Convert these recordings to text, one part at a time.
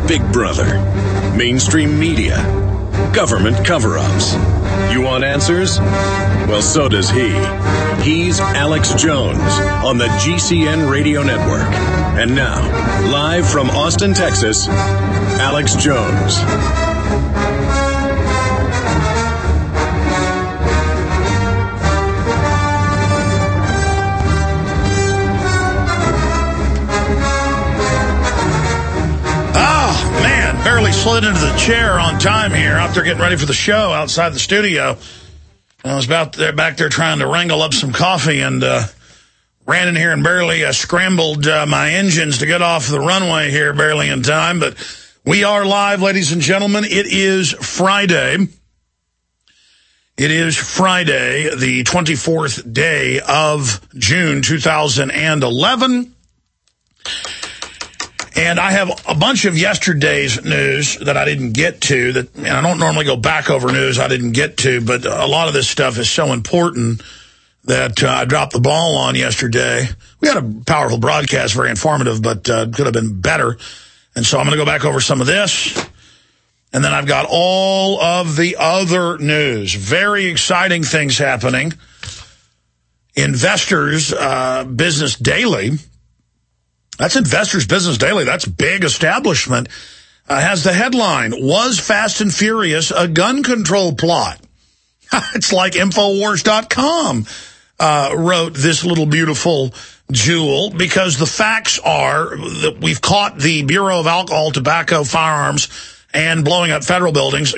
Big Brother, mainstream media, government cover-ups. You want answers? Well, so does he. He's Alex Jones on the GCN Radio Network. And now, live from Austin, Texas, Alex Jones. Barely slid into the chair on time here, out there getting ready for the show outside the studio. I was back there trying to wrangle up some coffee and ran in here and barely scrambled my engines to get off the runway here barely in time. But we are live, ladies and gentlemen. It is Friday. It is Friday, the 24th day of June 2011. And I have a bunch of yesterday's news that I didn't get to, and I don't normally go back over news I didn't get to, but a lot of this stuff is so important that I dropped the ball on yesterday. We had a powerful broadcast, very informative, but could have been better. And so I'm going to go back over some of this. And then I've got all of the other news. Very exciting things happening. Investors Business Daily. That's Investors Business Daily. That's big establishment. Has the headline, Was Fast and Furious a Gun Control Plot? It's like Infowars.com wrote this little beautiful jewel, because the facts are that we've caught the Bureau of Alcohol, Tobacco, Firearms, and blowing up federal buildings,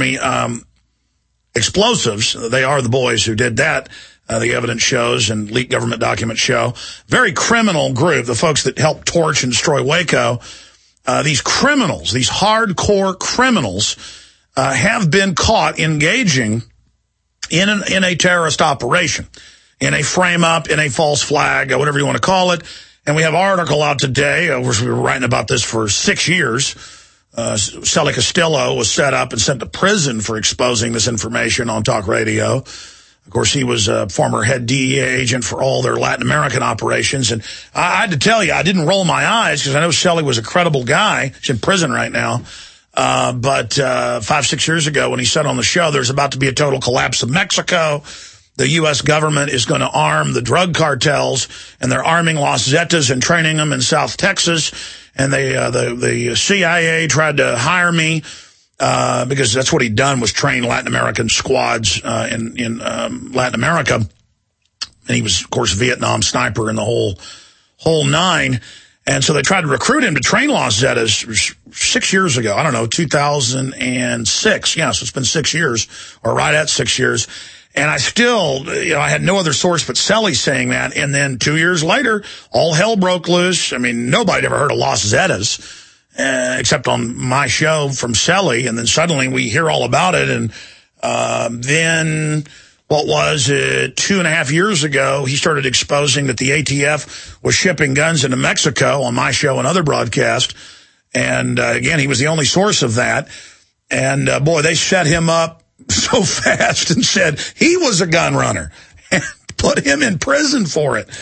explosives. They are the boys who did that. The evidence shows and leaked government documents show. Very criminal group, the folks that helped torch and destroy Waco. These criminals, these hardcore criminals, have been caught engaging in a terrorist operation, in a frame-up, in a false flag, whatever you want to call it. And we have an article out today. We were writing about this for 6 years. Sally Castillo was set up and sent to prison for exposing this information on talk radio. Of course, he was a former head DEA agent for all their Latin American operations. And I had to tell you, I didn't roll my eyes because I know Shelley was a credible guy. He's in prison right now. But 5-6 years ago when he said on the show, there's about to be a total collapse of Mexico. The U.S. government is going to arm the drug cartels, and they're arming Los Zetas and training them in South Texas. And the CIA tried to hire me. Because that's what he'd done, was train Latin American squads in Latin America. And he was, of course, Vietnam sniper in the whole nine. And so they tried to recruit him to train Los Zetas 6 years ago. I don't know, 2006. Yeah, so it's been 6 years, or right at 6 years. And I still, I had no other source but Selly saying that. And then 2 years later, all hell broke loose. I mean, nobody ever heard of Los Zetas. Except on my show from Selly, and then suddenly we hear all about it, and then, what was it, 2.5 years ago, he started exposing that the ATF was shipping guns into Mexico on my show and other broadcasts, and again, he was the only source of that, and boy, they set him up so fast and said he was a gun runner, and put him in prison for it.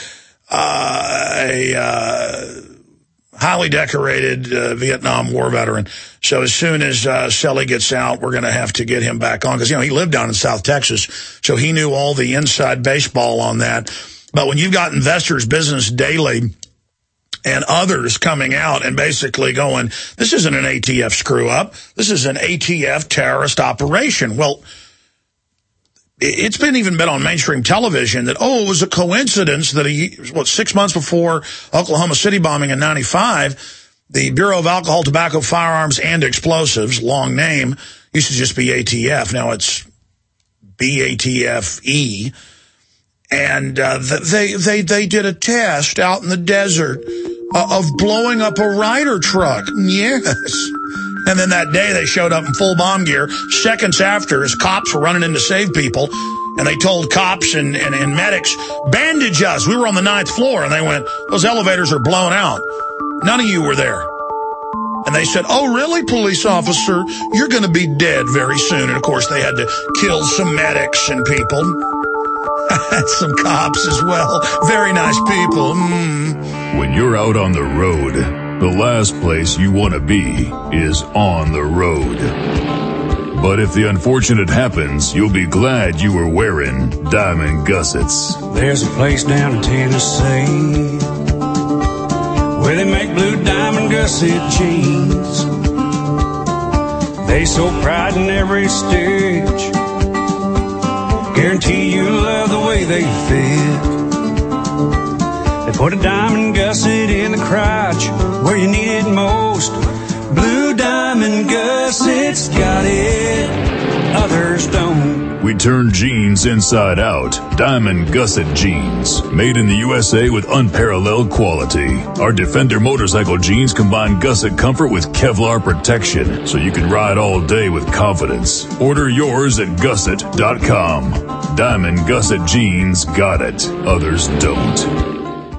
Highly decorated Vietnam War veteran. So as soon as Selly gets out, we're going to have to get him back on. Because, he lived down in South Texas, so he knew all the inside baseball on that. But when you've got Investors Business Daily and others coming out and basically going, this isn't an ATF screw-up. This is an ATF terrorist operation. Well, it's been on mainstream television that, it was a coincidence that 6 months before Oklahoma City bombing in 95, the Bureau of Alcohol, Tobacco, Firearms, and Explosives, long name, used to just be ATF. Now it's BATFE. And they did a test out in the desert of blowing up a Ryder truck. Yes. And then that day they showed up in full bomb gear. Seconds after, as cops were running in to save people, and they told cops and medics, bandage us. We were on the 9th floor, and they went, those elevators are blown out. None of you were there. And they said, oh, really, police officer? You're going to be dead very soon. And, of course, they had to kill some medics and people. Some cops as well. Very nice people. When you're out on the road, the last place you want to be is on the road. But if the unfortunate happens, you'll be glad you were wearing diamond gussets. There's a place down in Tennessee where they make blue diamond gusset jeans. They so pride in every stitch, guarantee you love the way they fit. They put a diamond gusset in the crotch where you need it most. Blue diamond gussets got it, others don't. We turn jeans inside out. Diamond gusset jeans. Made in the USA with unparalleled quality. Our Defender motorcycle jeans combine gusset comfort with Kevlar protection, so you can ride all day with confidence. Order yours at gusset.com. Diamond gusset jeans got it, others don't.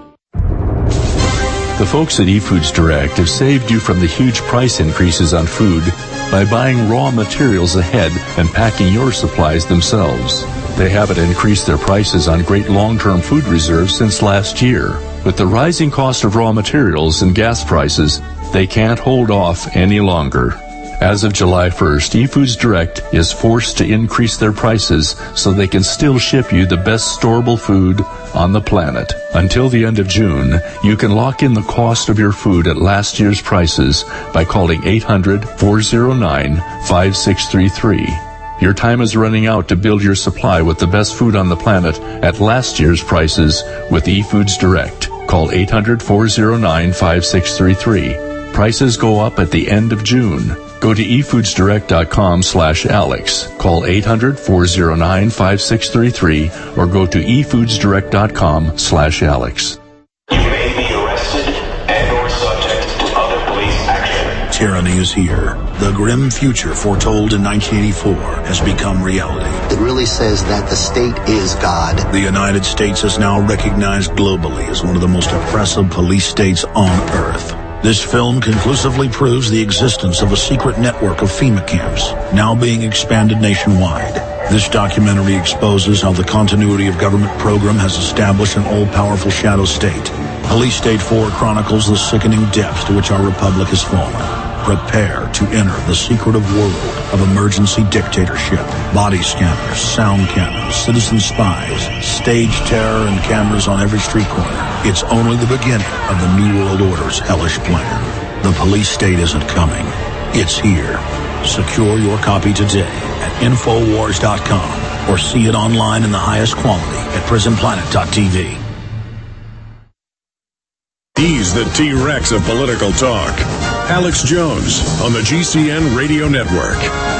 The folks at eFoods Direct have saved you from the huge price increases on food by buying raw materials ahead and packing your supplies themselves. They haven't increased their prices on great long-term food reserves since last year. With the rising cost of raw materials and gas prices, they can't hold off any longer. As of July 1st, eFoods Direct is forced to increase their prices so they can still ship you the best storable food on the planet. Until the end of June, you can lock in the cost of your food at last year's prices by calling 800-409-5633. Your time is running out to build your supply with the best food on the planet at last year's prices with eFoods Direct. Call 800-409-5633. Prices go up at the end of June. Go to efoodsdirect.com/Alex. Call 800-409-5633 or go to efoodsdirect.com/Alex. You may be arrested and or subject to other police action. Tyranny is here. The grim future foretold in 1984 has become reality. It really says that the state is God. The United States is now recognized globally as one of the most oppressive police states on earth. This film conclusively proves the existence of a secret network of FEMA camps, now being expanded nationwide. This documentary exposes how the continuity of government program has established an all-powerful shadow state. Police State 4 chronicles the sickening depths to which our republic has fallen. Prepare to enter the secretive world of emergency dictatorship. Body scanners, sound cannons, citizen spies, stage terror, and cameras on every street corner. It's only the beginning of the New World Order's hellish plan. The police state isn't coming. It's here. Secure your copy today at Infowars.com or see it online in the highest quality at PrisonPlanet.tv. He's the T-Rex of political talk. Alex Jones on the GCN Radio Network.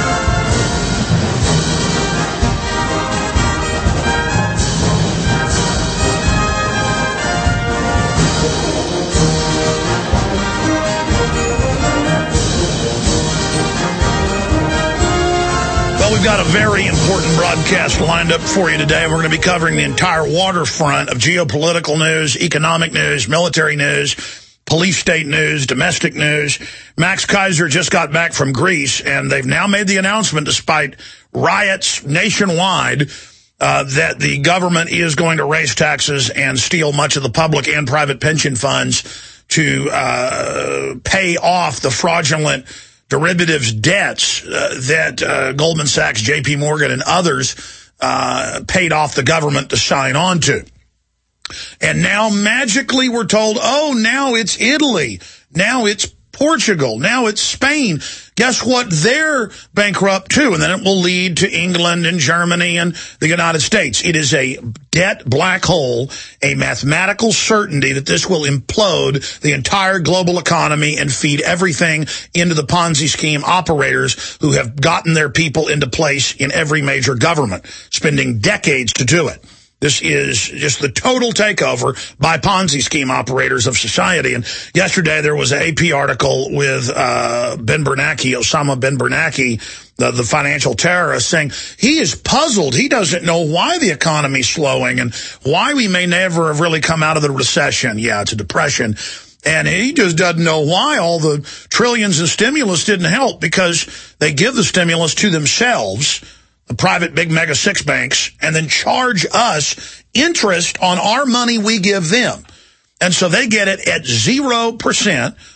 Well, we've got a very important broadcast lined up for you today. We're going to be covering the entire waterfront of geopolitical news, economic news, military news, police state news, domestic news. Max Kaiser just got back from Greece, and they've now made the announcement, despite riots nationwide, that the government is going to raise taxes and steal much of the public and private pension funds to pay off the fraudulent derivatives debts that Goldman Sachs, J.P. Morgan, and others paid off the government to sign on to. And now magically we're told, oh, now it's Italy. Now it's Portugal. Now it's Spain. Guess what? They're bankrupt too. And then it will lead to England and Germany and the United States. It is a debt black hole, a mathematical certainty that this will implode the entire global economy and feed everything into the Ponzi scheme operators who have gotten their people into place in every major government, spending decades to do it. This is just the total takeover by Ponzi scheme operators of society. And yesterday there was an AP article with Ben Bernanke, Osama Ben Bernanke, the financial terrorist, saying he is puzzled. He doesn't know why the economy's slowing and why we may never have really come out of the recession. Yeah, it's a depression. And he just doesn't know why all the trillions in stimulus didn't help, because they give the stimulus to themselves, the private big mega six banks, and then charge us interest on our money we give them. And so they get it at 0%.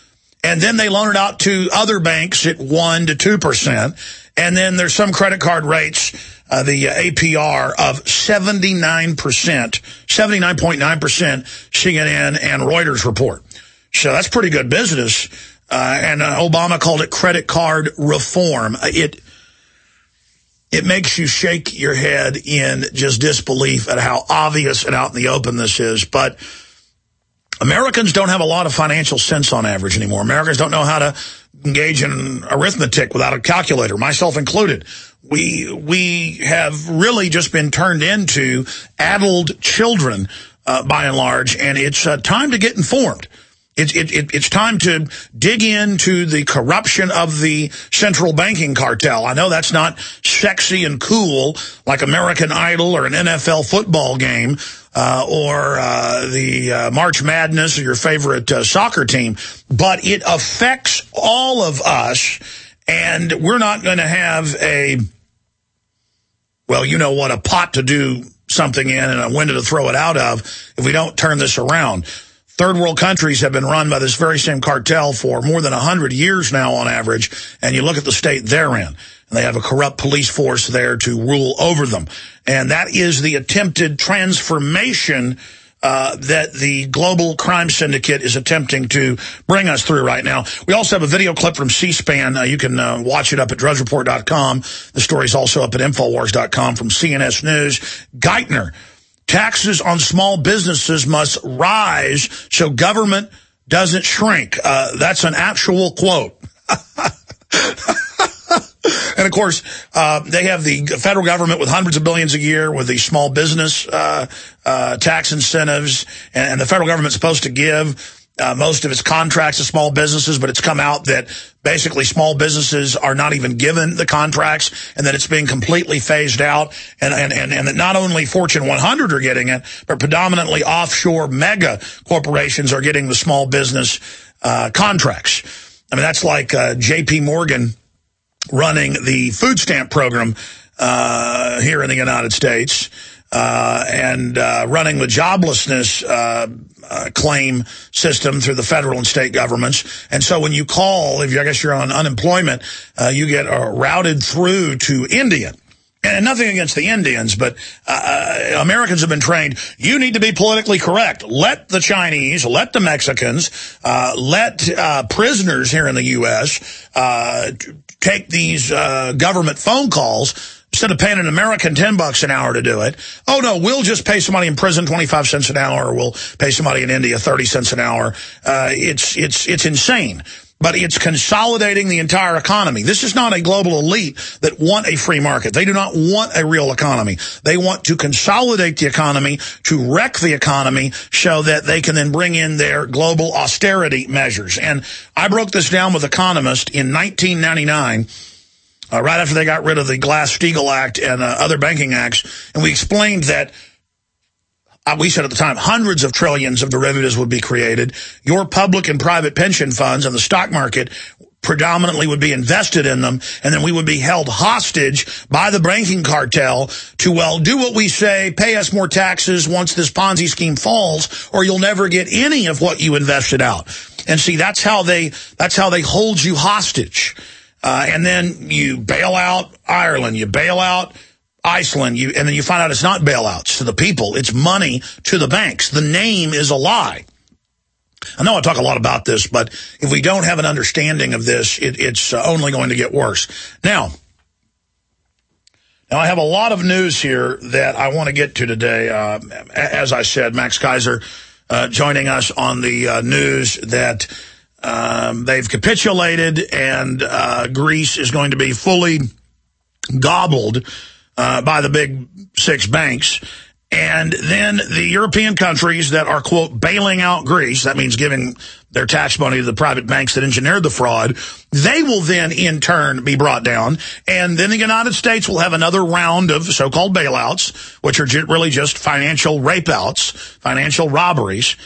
and then they loan it out to other banks at 1 to 2%. And then there's some credit card rates, the APR of 79%, 79.9% CNN and Reuters report. So that's pretty good business. And Obama called it credit card reform. It makes you shake your head in just disbelief at how obvious and out in the open this is. But Americans don't have a lot of financial sense on average anymore. Americans don't know how to engage in arithmetic without a calculator, myself included. We have really just been turned into addled children, by and large, and it's time to get informed. It's time to dig into the corruption of the central banking cartel. I know that's not sexy and cool like American Idol or an NFL football game or the March Madness or your favorite soccer team, but it affects all of us, and we're not going to have a pot to do something in and a window to throw it out of if we don't turn this around. Third world countries have been run by this very same cartel for more than 100 years now on average, and you look at the state they're in, and they have a corrupt police force there to rule over them. And that is the attempted transformation that the global crime syndicate is attempting to bring us through right now. We also have a video clip from C-SPAN. You can watch it up at DrudgeReport.com. The story's also up at Infowars.com from CNS News. Geithner. Taxes on small businesses must rise so government doesn't shrink. That's an actual quote. And, of course, they have the federal government with hundreds of billions a year with the small business tax incentives. And the federal government's supposed to give most of its contracts to small businesses, but it's come out that basically small businesses are not even given the contracts and that it's being completely phased out, and that not only Fortune 100 are getting it, but predominantly offshore mega corporations are getting the small business contracts. I mean, that's like J.P. Morgan running the food stamp program here in the United States. And running the joblessness claim system through the federal and state governments. And so when you call, I guess you're on unemployment, you get routed through to India. And nothing against the Indians, but Americans have been trained, you need to be politically correct. Let the Chinese, let the Mexicans, let prisoners here in the U.S. Take these government phone calls instead of paying an American $10 an hour to do it. Oh, no, we'll just pay somebody in prison 25 cents an hour, or we'll pay somebody in India 30 cents an hour. It's insane. But it's consolidating the entire economy. This is not a global elite that want a free market. They do not want a real economy. They want to consolidate the economy, to wreck the economy, so that they can then bring in their global austerity measures. And I broke this down with Economist in 1999, right after they got rid of the Glass-Steagall Act and other banking acts, and we explained that we said at the time, hundreds of trillions of derivatives would be created. Your public and private pension funds and the stock market predominantly would be invested in them, and then we would be held hostage by the banking cartel to, well, do what we say, pay us more taxes once this Ponzi scheme falls, or you'll never get any of what you invested out. And see, that's how they hold you hostage. And then you bail out Ireland, you bail out Iceland, and then you find out it's not bailouts to the people, it's money to the banks. The name is a lie. I know I talk a lot about this, but if we don't have an understanding of this, it's only going to get worse. Now I have a lot of news here that I want to get to today. As I said, Max Keiser joining us on the news that they've capitulated and Greece is going to be fully gobbled by the big six banks. And then the European countries that are, quote, bailing out Greece, that means giving their tax money to the private banks that engineered the fraud, they will then in turn be brought down. And then the United States will have another round of so-called bailouts, which are really just financial rape-outs, financial robberies.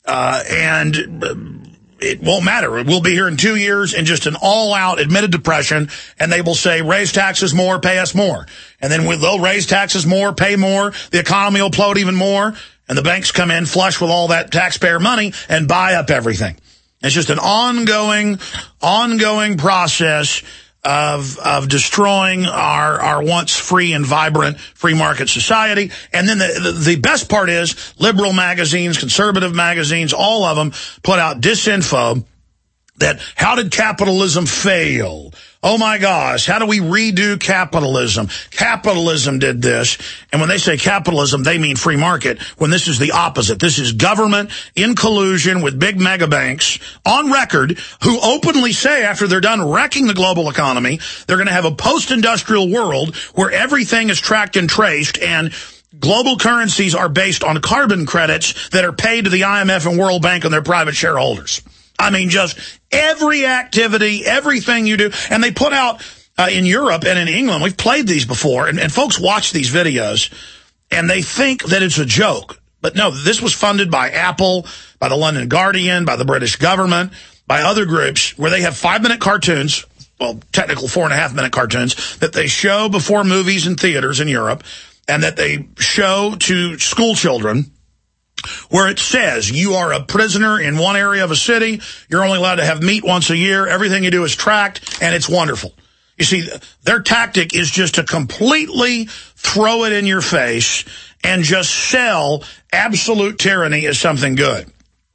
And it won't matter. We'll be here in 2 years in just an all-out admitted depression, and they will say, raise taxes more, pay us more. And then they'll raise taxes more, pay more, the economy will implode even more, and the banks come in flush with all that taxpayer money and buy up everything. It's just an ongoing process of destroying our once free and vibrant free market society. And then the best part is liberal magazines, conservative magazines, all of them put out disinfo that how did capitalism fail? Oh my gosh, how do we redo capitalism? Capitalism did this. And when they say capitalism, they mean free market, when this is the opposite. This is government in collusion with big mega banks on record who openly say after they're done wrecking the global economy, they're going to have a post-industrial world where everything is tracked and traced, and global currencies are based on carbon credits that are paid to the IMF and World Bank and their private shareholders. I mean, just every activity, everything you do. And they put out in Europe and in England, we've played these before, and folks watch these videos, and they think that it's a joke. But no, this was funded by Apple, by the London Guardian, by the British government, by other groups, where they have 5-minute cartoons, well, technical 4.5-minute cartoons, that they show before movies in theaters in Europe, and that they show to school children, where it says you are a prisoner in one area of a city, you're only allowed to have meat once a year, everything you do is tracked, and it's wonderful. You see, their tactic is just to completely throw it in your face and just sell absolute tyranny as something good.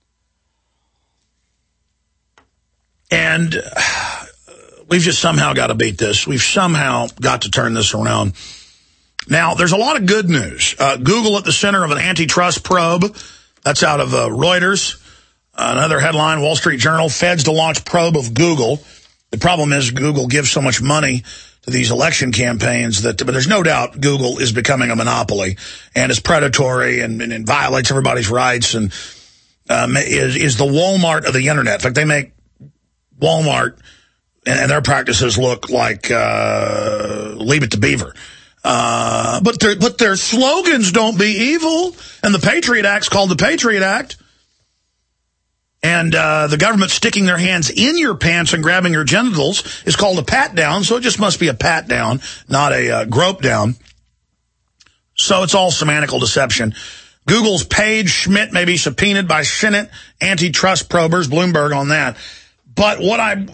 And we've just somehow got to beat this. We've somehow got to turn this around. Now, there's a lot of good news. Google at the center of an antitrust probe. That's out of Reuters. Another headline, Wall Street Journal, Feds to launch probe of Google. The problem is Google gives so much money to these election campaigns but there's no doubt Google is becoming a monopoly and is predatory and violates everybody's rights and is the Walmart of the internet. In fact, they make Walmart and their practices look like Leave It to Beaver. But their slogans don't be evil, and the Patriot Act's called the Patriot Act. And the government sticking their hands in your pants and grabbing your genitals is called a pat down, so it just must be a pat down, not a grope down. So it's all semantical deception. Google's Page Schmidt may be subpoenaed by Senate antitrust probers, Bloomberg on that. But what and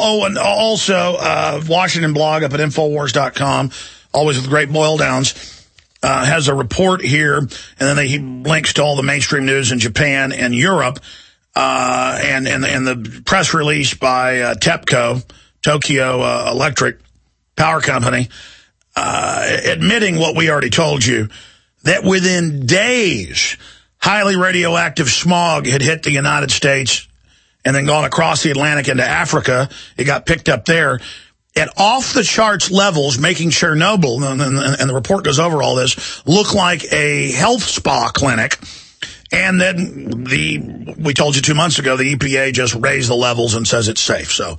also Washington blog up at Infowars.com, always with great boil downs, has a report here, and then he links to all the mainstream news in Japan and Europe, and the press release by TEPCO, Tokyo Electric Power Company, admitting what we already told you, that within days, highly radioactive smog had hit the United States and then gone across the Atlantic into Africa. It got picked up there at off-the-charts levels, making Chernobyl, and the report goes over all this, look like a health spa clinic. And then we told you 2 months ago, the EPA just raised the levels and says it's safe. So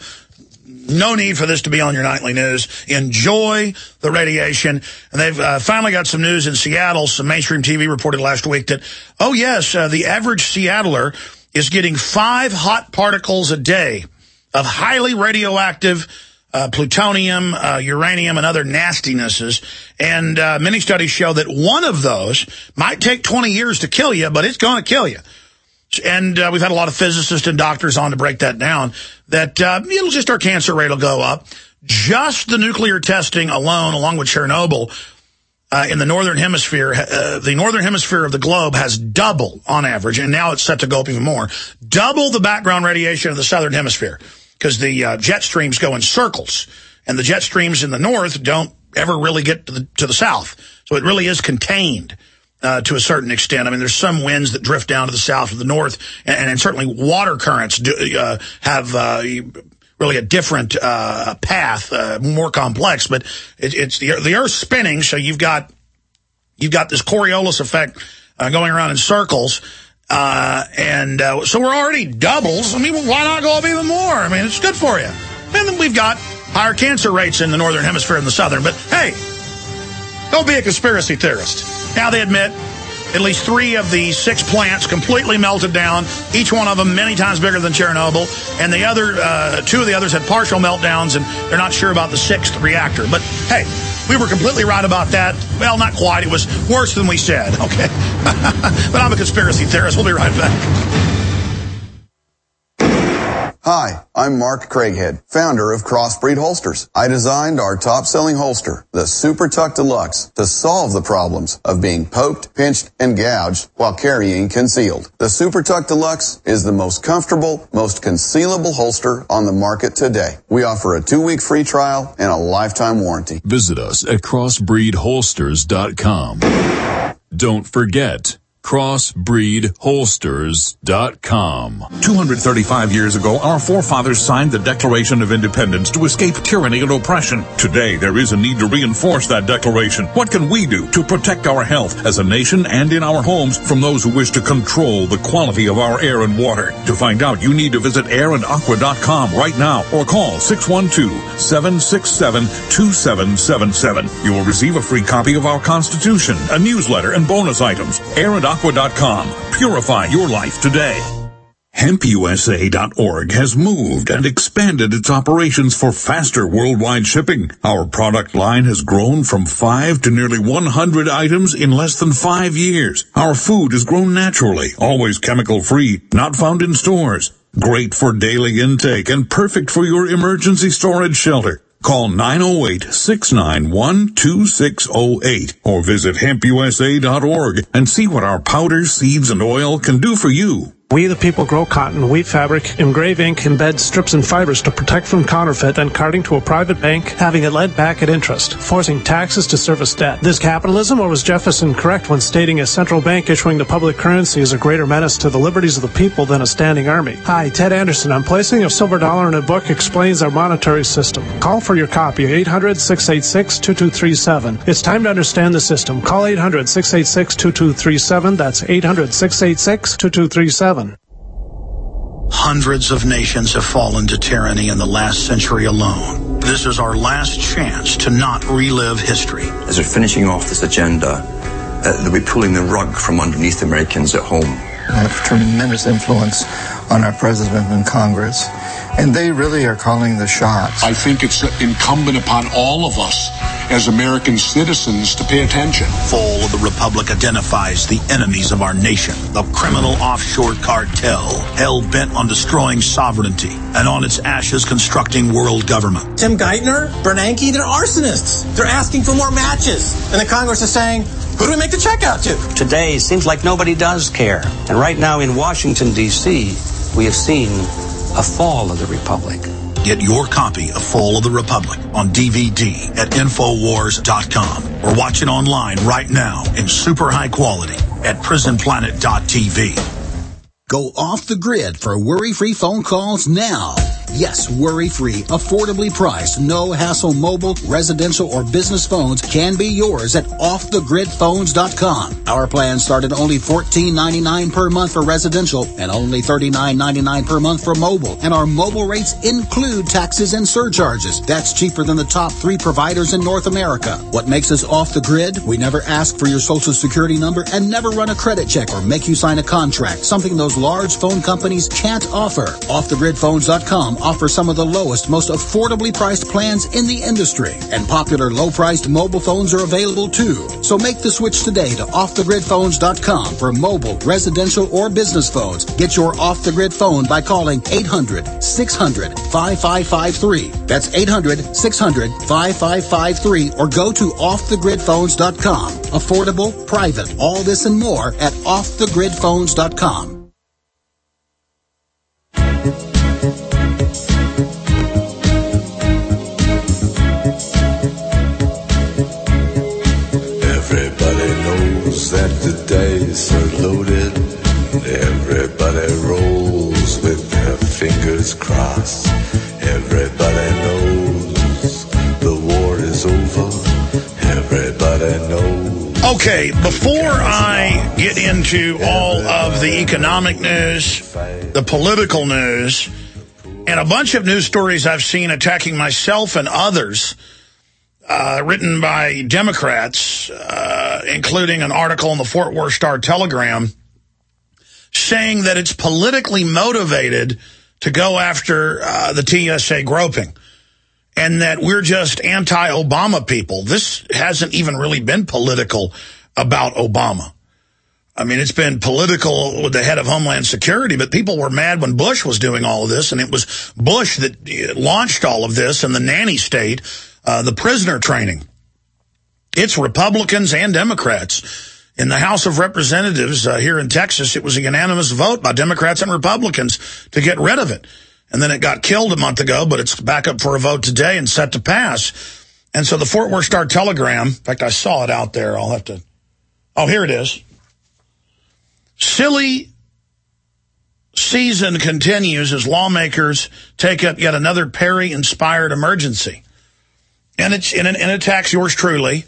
no need for this to be on your nightly news. Enjoy the radiation. And they've finally got some news in Seattle. Some mainstream TV reported last week that, oh yes, the average Seattler is getting 5 hot particles a day of highly radioactive plutonium, uranium, and other nastinesses. And many studies show that one of those might take 20 years to kill you, but it's going to kill you. And we've had a lot of physicists and doctors on to break that down, that it'll just, our cancer rate will go up. Just the nuclear testing alone, along with Chernobyl, in the northern hemisphere of the globe has double on average, and now it's set to go up even more, double the background radiation of the southern hemisphere, because the jet streams go in circles, and the jet streams in the north don't ever really get to the south. So it really is contained to a certain extent. I mean, there's some winds that drift down to the south or the north, and certainly water currents have really a different path, more complex. But it's the Earth's spinning, so you've got this Coriolis effect going around in circles. So we're already doubles. I mean, why not go up even more? I mean, it's good for you. And then we've got higher cancer rates in the northern hemisphere and the southern. But hey, don't be a conspiracy theorist. Now they admit at least 3 of the 6 plants completely melted down, each one of them many times bigger than Chernobyl. And the other 2 of the others had partial meltdowns, and they're not sure about the 6th reactor. But hey, we were completely right about that. Well, not quite. It was worse than we said, okay? But I'm a conspiracy theorist. We'll be right back. Hi, I'm Mark Craighead, founder of Crossbreed Holsters. I designed our top-selling holster, the Super Tuck Deluxe, to solve the problems of being poked, pinched, and gouged while carrying concealed. The Super Tuck Deluxe is the most comfortable, most concealable holster on the market today. We offer a 2-week free trial and a lifetime warranty. Visit us at crossbreedholsters.com. Don't forget, crossbreedholsters.com. 235 years ago, our forefathers signed the Declaration of Independence to escape tyranny and oppression. Today, there is a need to reinforce that declaration. What can we do to protect our health as a nation and in our homes from those who wish to control the quality of our air and water? To find out, you need to visit airandaqua.com right now or call 612-767-2777. You will receive a free copy of our Constitution, a newsletter, and bonus items. airandaqua.com. Purify your life today. HempUSA.org has moved and expanded its operations for faster worldwide shipping. Our product line has grown from 5 to nearly 100 items in less than 5 years. Our food is grown naturally, always chemical-free, not found in stores. Great for daily intake and perfect for your emergency storage shelter. Call 908-691-2608 or visit HempUSA.org and see what our powders, seeds, and oil can do for you. We the people grow cotton, wheat fabric, engrave ink, embed strips and fibers to protect from counterfeit and carting to a private bank, having it lent back at interest, forcing taxes to service debt. This capitalism, or was Jefferson correct when stating a central bank issuing the public currency is a greater menace to the liberties of the people than a standing army? Hi, Ted Anderson. I'm placing a silver dollar in a book explains our monetary system. Call for your copy, 800-686-2237. It's time to understand the system. Call 800-686-2237. That's 800-686-2237. Hundreds of nations have fallen to tyranny in the last century alone. This is our last chance to not relive history. As we're finishing off this agenda, they'll be pulling the rug from underneath Americans at home. I have tremendous influence on our president and Congress, and they really are calling the shots. I think it's incumbent upon all of us as American citizens to pay attention. Fall of the Republic identifies the enemies of our nation, the criminal offshore cartel, hell-bent on destroying sovereignty, and on its ashes constructing world government. Tim Geithner, Bernanke, they're arsonists. They're asking for more matches. And the Congress is saying, who do we make the check out to? Today, it seems like nobody does care. And right now in Washington, D.C., we have seen a fall of the Republic. Get your copy of Fall of the Republic on DVD at Infowars.com or watch it online right now in super high quality at PrisonPlanet.tv. Go off the grid for worry-free phone calls now. Yes, worry-free, affordably priced, no-hassle mobile, residential, or business phones can be yours at OffTheGridPhones.com. Our plans start at only $14.99 per month for residential and only $39.99 per month for mobile. And our mobile rates include taxes and surcharges. That's cheaper than the top 3 providers in North America. What makes us off the grid? We never ask for your social security number and never run a credit check or make you sign a contract, something those large phone companies can't offer. OffTheGridPhones.com offers some of the lowest, most affordably priced plans in the industry. And popular low-priced mobile phones are available too. So make the switch today to OffTheGridPhones.com for mobile, residential, or business phones. Get your off-the-grid phone by calling 800-600-5553. That's 800-600-5553 or go to OffTheGridPhones.com. Affordable, private, all this and more at OffTheGridPhones.com. That the dice are loaded. Everybody rolls with their fingers crossed. Everybody knows the war is over. Everybody knows. Okay, before I get into all of the economic news, the political news, and a bunch of news stories I've seen attacking myself and others, written by Democrats, including an article in the Fort Worth Star-Telegram, saying that it's politically motivated to go after the TSA groping, and that we're just anti-Obama people. This hasn't even really been political about Obama. I mean, it's been political with the head of Homeland Security, but people were mad when Bush was doing all of this, and it was Bush that launched all of this in the nanny state, the prisoner training. It's Republicans and Democrats. In the House of Representatives here in Texas, it was a unanimous vote by Democrats and Republicans to get rid of it. And then it got killed a month ago, but it's back up for a vote today and set to pass. And so the Fort Worth Star-Telegram, in fact, I saw it out there. I'll have to... Oh, here it is. Silly season continues as lawmakers take up yet another Perry-inspired emergency. And it's and it attacks yours truly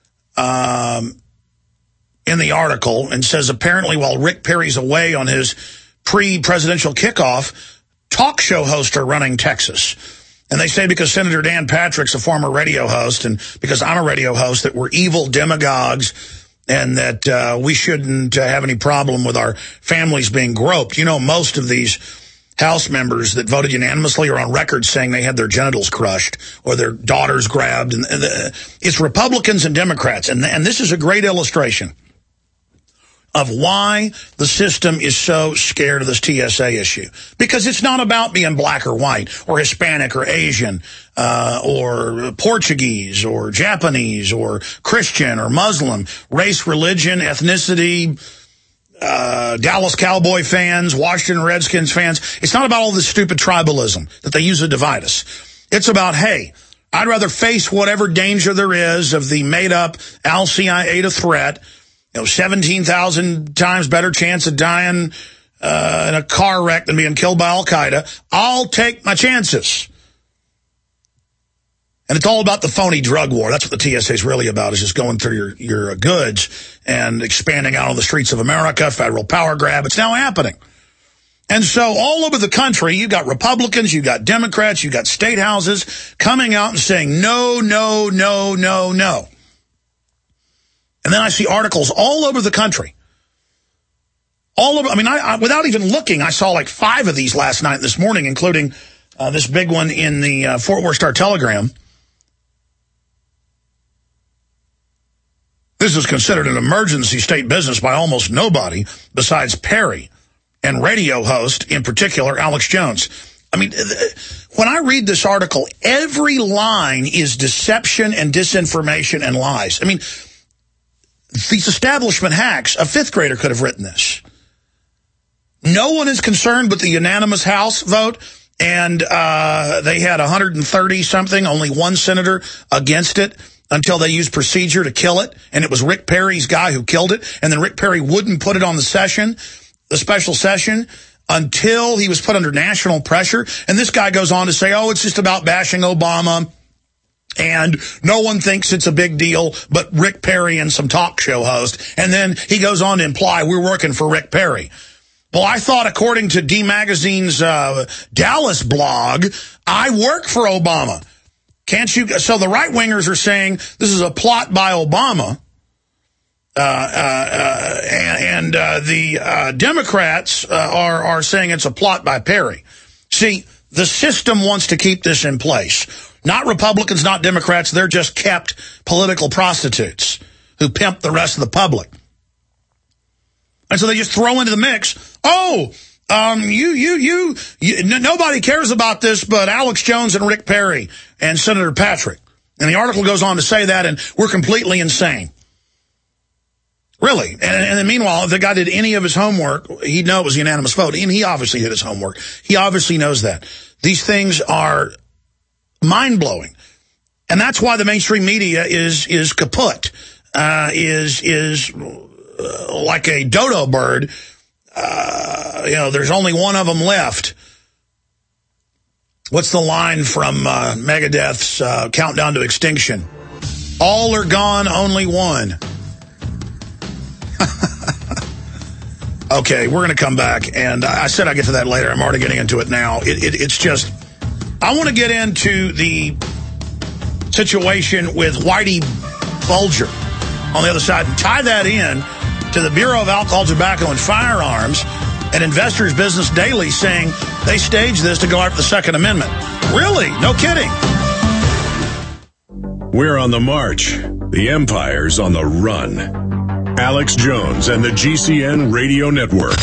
in the article, and says apparently while Rick Perry's away on his pre-presidential kickoff, talk show hosts are running Texas. And they say because Senator Dan Patrick's a former radio host, and because I'm a radio host, that we're evil demagogues, and that we shouldn't have any problem with our families being groped. You know, most of these House members that voted unanimously are on record saying they had their genitals crushed or their daughters grabbed. And it's Republicans and Democrats. And this is a great illustration of why the system is so scared of this TSA issue. Because it's not about being black or white or Hispanic or Asian or Portuguese or Japanese or Christian or Muslim, race, religion, ethnicity, Dallas Cowboy fans, Washington Redskins fans. It's not about all this stupid tribalism that they use to divide us. It's about, hey, I'd rather face whatever danger there is of the made-up Al-Qaeda threat, 17,000 times better chance of dying in a car wreck than being killed by Al-Qaeda. I'll take my chances. And it's all about the phony drug war. That's what the TSA is really about, is just going through your goods and expanding out on the streets of America, federal power grab. It's now happening. And so all over the country, you got Republicans, you got Democrats, you got state houses coming out and saying, no, no, no, no, no. And then I see articles all over the country. All over, I without even looking, I saw like 5 of these last night and this morning, including this big one in the Fort Worth Star-Telegram. This is considered an emergency state business by almost nobody besides Perry and radio host, in particular, Alex Jones. When I read this article, every line is deception and disinformation and lies. These establishment hacks, a 5th grader could have written this. No one is concerned with the unanimous House vote, and they had 130-something, only one senator against it until they used procedure to kill it, and it was Rick Perry's guy who killed it, and then Rick Perry wouldn't put it on the special session, until he was put under national pressure. And this guy goes on to say, oh, it's just about bashing Obama, and no one thinks it's a big deal but Rick Perry and some talk show host. And then he goes on to imply we're working for Rick Perry. Well, I thought, according to D Magazine's Dallas blog, I work for Obama. Can't you? So the right-wingers are saying this is a plot by Obama. And the Democrats are saying it's a plot by Perry. See, the system wants to keep this in place. Not Republicans, not Democrats. They're just kept political prostitutes who pimp the rest of the public. And so they just throw into the mix, nobody cares about this but Alex Jones and Rick Perry and Senator Patrick. And the article goes on to say that, and we're completely insane. Really. And then meanwhile, if the guy did any of his homework, he'd know it was a unanimous vote. And he obviously did his homework. He obviously knows that. These things are mind-blowing. And that's why the mainstream media is kaput, is like a dodo bird. There's only one of them left. What's the line from Megadeth's Countdown to Extinction? All are gone, only one. Okay, we're going to come back, and I said I'd get to that later. I'm already getting into it now. It's just, I want to get into the situation with Whitey Bulger on the other side and tie that in to the Bureau of Alcohol, Tobacco, and Firearms and Investors Business Daily saying they staged this to go after the Second Amendment. Really? No kidding. We're on the march. The empire's on the run. Alex Jones and the GCN Radio Network.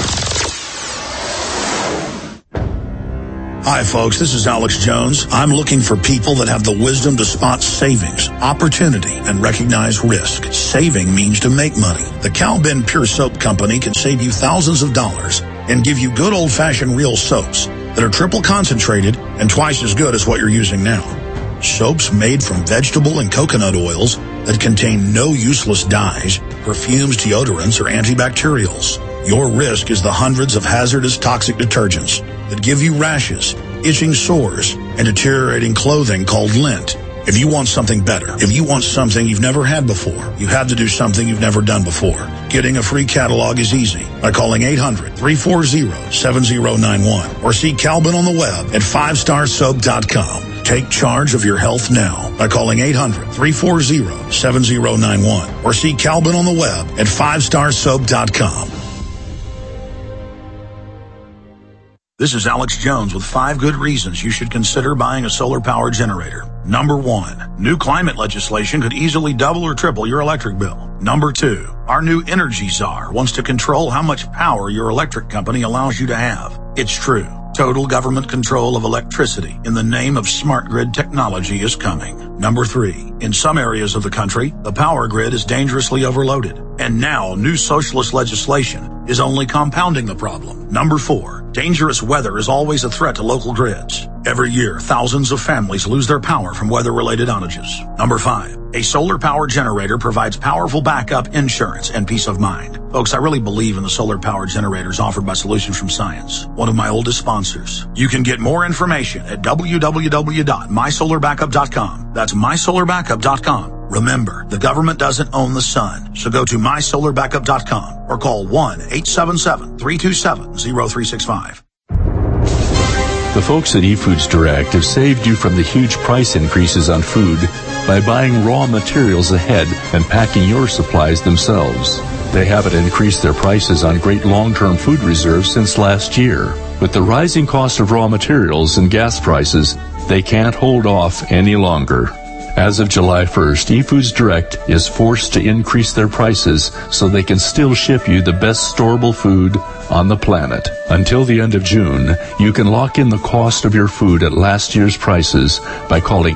Hi, folks. This is Alex Jones. I'm looking for people that have the wisdom to spot savings, opportunity, and recognize risk. Saving means to make money. The Cal Ben Pure Soap Company can save you thousands of dollars and give you good old-fashioned real soaps that are triple concentrated and twice as good as what you're using now. Soaps made from vegetable and coconut oils that contain no useless dyes, perfumes, deodorants, or antibacterials. Your risk is the hundreds of hazardous toxic detergents that give you rashes, itching sores, and deteriorating clothing called lint. If you want something better, if you want something you've never had before, you have to do something you've never done before. Getting a free catalog is easy by calling 800-340-7091 or see Calvin on the web at 5starsoap.com. Take charge of your health now by calling 800-340-7091 or see Calvin on the web at 5starsoap.com. This is Alex Jones with 5 good reasons you should consider buying a solar power generator. Number 1, new climate legislation could easily double or triple your electric bill. Number 2, our new energy czar wants to control how much power your electric company allows you to have. It's true. Total government control of electricity in the name of smart grid technology is coming. Number 3, in some areas of the country, the power grid is dangerously overloaded. And now new socialist legislation is only compounding the problem. Number 4, dangerous weather is always a threat to local grids. Every year, thousands of families lose their power from weather-related outages. Number 5, a solar power generator provides powerful backup insurance and peace of mind. Folks, I really believe in the solar power generators offered by Solutions from Science, one of my oldest sponsors. You can get more information at www.mysolarbackup.com. That's mysolarbackup.com. Remember, the government doesn't own the sun, so go to mysolarbackup.com or call 1-877-327-0365. The folks at eFoods Direct have saved you from the huge price increases on food by buying raw materials ahead and packing your supplies themselves. They haven't increased their prices on great long-term food reserves since last year. With the rising cost of raw materials and gas prices, they can't hold off any longer. As of July 1st, eFoods Direct is forced to increase their prices so they can still ship you the best storable food on the planet. Until the end of June, you can lock in the cost of your food at last year's prices by calling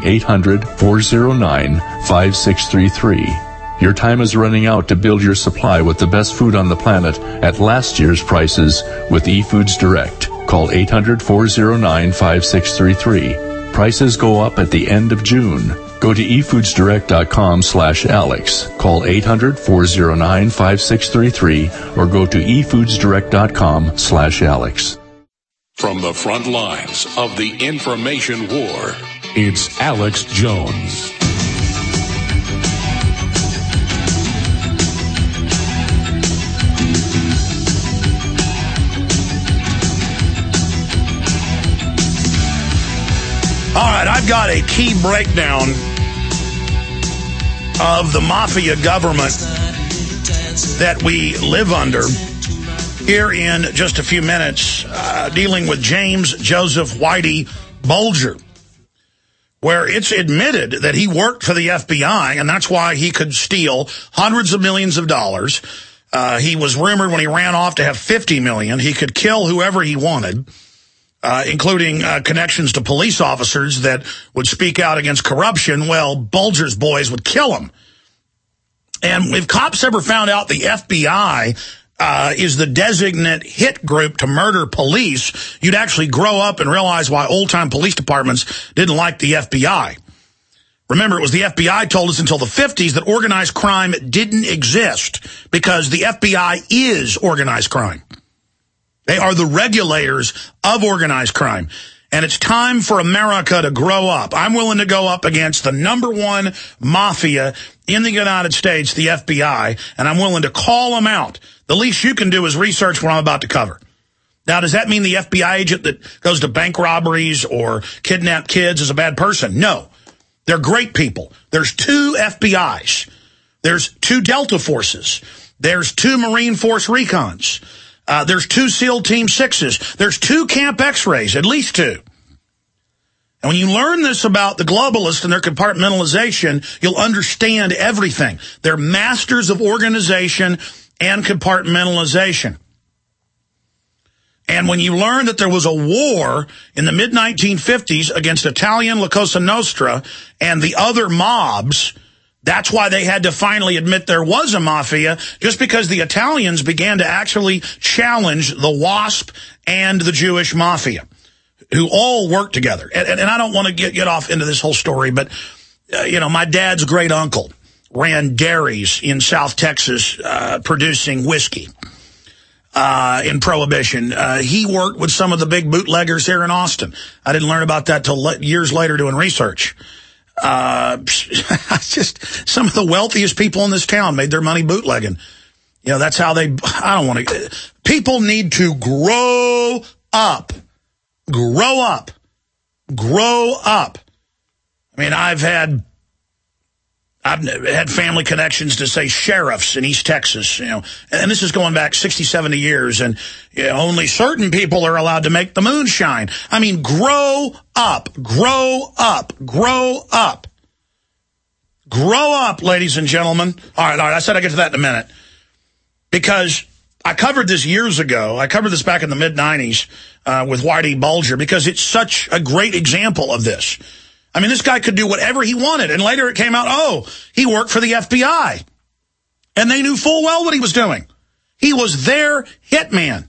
800-409-5633. Your time is running out to build your supply with the best food on the planet at last year's prices with eFoods Direct. Call 800-409-5633. Prices go up at the end of June. Go to efoodsdirect.com/Alex. Call 800-409-5633 or go to efoodsdirect.com/Alex. From the front lines of the information war, it's Alex Jones. All right, I've got a key breakdown of the mafia government that we live under here in just a few minutes, dealing with James Joseph Whitey Bulger, where it's admitted that he worked for the FBI, and that's why he could steal hundreds of millions of dollars. He was rumored when he ran off to have $50 million. He could kill whoever he wanted, including connections to police officers that would speak out against corruption. Well, Bulger's boys would kill him. And if cops ever found out the FBI is the designate hit group to murder police, you'd actually grow up and realize why old-time police departments didn't like the FBI. Remember, it was the FBI told us until the 50s that organized crime didn't exist because the FBI is organized crime. They are the regulators of organized crime. And it's time for America to grow up. I'm willing to go up against the #1 mafia in the United States, the FBI, and I'm willing to call them out. The least you can do is research what I'm about to cover. Now, does that mean the FBI agent that goes to bank robberies or kidnap kids is a bad person? No. They're great people. There's 2 FBIs. There's 2 Delta Forces. There's 2 Marine Force Recons. There's 2 SEAL Team 6s. There's 2 Camp X-rays, at least 2. And when you learn this about the globalists and their compartmentalization, you'll understand everything. They're masters of organization and compartmentalization. And when you learn that there was a war in the mid-1950s against Italian La Cosa Nostra and the other mobs, that's why they had to finally admit there was a mafia, just because the Italians began to actually challenge the WASP and the Jewish mafia, who all worked together. And I don't want to get off into this whole story, but, my dad's great uncle ran dairies in South Texas producing whiskey in Prohibition. He worked with some of the big bootleggers here in Austin. I didn't learn about that till years later doing research. Just some of the wealthiest people in this town made their money bootlegging. That's how people need to grow up. Grow up. Grow up. I mean, I've had family connections to, say, sheriffs in East Texas, and this is going back 60, 70 years, and only certain people are allowed to make the moonshine. I mean, grow up, grow up, grow up. Grow up, ladies and gentlemen. All right, I said I'd get to that in a minute. Because I covered this years ago. I covered this back in the mid-'90s with Whitey Bulger, because it's such a great example of this. I mean, this guy could do whatever he wanted, and later it came out, he worked for the FBI. And they knew full well what he was doing. He was their hitman.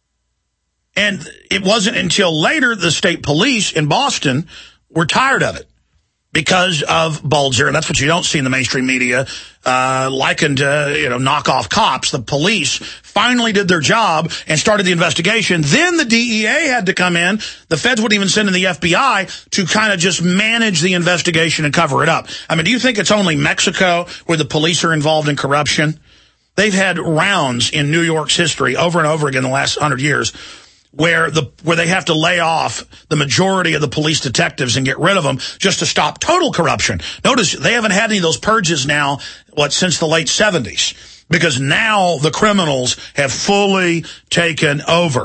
And it wasn't until later the state police in Boston were tired of it because of Bulger, and that's what you don't see in the mainstream media, likened to, knockoff cops. The police finally did their job and started the investigation. Then the DEA had to come in. The feds wouldn't even send in the FBI to kind of just manage the investigation and cover it up. I mean, do you think it's only Mexico where the police are involved in corruption? They've had rounds in New York's history over and over again the last 100 years where they have to lay off the majority of the police detectives and get rid of them just to stop total corruption. Notice they haven't had any of those purges now, since the late 70s, because now the criminals have fully taken over.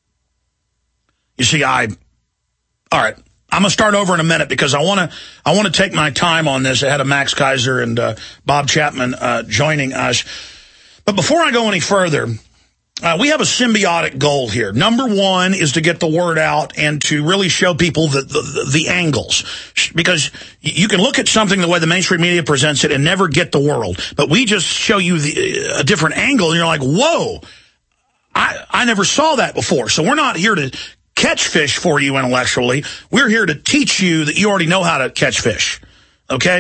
You see, all right, I'm going to start over in a minute because I want to take my time on this ahead of Max Kaiser and Bob Chapman joining us. But before I go any further, we have a symbiotic goal here. Number one is to get the word out and to really show people the angles. Because you can look at something the way the mainstream media presents it and never get the world. But we just show you a different angle, and you're like, whoa, I never saw that before. So we're not here to catch fish for you intellectually. We're here to teach you that you already know how to catch fish. Okay?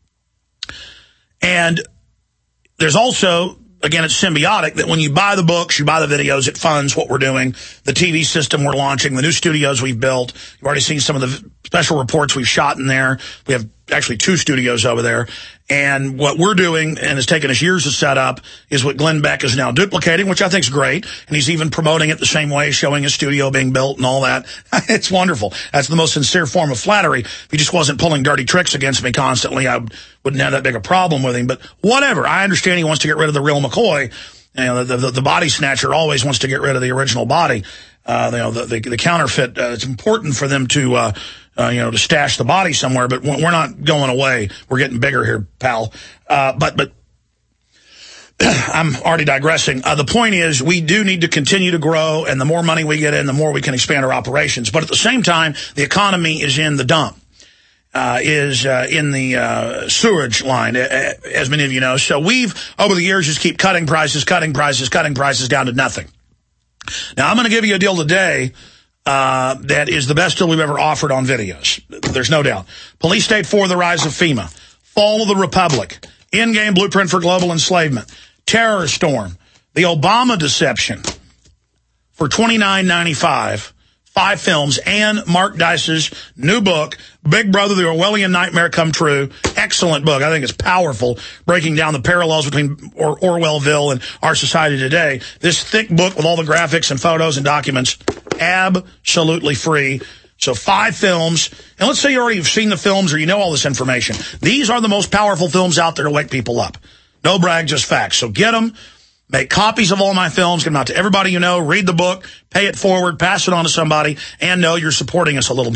And there's also, again, it's symbiotic, that when you buy the books, you buy the videos, it funds what we're doing, the TV system we're launching, the new studios we've built. You've already seen some of the special reports we've shot in there. We have actually 2 studios over there. And what we're doing, and it's taken us years to set up, is what Glenn Beck is now duplicating, which I think is great. And he's even promoting it the same way, showing his studio being built and all that. It's wonderful. That's the most sincere form of flattery. If he just wasn't pulling dirty tricks against me constantly, I wouldn't have that big a problem with him. But whatever. I understand he wants to get rid of the real McCoy. The body snatcher always wants to get rid of the original body. The counterfeit. It's important for them to stash the body somewhere, but we're not going away. We're getting bigger here, pal. But I'm already digressing. The point is, we do need to continue to grow, and the more money we get in, the more we can expand our operations. But at the same time, the economy is in the dump, in the sewage line, as many of you know. So we've, over the years, just keep cutting prices down to nothing. Now, I'm going to give you a deal today that is the best deal we've ever offered on videos. There's no doubt. Police State 4, The Rise of FEMA. Fall of the Republic. In-Game Blueprint for Global Enslavement. Terror Storm. The Obama Deception. For $29.95. 5 films, and Mark Dice's new book, Big Brother, The Orwellian Nightmare Come True. Excellent book. I think it's powerful, breaking down the parallels between Orwellville and our society today. This thick book with all the graphics and photos and documents, absolutely free. So 5 films, and let's say you already have seen the films or you know all this information. These are the most powerful films out there to wake people up. No brag, just facts. So get them. Make copies of all my films, get them out to everybody you know, read the book, pay it forward, pass it on to somebody, and know you're supporting us a little bit.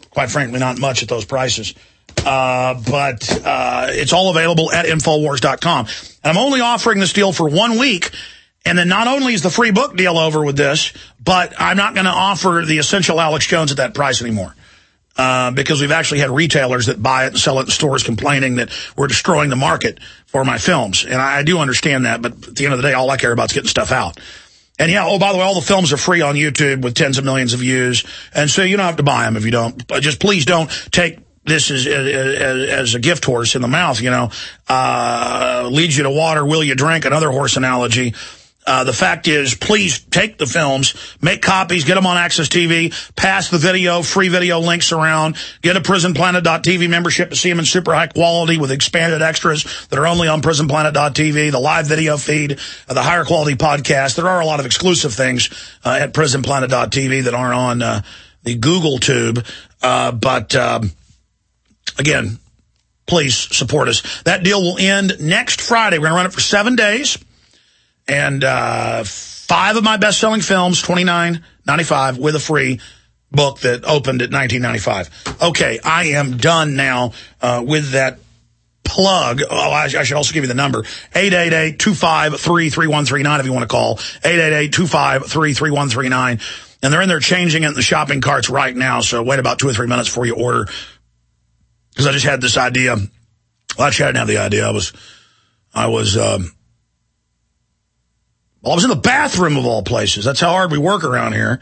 quite frankly, not much at those prices. But it's all available at Infowars.com. And I'm only offering this deal for 1 week. And then not only is the free book deal over with this, but I'm not going to offer the Essential Alex Jones at that price anymore. Because we've actually had retailers that buy it and sell it in stores complaining that we're destroying the market for my films. And I do understand that, but at the end of the day, all I care about is getting stuff out. And yeah, oh, by the way, all the films are free on YouTube with tens of millions of views. And so you don't have to buy them if you don't. But just please don't take this as a gift horse in the mouth, you know. Leads you to water, will you drink? Another horse analogy. The fact is, please take the films, make copies, get them on Access TV, pass the video, free video links around, get a PrisonPlanet.tv membership to see them in super high quality with expanded extras that are only on PrisonPlanet.tv, the live video feed, the higher quality podcast. There are a lot of exclusive things at PrisonPlanet.tv that aren't on the Google tube. But again, please support us. That deal will end next Friday. We're going to run it for 7 days. And 5 of my best-selling films, $29.95, with a free book that opened at $19.95. Okay, I am done now with that plug. Oh, I should also give you the number, 888-253-3139 if you want to call, 888-253-3139. And they're in there changing it in the shopping carts right now, so wait about 2 or 3 minutes before you order. Because I just had this idea. Well, actually, I didn't have the idea. I was in the bathroom of all places. That's how hard we work around here.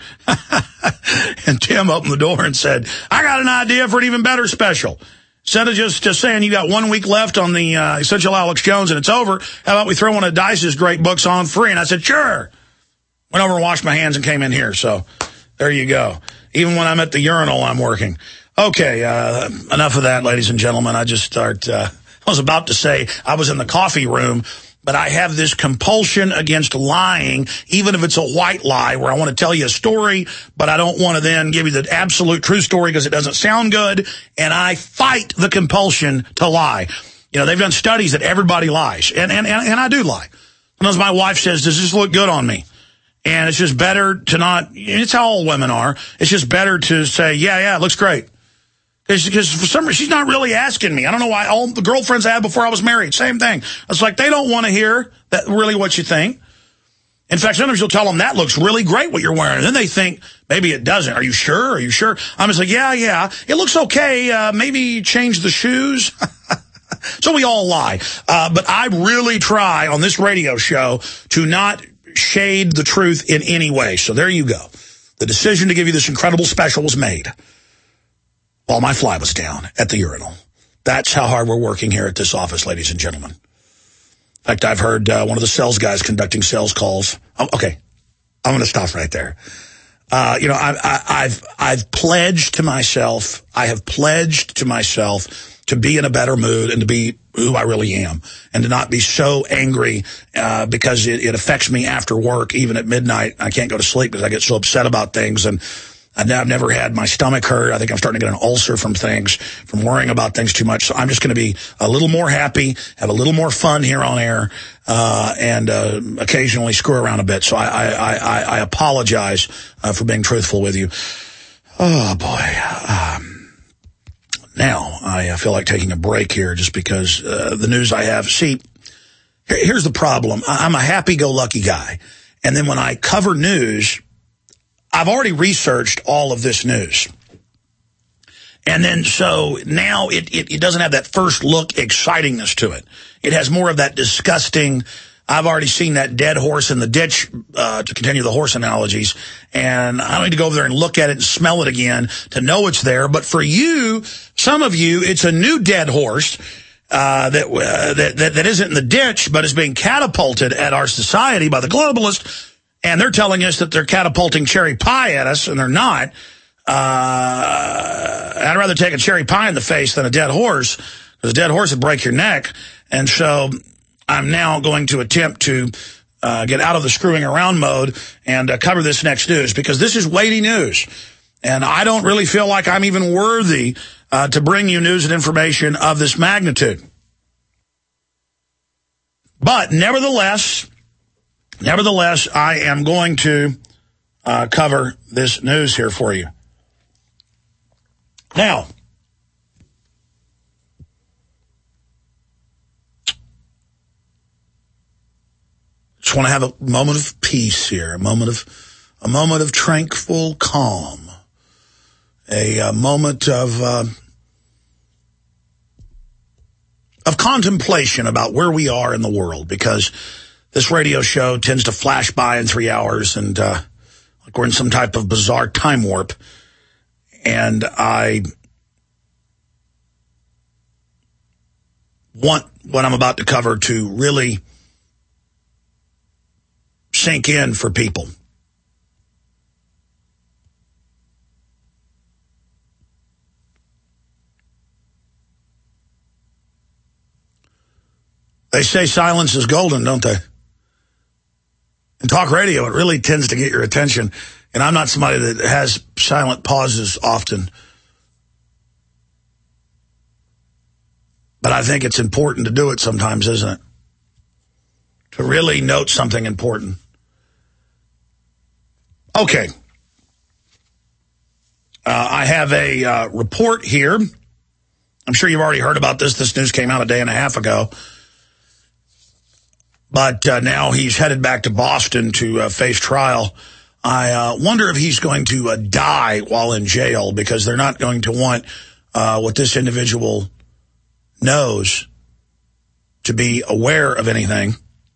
And Tim opened the door and said, I got an idea for an even better special. Instead of just saying you got 1 week left on the Essential Alex Jones and it's over, how about we throw one of Dice's great books on free? And I said, sure. Went over and washed my hands and came in here. So there you go. Even when I'm at the urinal, I'm working. Okay, enough of that, ladies and gentlemen. I was about to say I was in the coffee room, but I have this compulsion against lying, even if it's a white lie, where I want to tell you a story, but I don't want to then give you the absolute true story because it doesn't sound good, and I fight the compulsion to lie. You know, they've done studies that everybody lies, and I do lie. Sometimes my wife says, does this look good on me? And it's just better to not, it's how all women are, it's just better to say, yeah, it looks great. Because for some reason, she's not really asking me. I don't know why. All the girlfriends I had before I was married, same thing. It's like they don't want to hear that really what you think. In fact, sometimes you'll tell them, that looks really great what you're wearing. And then they think, maybe it doesn't. Are you sure? Are you sure? I'm just like, yeah. It looks okay. Maybe change the shoes. So we all lie. But I really try on this radio show to not shade the truth in any way. So there you go. The decision to give you this incredible special was made while my fly was down at the urinal. That's how hard we're working here at this office, ladies and gentlemen. In fact, I've heard one of the sales guys conducting sales calls. Oh, okay, I'm going to stop right there. You know, I've pledged to myself. I have pledged to myself to be in a better mood and to be who I really am, and to not be so angry because it affects me after work, even at midnight. I can't go to sleep because I get so upset about things. And I've never had my stomach hurt. I think I'm starting to get an ulcer from worrying about things too much. So I'm just going to be a little more happy, have a little more fun here on air, and occasionally screw around a bit. So I apologize for being truthful with you. Oh, boy. Now I feel like taking a break here just because the news I have. See, here's the problem. I'm a happy-go-lucky guy. And then when I cover news, I've already researched all of this news. And then so now it doesn't have that first look excitingness to it. It has more of that disgusting, I've already seen that dead horse in the ditch, to continue the horse analogies. And I don't need to go over there and look at it and smell it again to know it's there. But for you, some of you, it's a new dead horse that isn't in the ditch, but is being catapulted at our society by the globalists. And they're telling us that they're catapulting cherry pie at us, and they're not. I'd rather take a cherry pie in the face than a dead horse, because a dead horse would break your neck. And so I'm now going to attempt to get out of the screwing around mode and cover this next news, because this is weighty news. And I don't really feel like I'm even worthy to bring you news and information of this magnitude. But nevertheless, I am going to cover this news here for you. Now, just want to have a moment of peace here, a moment of tranquil calm, a moment of contemplation about where we are in the world, because this radio show tends to flash by in 3 hours and like we're in some type of bizarre time warp. And I want what I'm about to cover to really sink in for people. They say silence is golden, don't they? In talk radio, it really tends to get your attention. And I'm not somebody that has silent pauses often. But I think it's important to do it sometimes, isn't it? To really note something important. Okay. I have a report here. I'm sure you've already heard about this. This news came out a day and a half ago. But now he's headed back to Boston to face trial. I wonder if he's going to die while in jail, because they're not going to want what this individual knows to be aware of anything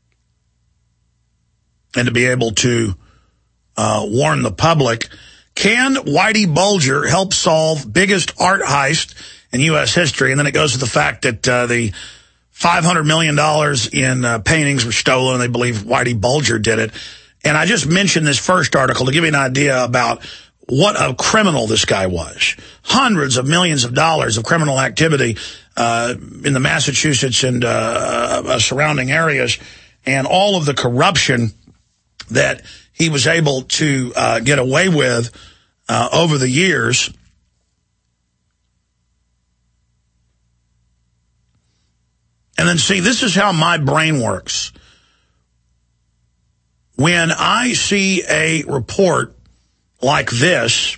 and to be able to warn the public. Can Whitey Bulger help solve biggest art heist in U.S. history? And then it goes to the fact that the $500 million in paintings were stolen, and they believe Whitey Bulger did it. And I just mentioned this first article to give you an idea about what a criminal this guy was. Hundreds of millions of dollars of criminal activity in the Massachusetts and surrounding areas, and all of the corruption that he was able to get away with over the years. And then, see, this is how my brain works. When I see a report like this,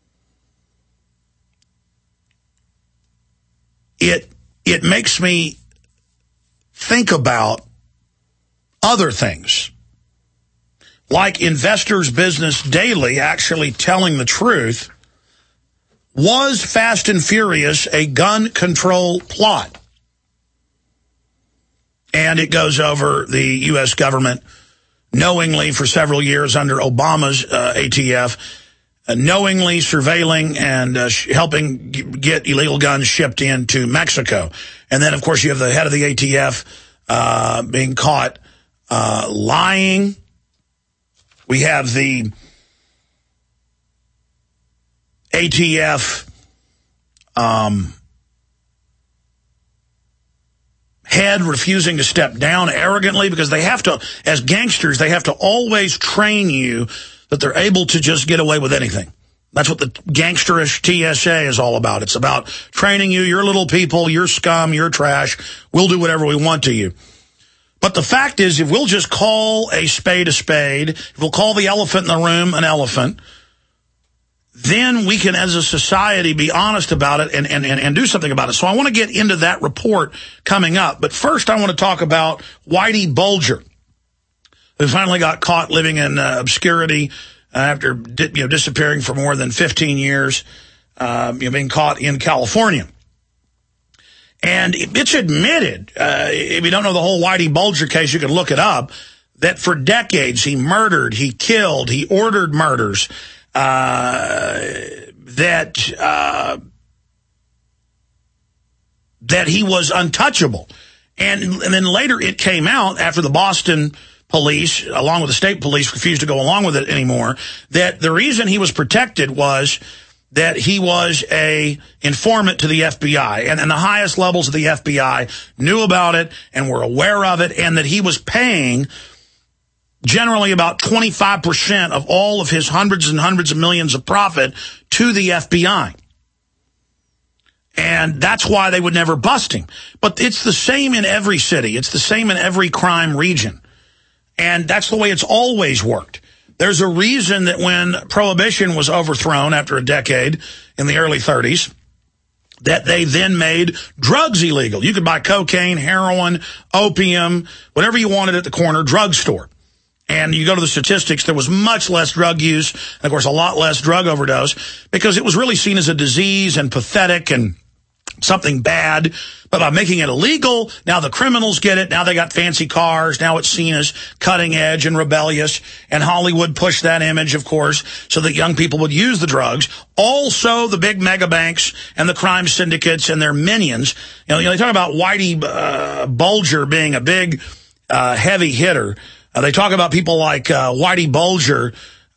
it makes me think about other things. Like Investors Business Daily actually telling the truth. Was Fast and Furious a gun control plot? And it goes over the U.S. government knowingly for several years under Obama's ATF, knowingly surveilling and helping get illegal guns shipped into Mexico. And then, of course, you have the head of the ATF being caught lying. We have the ATF head refusing to step down arrogantly, because they have to, as gangsters, they have to always train you that they're able to just get away with anything. That's what the gangsterish TSA is all about. It's about training you. You're little people. You're scum. You're trash. We'll do whatever we want to you. But the fact is, if we'll just call a spade, if we'll call the elephant in the room an elephant, then we can, as a society, be honest about it and do something about it. So I want to get into that report coming up. But first, I want to talk about Whitey Bulger, who finally got caught living in obscurity after disappearing for more than 15 years, being caught in California. And it's admitted, if you don't know the whole Whitey Bulger case, you can look it up, that for decades he murdered, he killed, he ordered murders, that he was untouchable. And then later it came out, after the Boston police, along with the state police, refused to go along with it anymore, that the reason he was protected was that he was a informant to the FBI, and the highest levels of the FBI knew about it and were aware of it, and that he was paying generally about 25% of all of his hundreds and hundreds of millions of profit to the FBI. And that's why they would never bust him. But it's the same in every city. It's the same in every crime region. And that's the way it's always worked. There's a reason that when Prohibition was overthrown after a decade in the early 30s, that they then made drugs illegal. You could buy cocaine, heroin, opium, whatever you wanted at the corner drugstore. And you go to the statistics, there was much less drug use, and of course a lot less drug overdose, because it was really seen as a disease and pathetic and something bad. But by making it illegal, now the criminals get it. Now they got fancy cars. Now it's seen as cutting edge and rebellious. And Hollywood pushed that image, of course, so that young people would use the drugs. Also, the big mega banks and the crime syndicates and their minions. You know, they talk about Whitey Bulger being a big, heavy hitter. They talk about people like Whitey Bulger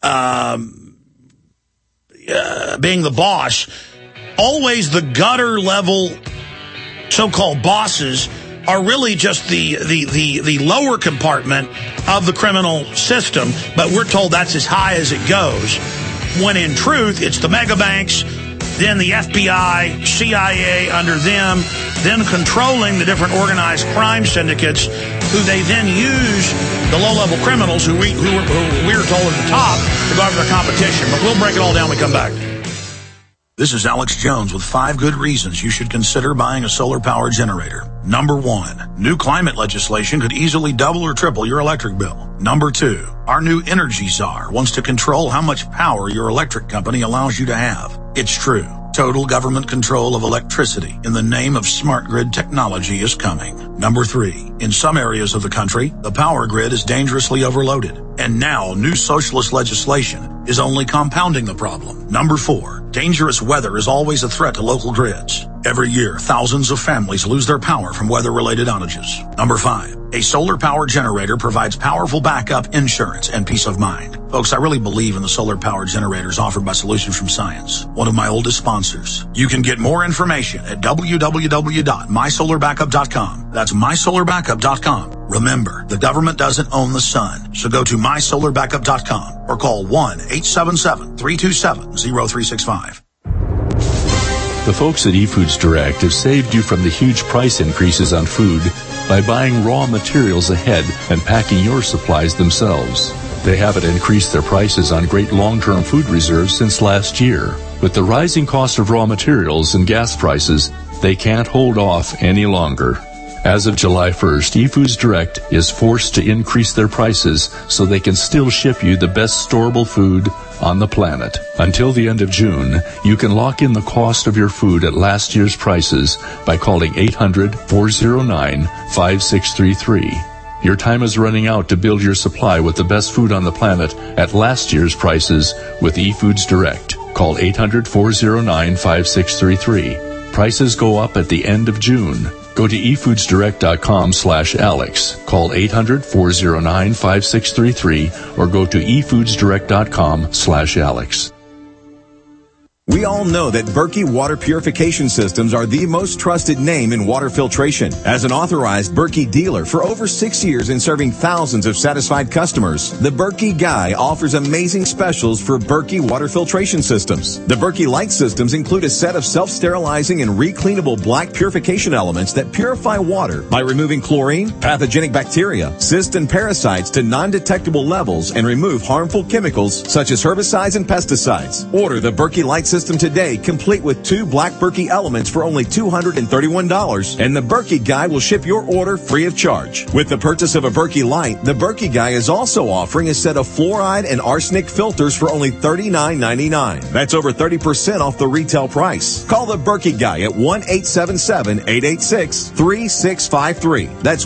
being the boss. Always the gutter level so-called bosses are really just the lower compartment of the criminal system, but we're told that's as high as it goes, when in truth it's the mega banks, then the FBI, CIA under them, then controlling the different organized crime syndicates, who they then use the low-level criminals who we're told at the top to go after their competition. But we'll break it all down when we come back. This is Alex Jones with 5 good reasons you should consider buying a solar power generator. Number 1, new climate legislation could easily double or triple your electric bill. Number 2, our new energy czar wants to control how much power your electric company allows you to have. It's true. Total government control of electricity in the name of smart grid technology is coming. Number 3, in some areas of the country, the power grid is dangerously overloaded. And now new socialist legislation is only compounding the problem. Number 4, dangerous weather is always a threat to local grids. Every year, thousands of families lose their power from weather-related outages. Number 5, a solar power generator provides powerful backup, insurance, and peace of mind. Folks, I really believe in the solar power generators offered by Solutions from Science, one of my oldest sponsors. You can get more information at www.mysolarbackup.com. That's mysolarbackup.com. Remember, the government doesn't own the sun, so go to mysolarbackup.com or call 1-877-327-0365. The folks at eFoods Direct have saved you from the huge price increases on food by buying raw materials ahead and packing your supplies themselves. They haven't increased their prices on great long-term food reserves since last year. With the rising cost of raw materials and gas prices, they can't hold off any longer. As of July 1st, eFoods Direct is forced to increase their prices so they can still ship you the best storable food on the planet. Until the end of June, you can lock in the cost of your food at last year's prices by calling 800-409-5633. Your time is running out to build your supply with the best food on the planet at last year's prices with eFoods Direct. Call 800-409-5633. Prices go up at the end of June. Go to efoodsdirect.com/Alex. Call 800-409-5633 or go to efoodsdirect.com/Alex. We all know that Berkey Water Purification Systems are the most trusted name in water filtration. As an authorized Berkey dealer for over 6 years and serving thousands of satisfied customers, the Berkey Guy offers amazing specials for Berkey Water Filtration Systems. The Berkey Light Systems include a set of self-sterilizing and recleanable black purification elements that purify water by removing chlorine, pathogenic bacteria, cysts, and parasites to non-detectable levels and remove harmful chemicals such as herbicides and pesticides. Order the Berkey Light System today, complete with 2 black Berkey elements for only $231, and the Berkey Guy will ship your order free of charge. With the purchase of a Berkey Light, the Berkey Guy is also offering a set of fluoride and arsenic filters for only $39.99. That's over 30% off the retail price. Call the Berkey Guy at 1-877-886-3653. That's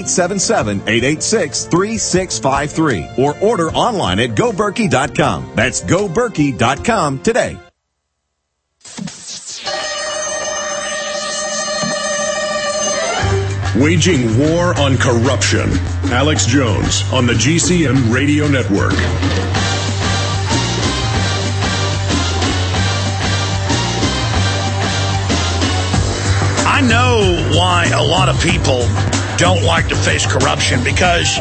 1-877-886-3653. Or order online at GoBerkey.com. That's GoBerkey.com today. Waging war on corruption. Alex Jones on the GCN Radio Network. I know why a lot of people don't like to face corruption, because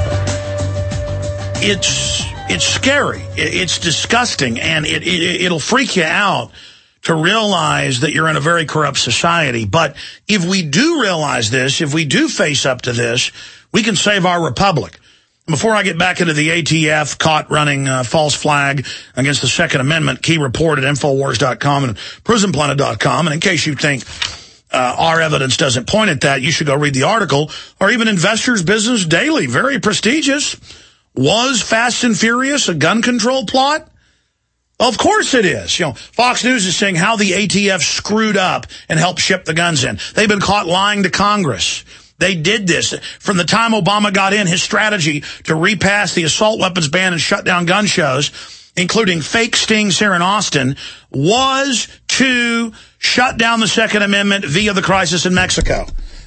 it's scary. It's disgusting, and it'll freak you out to realize that you're in a very corrupt society. But if we do realize this, if we do face up to this, we can save our republic. Before I get back into the ATF caught running false flag against the Second Amendment, key report at Infowars.com and PrisonPlanet.com. And in case you think our evidence doesn't point at that, you should go read the article, or even Investors Business Daily, very prestigious. Was Fast and Furious a gun control plot? Of course it is. You know, Fox News is saying how the ATF screwed up and helped ship the guns in. They've been caught lying to Congress. They did this. From the time Obama got in, his strategy to repass the assault weapons ban and shut down gun shows, including fake stings here in Austin, was to shut down the Second Amendment via the crisis in Mexico.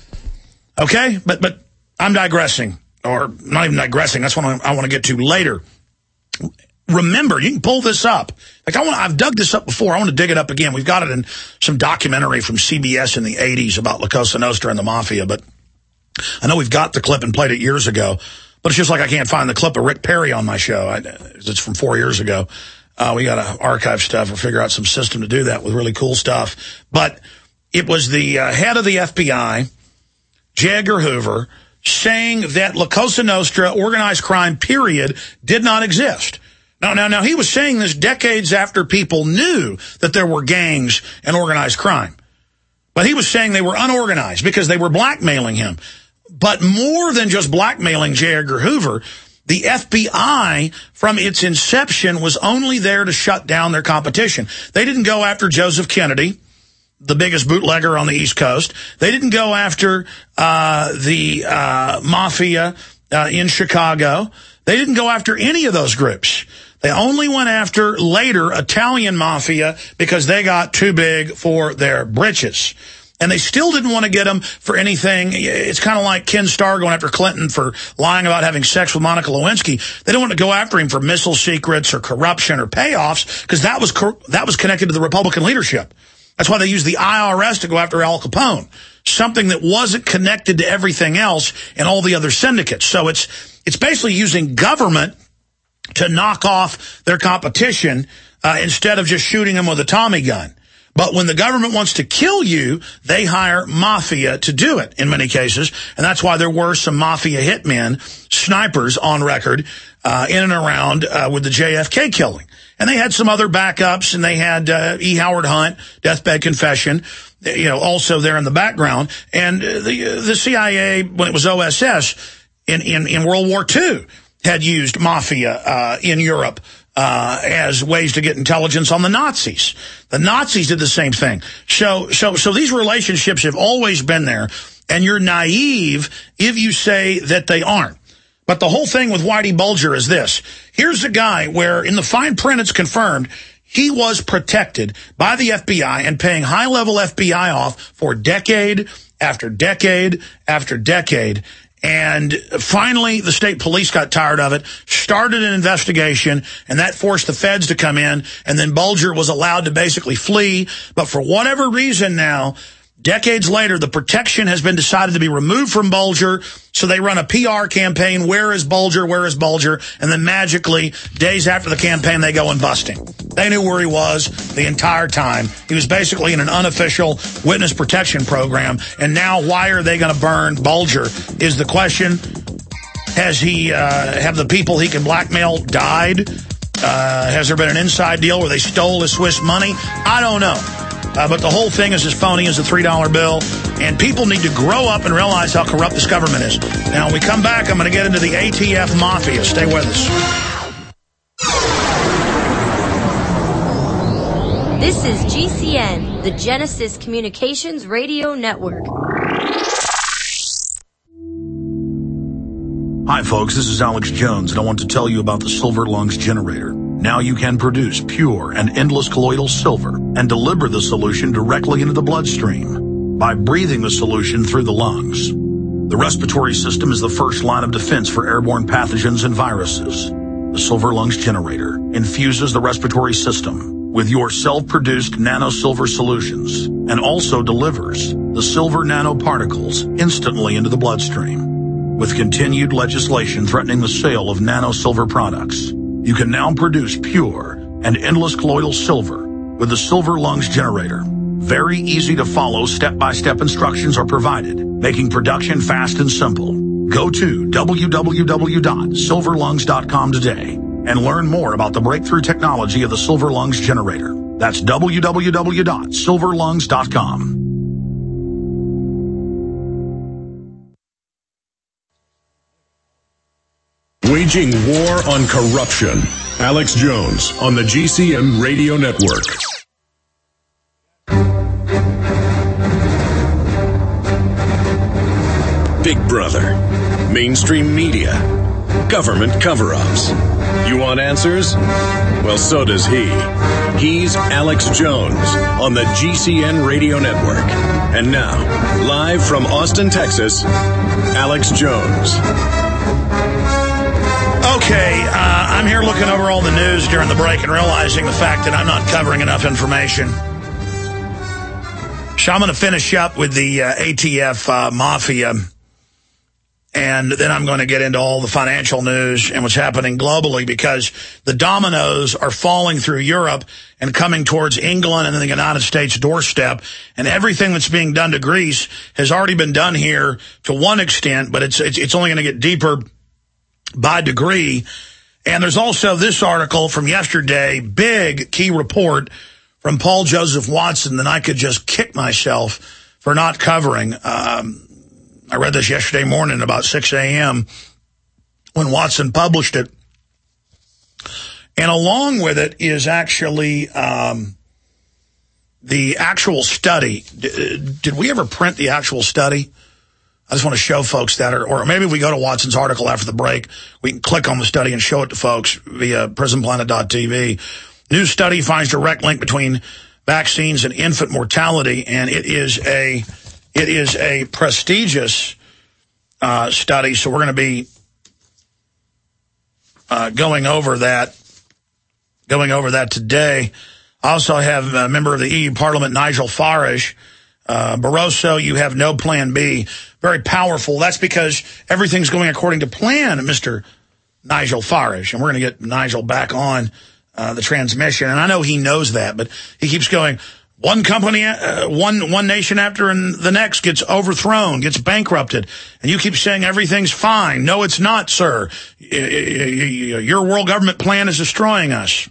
Okay? But I'm digressing. Or not even digressing. That's what I want to get to later. Remember, you can pull this up. Like I've dug this up before. I want to dig it up again. We've got it in some documentary from CBS in the 80s about La Cosa Nostra and the Mafia. But I know we've got the clip and played it years ago. But it's just like I can't find the clip of Rick Perry on my show. It's from 4 years ago. We got to archive stuff or figure out some system to do that with really cool stuff. But it was the head of the FBI, J. Edgar Hoover, saying that La Cosa Nostra, organized crime, period, did not exist. Now, he was saying this decades after people knew that there were gangs and organized crime. But he was saying they were unorganized because they were blackmailing him. But more than just blackmailing J. Edgar Hoover, the FBI, from its inception, was only there to shut down their competition. They didn't go after Joseph Kennedy, the biggest bootlegger on the East Coast. They didn't go after the Mafia in Chicago. They didn't go after any of those groups. They only went after, later, Italian Mafia because they got too big for their britches. And they still didn't want to get them for anything. It's kind of like Ken Starr going after Clinton for lying about having sex with Monica Lewinsky. They don't want to go after him for missile secrets or corruption or payoffs because that was connected to the Republican leadership. That's why they used the IRS to go after Al Capone, something that wasn't connected to everything else and all the other syndicates. So it's basically using government to knock off their competition instead of just shooting them with a Tommy gun. But when the government wants to kill you, they hire mafia to do it in many cases. And that's why there were some mafia hitmen, snipers on record in and around with the JFK killing. And they had some other backups, and they had E. Howard Hunt, deathbed confession, also there in the background. And the CIA, when it was OSS in World War II, had used mafia in Europe as ways to get intelligence on the Nazis. The Nazis did the same thing. So these relationships have always been there, and you're naive if you say that they aren't. But the whole thing with Whitey Bulger is this. Here's a guy where in the fine print it's confirmed he was protected by the FBI and paying high-level FBI off for decade after decade after decade. And finally, the state police got tired of it, started an investigation, and that forced the feds to come in, and then Bulger was allowed to basically flee. But for whatever reason now, decades later, the protection has been decided to be removed from Bulger, so they run a PR campaign, where is Bulger, where is Bulger? And then magically, days after the campaign, they go and bust him. They knew where he was the entire time. He was basically in an unofficial witness protection program, and now why are they going to burn Bulger is the question. Has he, have the people he can blackmail died? Has there been an inside deal where they stole his Swiss money? I don't know. But the whole thing is as phony as a $3 bill, and people need to grow up and realize how corrupt this government is. Now, when we come back, I'm going to get into the ATF Mafia. Stay with us. This is GCN, the Genesis Communications Radio Network. Hi, folks. This is Alex Jones, and I want to tell you about the Silver Lungs Generator. Now you can produce pure and endless colloidal silver and deliver the solution directly into the bloodstream by breathing the solution through the lungs. The respiratory system is the first line of defense for airborne pathogens and viruses. The Silver Lungs Generator infuses the respiratory system with your self-produced nano-silver solutions and also delivers the silver nanoparticles instantly into the bloodstream. With continued legislation threatening the sale of nano-silver products, you can now produce pure and endless colloidal silver with the Silver Lungs Generator. Very easy to follow step-by-step instructions are provided, making production fast and simple. Go to www.silverlungs.com today and learn more about the breakthrough technology of the Silver Lungs generator. That's www.silverlungs.com. Waging war on corruption. Alex Jones on the GCN Radio Network. Big Brother, mainstream media, government cover-ups. You want answers? Well, so does he. He's Alex Jones on the GCN Radio Network. And now, live from Austin, Texas, Alex Jones. Okay, I'm here looking over all the news during the break and realizing the fact that I'm not covering enough information. So I'm going to finish up with the ATF mafia, and then I'm going to get into all the financial news and what's happening globally, because the dominoes are falling through Europe and coming towards England and the United States doorstep, and everything that's being done to Greece has already been done here to one extent, but it's only going to get deeper by degree. And there's also this article from yesterday, big key report from Paul Joseph Watson that I could just kick myself for not covering. I read this yesterday morning about 6 a.m. when Watson published it. And along with it is actually the actual study. Did we ever print the actual study? I just want to show folks that, or maybe if we go to Watson's article after the break, we can click on the study and show it to folks via prisonplanet.tv. New study finds direct link between vaccines and infant mortality, and it is a prestigious study. So we're going to be going over that today. I also have a member of the EU Parliament, Nigel Farage. Barroso, you have no plan B. Very powerful. That's because everything's going according to plan, Mr. Nigel Farage. And we're going to get Nigel back on the transmission. And I know he knows that, but he keeps going, one company, one nation after the next gets overthrown, gets bankrupted. And you keep saying everything's fine. No, it's not, sir. Your world government plan is destroying us.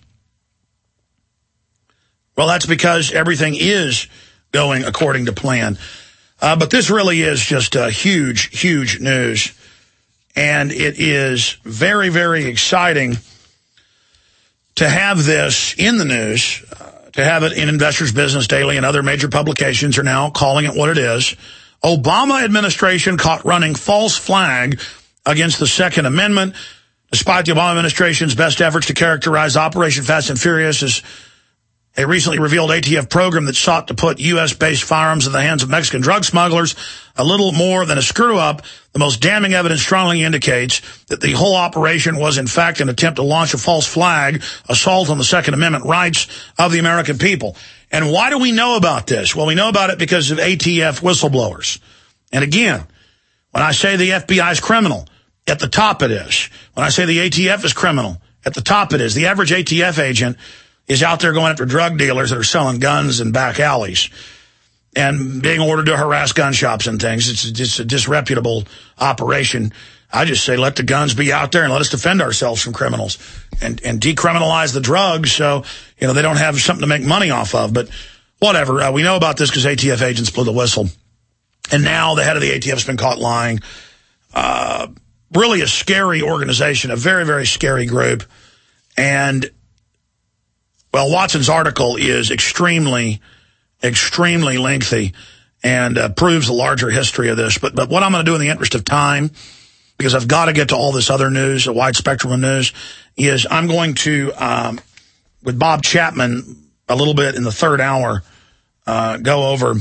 Well, that's because everything is going according to plan. But this really is just huge, huge news. And it is very, very exciting to have this in the news, to have it in Investors Business Daily, and other major publications are now calling it what it is. Obama administration caught running false flag against the Second Amendment. Despite the Obama administration's best efforts to characterize Operation Fast and Furious as a recently revealed ATF program that sought to put U.S.-based firearms in the hands of Mexican drug smugglers, a little more than a screw-up, the most damning evidence strongly indicates that the whole operation was, in fact, an attempt to launch a false flag assault on the Second Amendment rights of the American people. And why do we know about this? Well, we know about it because of ATF whistleblowers. And again, when I say the FBI is criminal, at the top it is. When I say the ATF is criminal, at the top it is. The average ATF agent is out there going after drug dealers that are selling guns in back alleys and being ordered to harass gun shops and things. It's a disreputable operation. I just say let the guns be out there and let us defend ourselves from criminals and decriminalize the drugs so, they don't have something to make money off of. But whatever. We know about this because ATF agents blew the whistle. And now the head of the ATF has been caught lying. Really a scary organization, a very, very scary group. And well, Watson's article is extremely, extremely lengthy and proves the larger history of this. But what I'm going to do in the interest of time, because I've got to get to all this other news, a wide spectrum of news, is I'm going to, with Bob Chapman, a little bit in the third hour, go over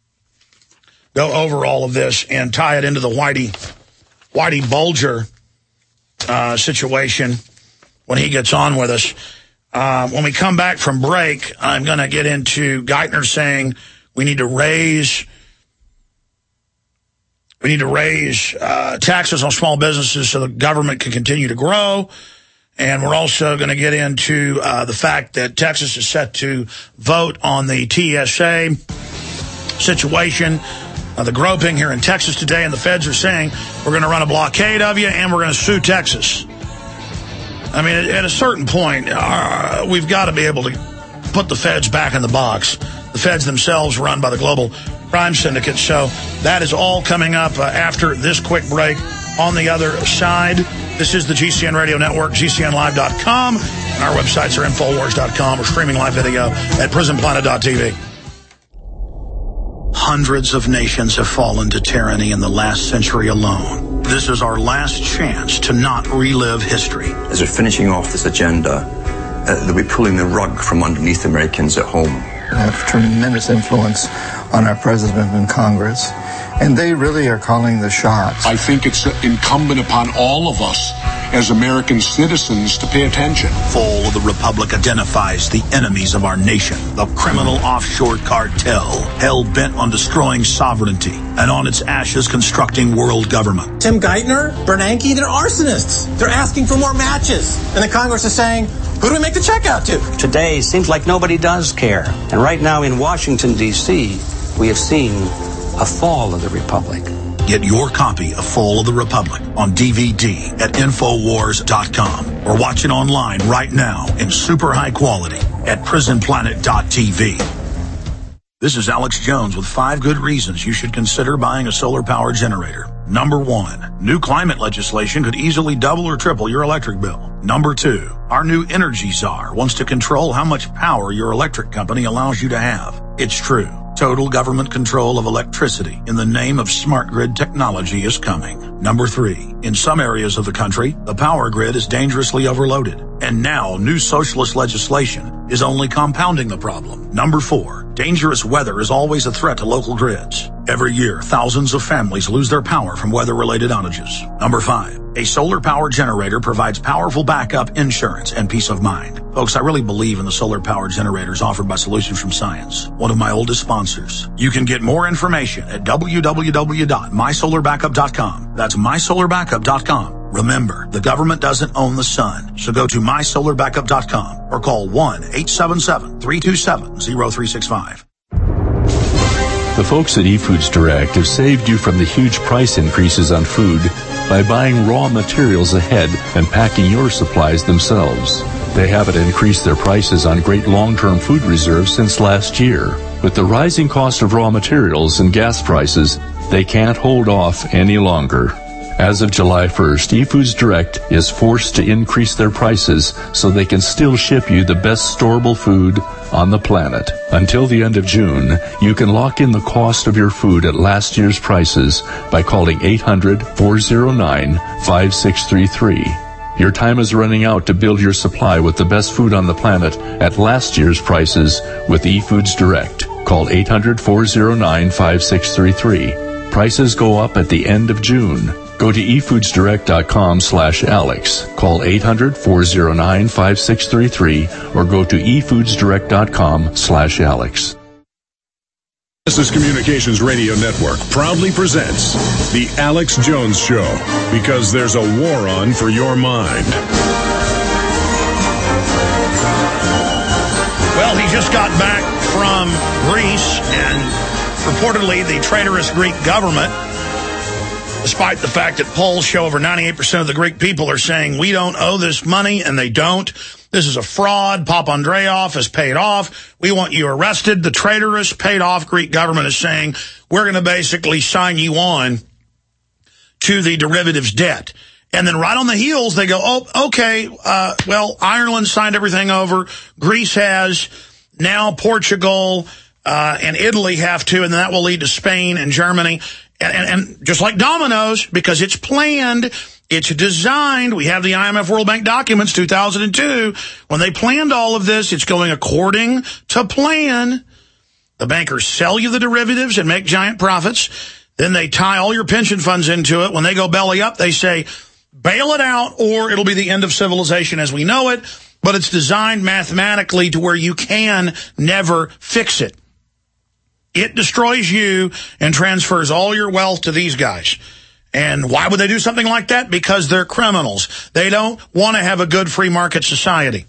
all of this and tie it into the Whitey Bulger situation when he gets on with us. When we come back from break, I'm going to get into Geithner saying we need to raise taxes on small businesses so the government can continue to grow. And we're also going to get into the fact that Texas is set to vote on the TSA situation. the groping here in Texas today, and the feds are saying we're going to run a blockade of you and we're going to sue Texas. I mean, at a certain point, we've got to be able to put the feds back in the box. The feds themselves run by the global crime syndicate. So that is all coming up after this quick break. On the other side, this is the GCN Radio Network, GCNlive.com. And our websites are Infowars.com or streaming live video at PrisonPlanet.tv. Hundreds of nations have fallen to tyranny in the last century alone. This is our last chance to not relive history. As they're finishing off this agenda, they'll be pulling the rug from underneath Americans at home. They have tremendous influence on our president and Congress, and they really are calling the shots. I think it's incumbent upon all of us as American citizens to pay attention. Fall of the Republic identifies the enemies of our nation, the criminal offshore cartel, hell-bent on destroying sovereignty, and on its ashes constructing world government. Tim Geithner, Bernanke, they're arsonists. They're asking for more matches. And the Congress is saying, who do we make the check out to? Today seems like nobody does care. And right now in Washington, D.C., we have seen a fall of the Republic. Get your copy of Fall of the Republic on DVD at Infowars.com or watch it online right now in super high quality at PrisonPlanet.tv. This is Alex Jones with 5 good reasons you should consider buying a solar power generator. Number 1, new climate legislation could easily double or triple your electric bill. Number 2, our new energy czar wants to control how much power your electric company allows you to have. It's true. Total government control of electricity in the name of smart grid technology is coming. Number 3, in some areas of the country, the power grid is dangerously overloaded. And now new socialist legislation is only compounding the problem. Number 4, dangerous weather is always a threat to local grids. Every year, thousands of families lose their power from weather-related outages. Number 5, a solar power generator provides powerful backup insurance and peace of mind. Folks, I really believe in the solar power generators offered by Solutions from Science, one of my oldest sponsors. You can get more information at www.mysolarbackup.com. That's mysolarbackup.com. Remember, the government doesn't own the sun, so go to mysolarbackup.com or call 1-877-327-0365. The folks at eFoods Direct have saved you from the huge price increases on food by buying raw materials ahead and packing your supplies themselves. They haven't increased their prices on great long-term food reserves since last year. With the rising cost of raw materials and gas prices, they can't hold off any longer. As of July 1st, eFoods Direct is forced to increase their prices so they can still ship you the best storable food on the planet. Until the end of June, you can lock in the cost of your food at last year's prices by calling 800-409-5633. Your time is running out to build your supply with the best food on the planet at last year's prices with eFoods Direct. Call 800-409-5633. Prices go up at the end of June. Go to efoodsdirect.com/Alex. Call 800-409-5633 or go to efoodsdirect.com/Alex. Genesis Communications Radio Network proudly presents The Alex Jones Show, because there's a war on for your mind. Well, he just got back from Greece, and reportedly the traitorous Greek government, despite the fact that polls show over 98% of the Greek people are saying we don't owe this money, and they don't. This is a fraud. Papandreou has paid off. We want you arrested. The traitorous, paid-off Greek government is saying we're going to basically sign you on to the derivatives debt. And then right on the heels, they go, oh, okay, well, Ireland signed everything over. Greece has. Now Portugal and Italy have to, and that will lead to Spain and Germany. And just like dominoes, because it's planned, it's designed. We have the IMF World Bank documents, 2002. When they planned all of this, it's going according to plan. The bankers sell you the derivatives and make giant profits. Then they tie all your pension funds into it. When they go belly up, they say, bail it out or it'll be the end of civilization as we know it. But it's designed mathematically to where you can never fix it. It destroys you and transfers all your wealth to these guys. And why would they do something like that? Because they're criminals. They don't want to have a good free market society.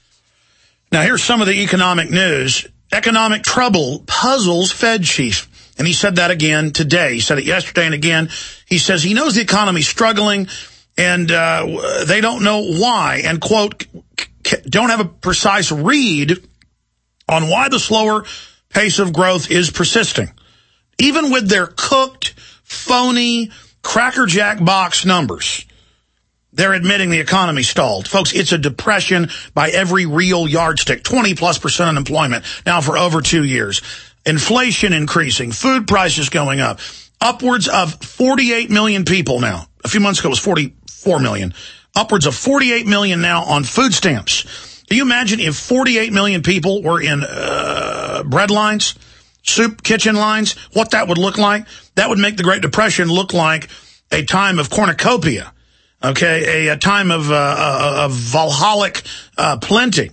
Now, here's some of the economic news. Economic trouble puzzles Fed chief. And he said that again today. He said it yesterday and again. He says he knows the economy's struggling and they don't know why. And, quote, don't have a precise read on why the slower pace of growth is persisting. Even with their cooked, phony, crackerjack box numbers, they're admitting the economy stalled. Folks, it's a depression by every real yardstick. 20+% unemployment now for over 2 years. Inflation increasing. Food prices going up. Upwards of 48 million people now. A few months ago it was 44 million. Upwards of 48 million now on food stamps. Can you imagine if 48 million people were in bread lines, soup kitchen lines, what that would look like? That would make the Great Depression look like a time of cornucopia. Okay, a time of Valhalic plenty.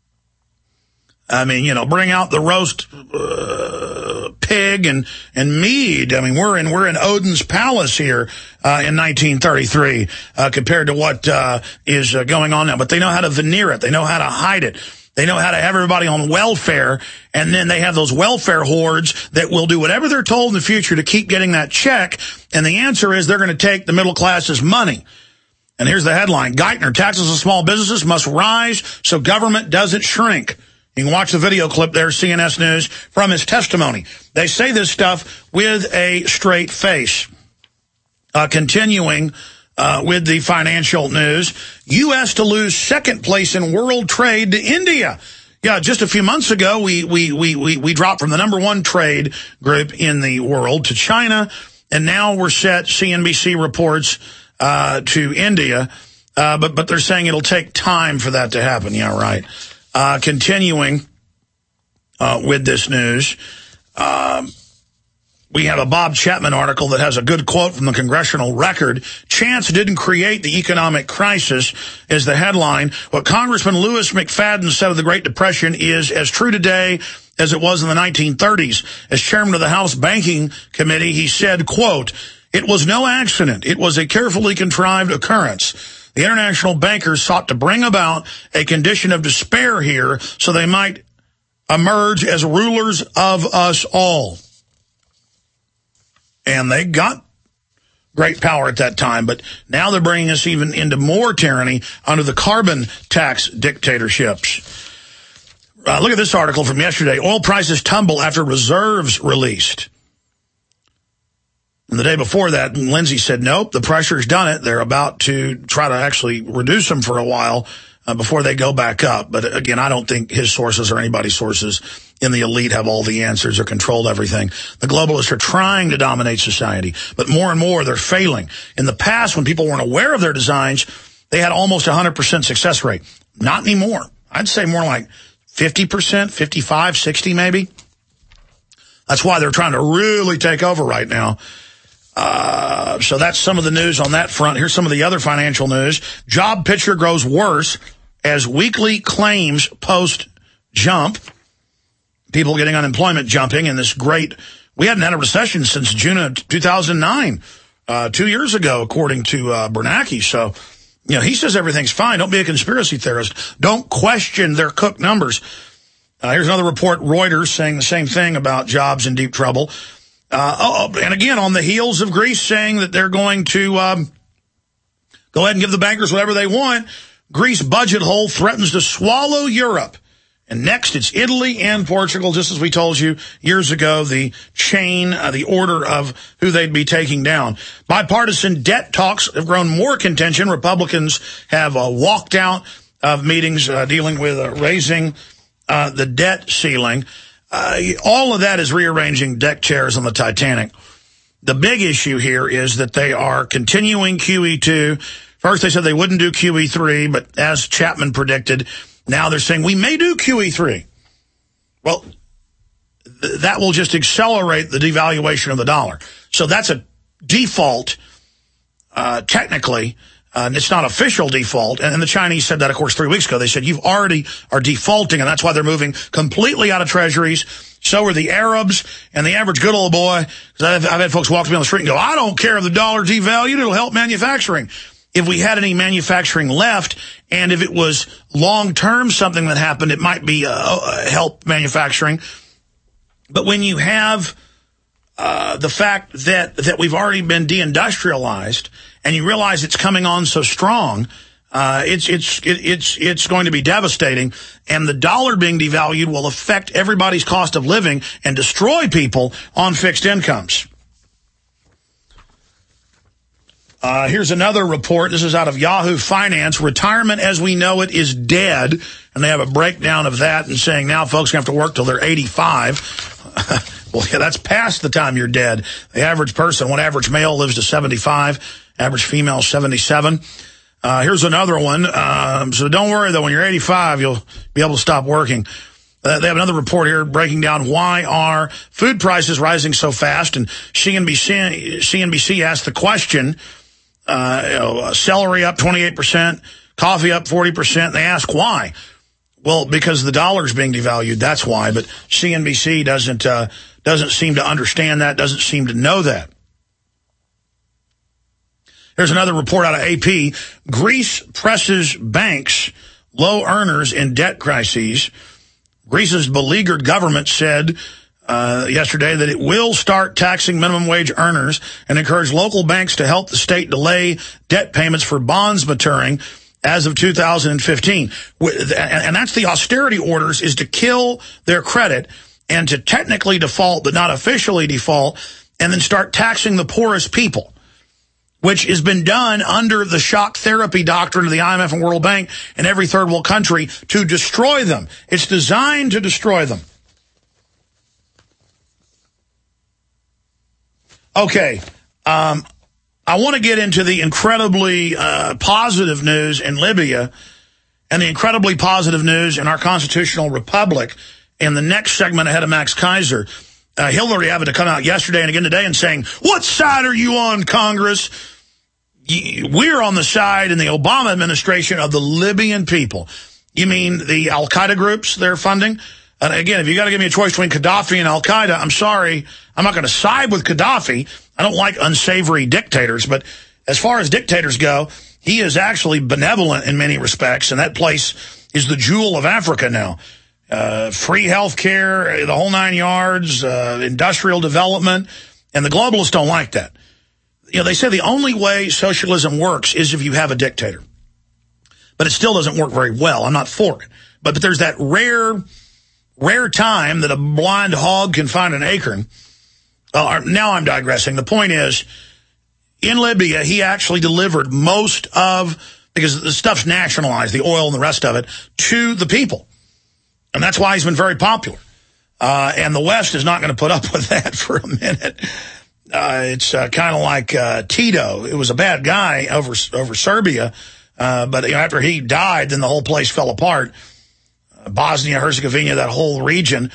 I mean, you know, bring out the roast pig and mead. I mean, we're in Odin's palace here in 1933 compared to what is going on now. But they know how to veneer it. They know how to hide it. They know how to have everybody on welfare, and then they have those welfare hordes that will do whatever they're told in the future to keep getting that check. And the answer is they're going to take the middle class's money. And here's the headline. Geithner, taxes on small businesses must rise so government doesn't shrink. You can watch the video clip there, CNS News, from his testimony. They say this stuff with a straight face. Continuing with the financial news, U.S. to lose second place in world trade to India. Yeah, just a few months ago, we dropped from the #1 trade group in the world to China, and now we're set, CNBC reports, to India. But they're saying it'll take time for that to happen. Yeah, right. Continuing with this news, we have a Bob Chapman article that has a good quote from the Congressional Record. Chance didn't create the economic crisis is the headline. What Congressman Louis McFadden said of the Great Depression is as true today as it was in the 1930s. As chairman of the House Banking Committee, he said, quote, "It was no accident. It was a carefully contrived occurrence. The international bankers sought to bring about a condition of despair here so they might emerge as rulers of us all." And they got great power at that time, but now they're bringing us even into more tyranny under the carbon tax dictatorships. Look at this article from yesterday. Oil prices tumble after reserves released. And the day before that, Lindsay said, nope, the pressure's done it. They're about to try to actually reduce them for a while before they go back up. But again, I don't think his sources or anybody's sources in the elite have all the answers or controlled everything. The globalists are trying to dominate society, but more and more they're failing. In the past, when people weren't aware of their designs, they had almost 100% success rate. Not anymore. I'd say more like 50%, 55, 60 maybe. That's why they're trying to really take over right now. So that's some of the news on that front. Here's some of the other financial news. Job picture grows worse as weekly claims post jump. People getting unemployment jumping in this great, we hadn't had a recession since June of 2009, 2 years ago, according to Bernanke. So, you know, he says everything's fine. Don't be a conspiracy theorist. Don't question their cooked numbers. Here's another report, Reuters, saying the same thing about jobs in deep trouble. And again, on the heels of Greece saying that they're going to go ahead and give the bankers whatever they want, Greece budget hole threatens to swallow Europe. And next, it's Italy and Portugal, just as we told you years ago, the chain, the order of who they'd be taking down. Bipartisan debt talks have grown more contention. Republicans have walked out of meetings dealing with raising the debt ceiling. All of that is rearranging deck chairs on the Titanic. The big issue here is that they are continuing QE2. First, they said they wouldn't do QE3, but as Chapman predicted, now they're saying we may do QE3. Well, that will just accelerate the devaluation of the dollar. So that's a default, technically. And it's not official default. And the Chinese said that, of course, 3 weeks ago. They said, you've already are defaulting, and that's why they're moving completely out of treasuries. So are the Arabs and the average good old boy. Because I've had folks walk to me on the street and go, I don't care if the dollar devalued. It'll help manufacturing. If we had any manufacturing left, and if it was long-term something that happened, it might be help manufacturing. But when you have the fact that we've already been deindustrialized, and you realize it's coming on so strong, it's going to be devastating. And the dollar being devalued will affect everybody's cost of living and destroy people on fixed incomes. Here's another report. This is out of Yahoo Finance. Retirement as we know it is dead. And they have a breakdown of that and saying now folks are going to have to work till they're 85. Well, yeah, that's past the time you're dead. The average person, one average male lives to 75, average female 77. Here's another one. So don't worry, though. When you're 85, you'll be able to stop working. They have another report here breaking down why are food prices rising so fast. And CNBC asked the question, celery up 28%, coffee up 40%. They ask why. Well, because the dollar's being devalued. That's why. But CNBC doesn't seem to understand that, doesn't seem to know that. Here's another report out of AP. Greece presses banks, low earners in debt crises. Greece's beleaguered government said yesterday that it will start taxing minimum wage earners and encourage local banks to help the state delay debt payments for bonds maturing as of 2015. And that's the austerity orders, is to kill their credit and to technically default but not officially default, and then start taxing the poorest people, which has been done under the shock therapy doctrine of the IMF and World Bank and every third world country to destroy them. It's designed to destroy them. Okay, I want to get into the incredibly positive news in Libya and the incredibly positive news in our constitutional republic in the next segment ahead of Max Kaiser. Hillary having to come out yesterday and again today and saying, what side are you on, Congress? We're on the side in the Obama administration of the Libyan people. You mean the al-Qaeda groups they're funding? And again, if you got to give me a choice between Gaddafi and al-Qaeda, I'm sorry, I'm not going to side with Gaddafi. I don't like unsavory dictators, but as far as dictators go, he is actually benevolent in many respects, and that place is the jewel of Africa now. Free health care, the whole 9 yards, industrial development, and the globalists don't like that. You know, they say the only way socialism works is if you have a dictator. But it still doesn't work very well. I'm not for it. But there's that rare time that a blind hog can find an acorn. Now I'm digressing. The point is, in Libya, he actually delivered most of, because the stuff's nationalized, the oil and the rest of it, to the people. And that's why he's been very popular. And the West is not going to put up with that for a minute. It's kind of like Tito. It was a bad guy over Serbia. But you know, after he died, then the whole place fell apart. Bosnia, Herzegovina, that whole region,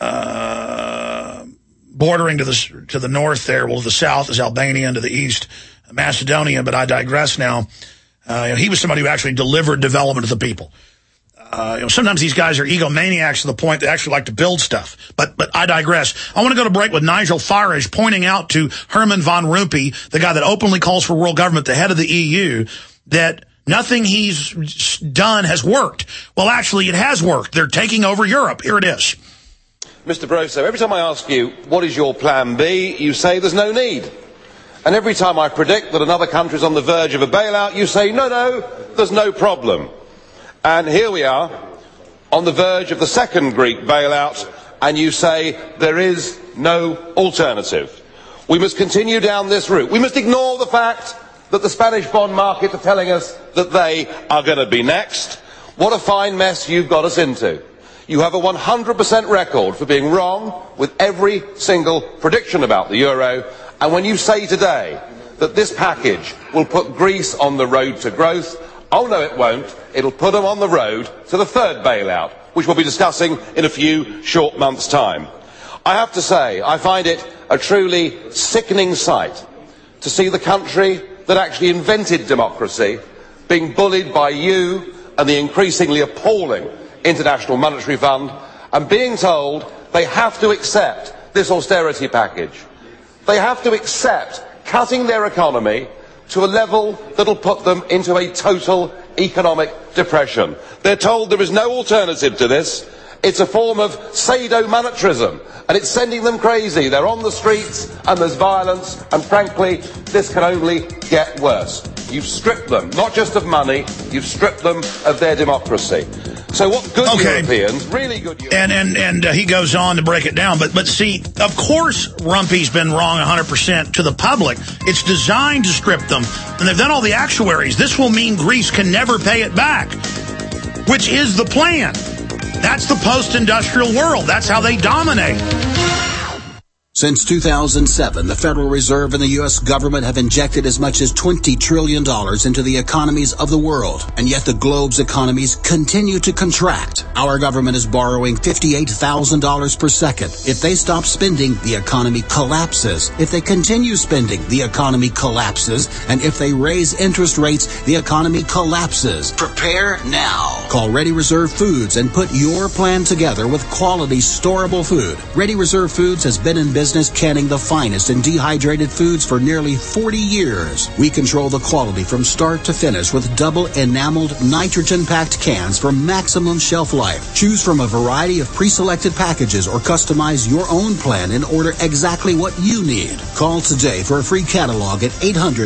bordering to the north there, well, to the south is Albania, and to the east, Macedonia. But I digress now. He was somebody who actually delivered development to the people. Sometimes these guys are egomaniacs to the point they actually like to build stuff. But I digress. I want to go to break with Nigel Farage pointing out to Herman Van Rompuy, the guy that openly calls for world government, the head of the EU, that nothing he's done has worked. Well, actually, it has worked. They're taking over Europe. Here it is. Mr. Barroso, every time I ask you, what is your plan B, you say there's no need. And every time I predict that another country is on the verge of a bailout, you say, no, there's no problem. And here we are, on the verge of the second Greek bailout, and you say there is no alternative. We must continue down this route. We must ignore the fact that the Spanish bond markets are telling us that they are going to be next. What a fine mess you've got us into. You have a 100% record for being wrong with every single prediction about the euro, and when you say today that this package will put Greece on the road to growth, oh no it won't. It'll put them on the road to the third bailout, which we'll be discussing in a few short months' time. I have to say, I find it a truly sickening sight to see the country that actually invented democracy being bullied by you and the increasingly appalling International Monetary Fund, and being told they have to accept this austerity package. They have to accept cutting their economy to a level that will put them into a total economic depression. They're told there is no alternative to this, It's a form of sadomonetrism, and it's sending them crazy. They're on the streets, and there's violence, and frankly, this can only get worse. You've stripped them, not just of money, you've stripped them of their democracy. So what good Europeans, really good Europeans... And he goes on to break it down. But see, of course Rumpy's been wrong 100% to the public. It's designed to strip them. And they've done all the actuaries. This will mean Greece can never pay it back, which is the plan. That's the post-industrial world. That's how they dominate. Since 2007, the Federal Reserve and the U.S. government have injected as much as $20 trillion into the economies of the world, and yet the globe's economies continue to contract. Our government is borrowing $58,000 per second. If they stop spending, the economy collapses. If they continue spending, the economy collapses. And if they raise interest rates, the economy collapses. Prepare now. Call Ready Reserve Foods and put your plan together with quality, storable food. Ready Reserve Foods has been in business canning the finest in dehydrated foods for nearly 40 years. We control the quality from start to finish with double enameled, nitrogen-packed cans for maximum shelf life. Choose from a variety of pre-selected packages or customize your own plan and order exactly what you need. Call today for a free catalog at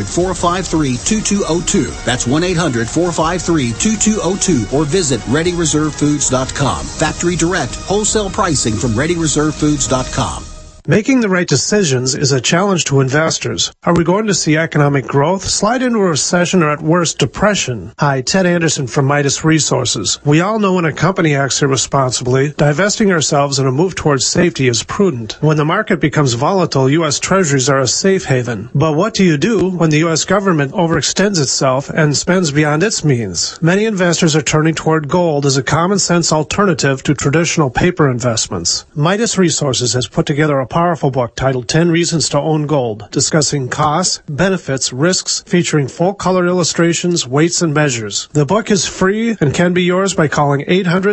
800-453-2202. That's 1-800-453-2202 or visit ReadyReserveFoods.com. Factory direct, wholesale pricing from ReadyReserveFoods.com. Making the right decisions is a challenge to investors. Are we going to see economic growth, slide into a recession, or at worst, depression? Hi, Ted Anderson from Midas Resources. We all know when a company acts irresponsibly, divesting ourselves in a move towards safety is prudent. When the market becomes volatile, U.S. Treasuries are a safe haven. But what do you do when the U.S. government overextends itself and spends beyond its means? Many investors are turning toward gold as a common-sense alternative to traditional paper investments. Midas Resources has put together a powerful book titled 10 Reasons to Own Gold, discussing costs, benefits, risks, featuring full-color illustrations, weights, and measures. The book is free and can be yours by calling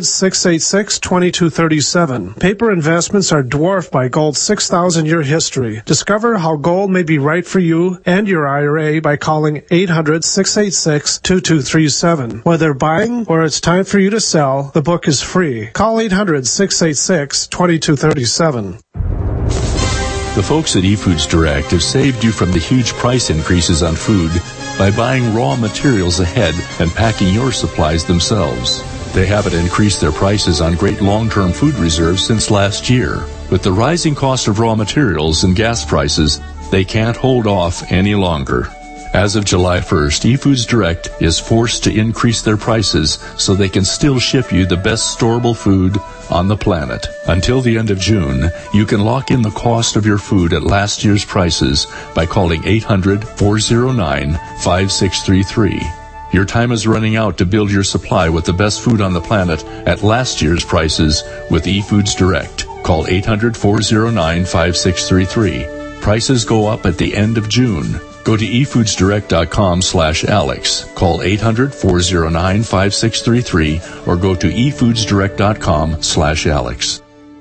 800-686-2237. Paper investments are dwarfed by gold's 6,000-year history. Discover how gold may be right for you and your IRA by calling 800-686-2237. Whether buying or it's time for you to sell, the book is free. Call 800-686-2237. The folks at eFoods Direct have saved you from the huge price increases on food by buying raw materials ahead and packing your supplies themselves. They haven't increased their prices on great long-term food reserves since last year. With the rising cost of raw materials and gas prices, they can't hold off any longer. As of July 1st, eFoods Direct is forced to increase their prices so they can still ship you the best storable food on the planet. Until the end of June, you can lock in the cost of your food at last year's prices by calling 800-409-5633. Your time is running out to build your supply with the best food on the planet at last year's prices with eFoods Direct. Call 800-409-5633. Prices go up at the end of June. Go to efoodsdirect.com/Alex. Call 800-409-5633 or go to efoodsdirect.com/Alex.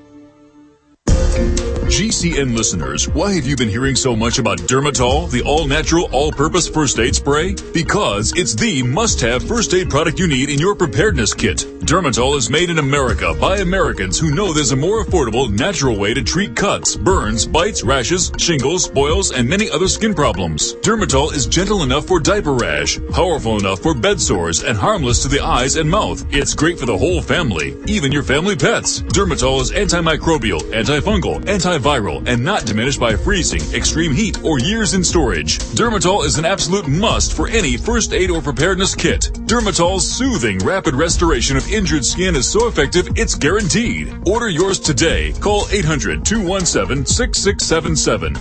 GCN listeners, why have you been hearing so much about Dermatol, the all-natural, all-purpose first aid spray? Because it's the must-have first aid product you need in your preparedness kit. Dermatol is made in America by Americans who know there's a more affordable, natural way to treat cuts, burns, bites, rashes, shingles, boils, and many other skin problems. Dermatol is gentle enough for diaper rash, powerful enough for bed sores, and harmless to the eyes and mouth. It's great for the whole family, even your family pets. Dermatol is antimicrobial, antifungal, antiviral, and not diminished by freezing, extreme heat, or years in storage. Dermatol is an absolute must for any first aid or preparedness kit. Dermatol's soothing, rapid restoration of injured skin is so effective, it's guaranteed. Order yours today. Call 800-217-6677.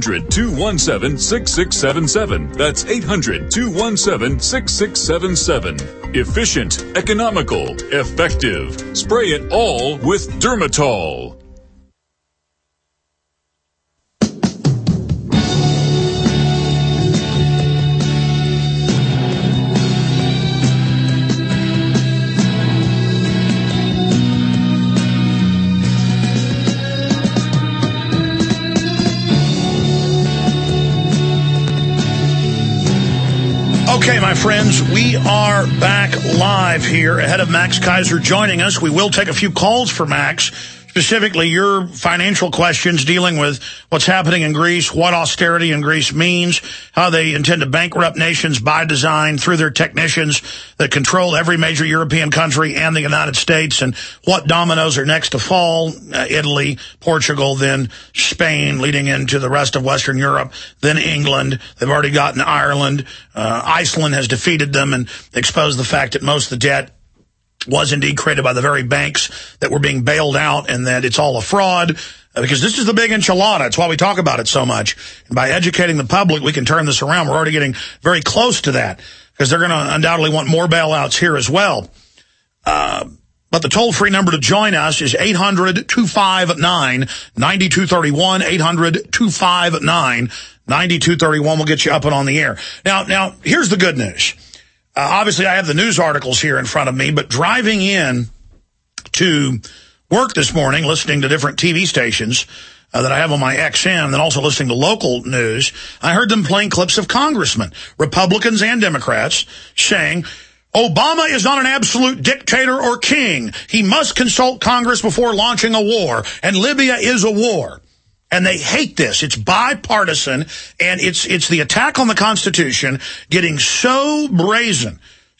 800-217-6677. That's 800-217-6677. Efficient, economical, effective. Spray it all with Dermatol. Okay, my friends, we are back live here ahead of Max Kaiser joining us. We will take a few calls for Max, specifically your financial questions dealing with what's happening in Greece, what austerity in Greece means, how they intend to bankrupt nations by design through their technicians that control every major European country and the United States, and what dominoes are next to fall, Italy, Portugal, then Spain, leading into the rest of Western Europe, then England. They've already gotten Ireland. Iceland has defeated them and exposed the fact that most of the debt was indeed created by the very banks that were being bailed out, and that it's all a fraud, because this is the big enchilada. It's why we talk about it so much. And by educating the public, we can turn this around. We're already getting very close to that, because they're going to undoubtedly want more bailouts here as well. But the toll-free number to join us is 800-259-9231, 800-259-9231. We'll get you up and on the air. Now, here's the good news. Obviously, I have the news articles here in front of me, but driving in to work this morning, listening to different TV stations that I have on my XM, and then also listening to local news, I heard them playing clips of congressmen, Republicans and Democrats, saying, Obama is not an absolute dictator or king. He must consult Congress before launching a war, and Libya is a war. And they hate this. It's bipartisan, and it's the attack on the Constitution getting so brazen,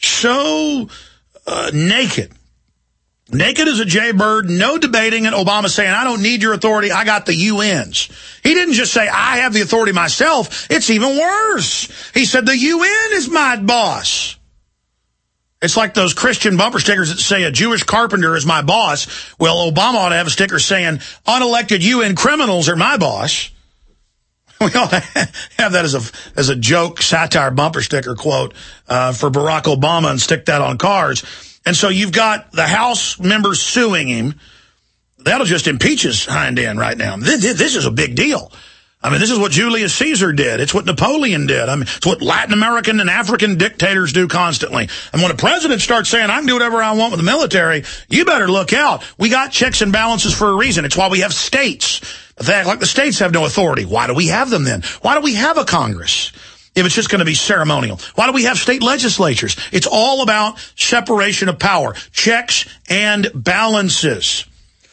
so naked. Naked as a jaybird, no debating, and Obama saying, I don't need your authority, I got the UN's. He didn't just say, I have the authority myself. It's even worse. He said, the UN is my boss. It's like those Christian bumper stickers that say a Jewish carpenter is my boss. Well, Obama ought to have a sticker saying unelected UN criminals are my boss. We ought to have that as a joke, satire bumper sticker quote for Barack Obama and stick that on cars. And so you've got the House members suing him. That'll just impeach his hind end right now. This is a big deal. I mean, this is what Julius Caesar did. It's what Napoleon did. I mean, it's what Latin American and African dictators do constantly. And when a president starts saying, I can do whatever I want with the military, you better look out. We got checks and balances for a reason. It's why we have states. But they act like the states have no authority. Why do we have them then? Why do we have a Congress if it's just going to be ceremonial? Why do we have state legislatures? It's all about separation of power, checks and balances.